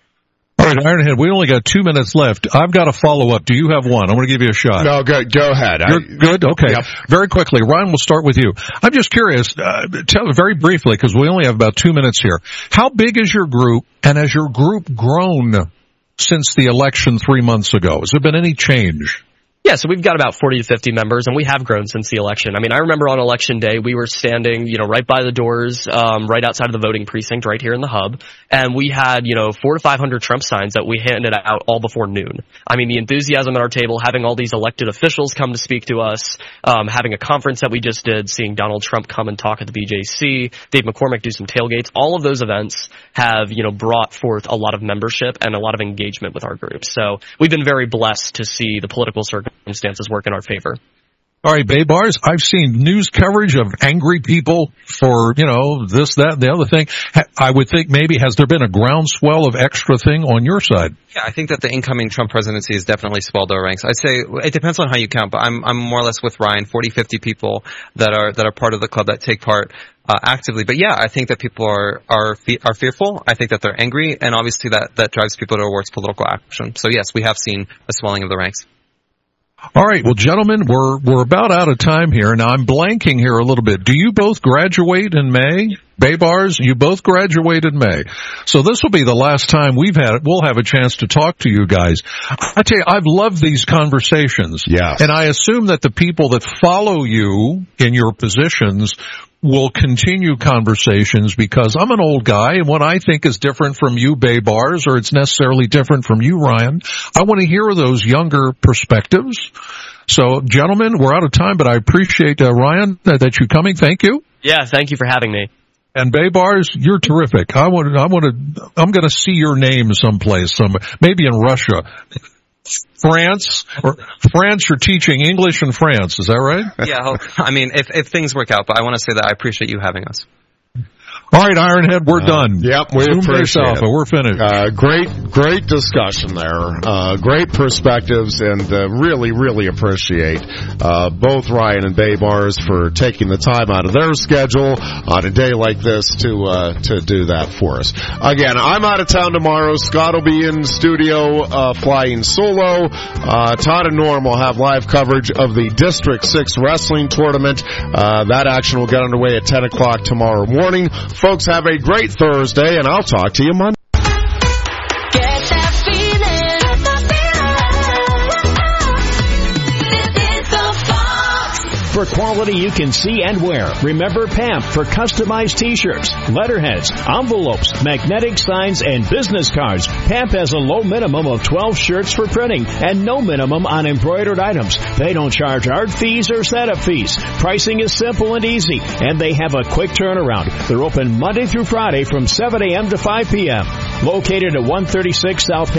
All right, Ironhead, we only got two minutes left. I've got a follow-up. Do you have one? I'm going to give you a shot. No, go, go ahead. You're I, good? Okay. Yep. Very quickly, Ryan, we'll start with you. I'm just curious, uh, tell very briefly, because we only have about two minutes here. How big is your group, and has your group grown since the election three months ago? Has there been any change? Yeah, so we've got about forty to fifty members, and we have grown since the election. I mean, I remember on election day, we were standing, you know, right by the doors, um, right outside of the voting precinct, right here in the hub, and we had, you know, four to five hundred Trump signs that we handed out all before noon. I mean, the enthusiasm at our table, having all these elected officials come to speak to us, um, having a conference that we just did, seeing Donald Trump come and talk at the B J C, Dave McCormick do some tailgates, all of those events have, you know, brought forth a lot of membership and a lot of engagement with our group. So we've been very blessed to see the political circumstances circumstances work in our favor. All right, Baybars, I've seen news coverage of angry people for, you know, this, that, and the other thing. I would think maybe, has there been a groundswell of extra thing on your side? Yeah, I think that the incoming Trump presidency has definitely swelled our ranks. I'd say it depends on how you count, but I'm I'm more or less with Ryan, forty, fifty people that are that are part of the club that take part uh, actively. But yeah, I think that people are are fe- are fearful. I think that they're angry, and obviously that that drives people towards political action. So yes, we have seen a swelling of the ranks. All right, well, gentlemen, we're we're about out of time here. Now, I'm blanking here a little bit. Do you both graduate in May? Baybars, you both graduate in May. So this will be the last time we've had it. We'll have a chance to talk to you guys. I tell you, I've loved these conversations. Yes. And I assume that the people that follow you in your positions will continue conversations, because I'm an old guy, and what I think is different from you, Baybars, or it's necessarily different from you, Ryan. I want to hear those younger perspectives. So, gentlemen, we're out of time, but I appreciate, uh, Ryan, uh, that you coming. Thank you. Yeah, thank you for having me. And Baybars, you're terrific. I want to, I want to, I'm going to see your name someplace, some, maybe in Russia. France, or France, you're teaching English in France, is that right? Yeah, I mean, if, if things work out, but I want to say that I appreciate you having us. All right, Ironhead, we're uh, done. Yep, we Zoom appreciate Alpha, it. We're finished. Uh, great, great discussion there. Uh, great perspectives, and uh, really, really appreciate uh, both Ryan and Baybars for taking the time out of their schedule on a day like this to uh, to do that for us. Again, I'm out of town tomorrow. Scott will be in studio uh, flying solo. Uh, Todd and Norm will have live coverage of the District six Wrestling Tournament. Uh, that action will get underway at ten o'clock tomorrow morning. Folks, have a great Thursday, and I'll talk to you Monday. For quality you can see and wear, remember P A M P for customized t-shirts, letterheads, envelopes, magnetic signs, and business cards. P A M P has a low minimum of twelve shirts for printing and no minimum on embroidered items. They don't charge art fees or setup fees. Pricing is simple and easy, and they have a quick turnaround. They're open Monday through Friday from seven a.m. to five p.m. Located at one thirty-six South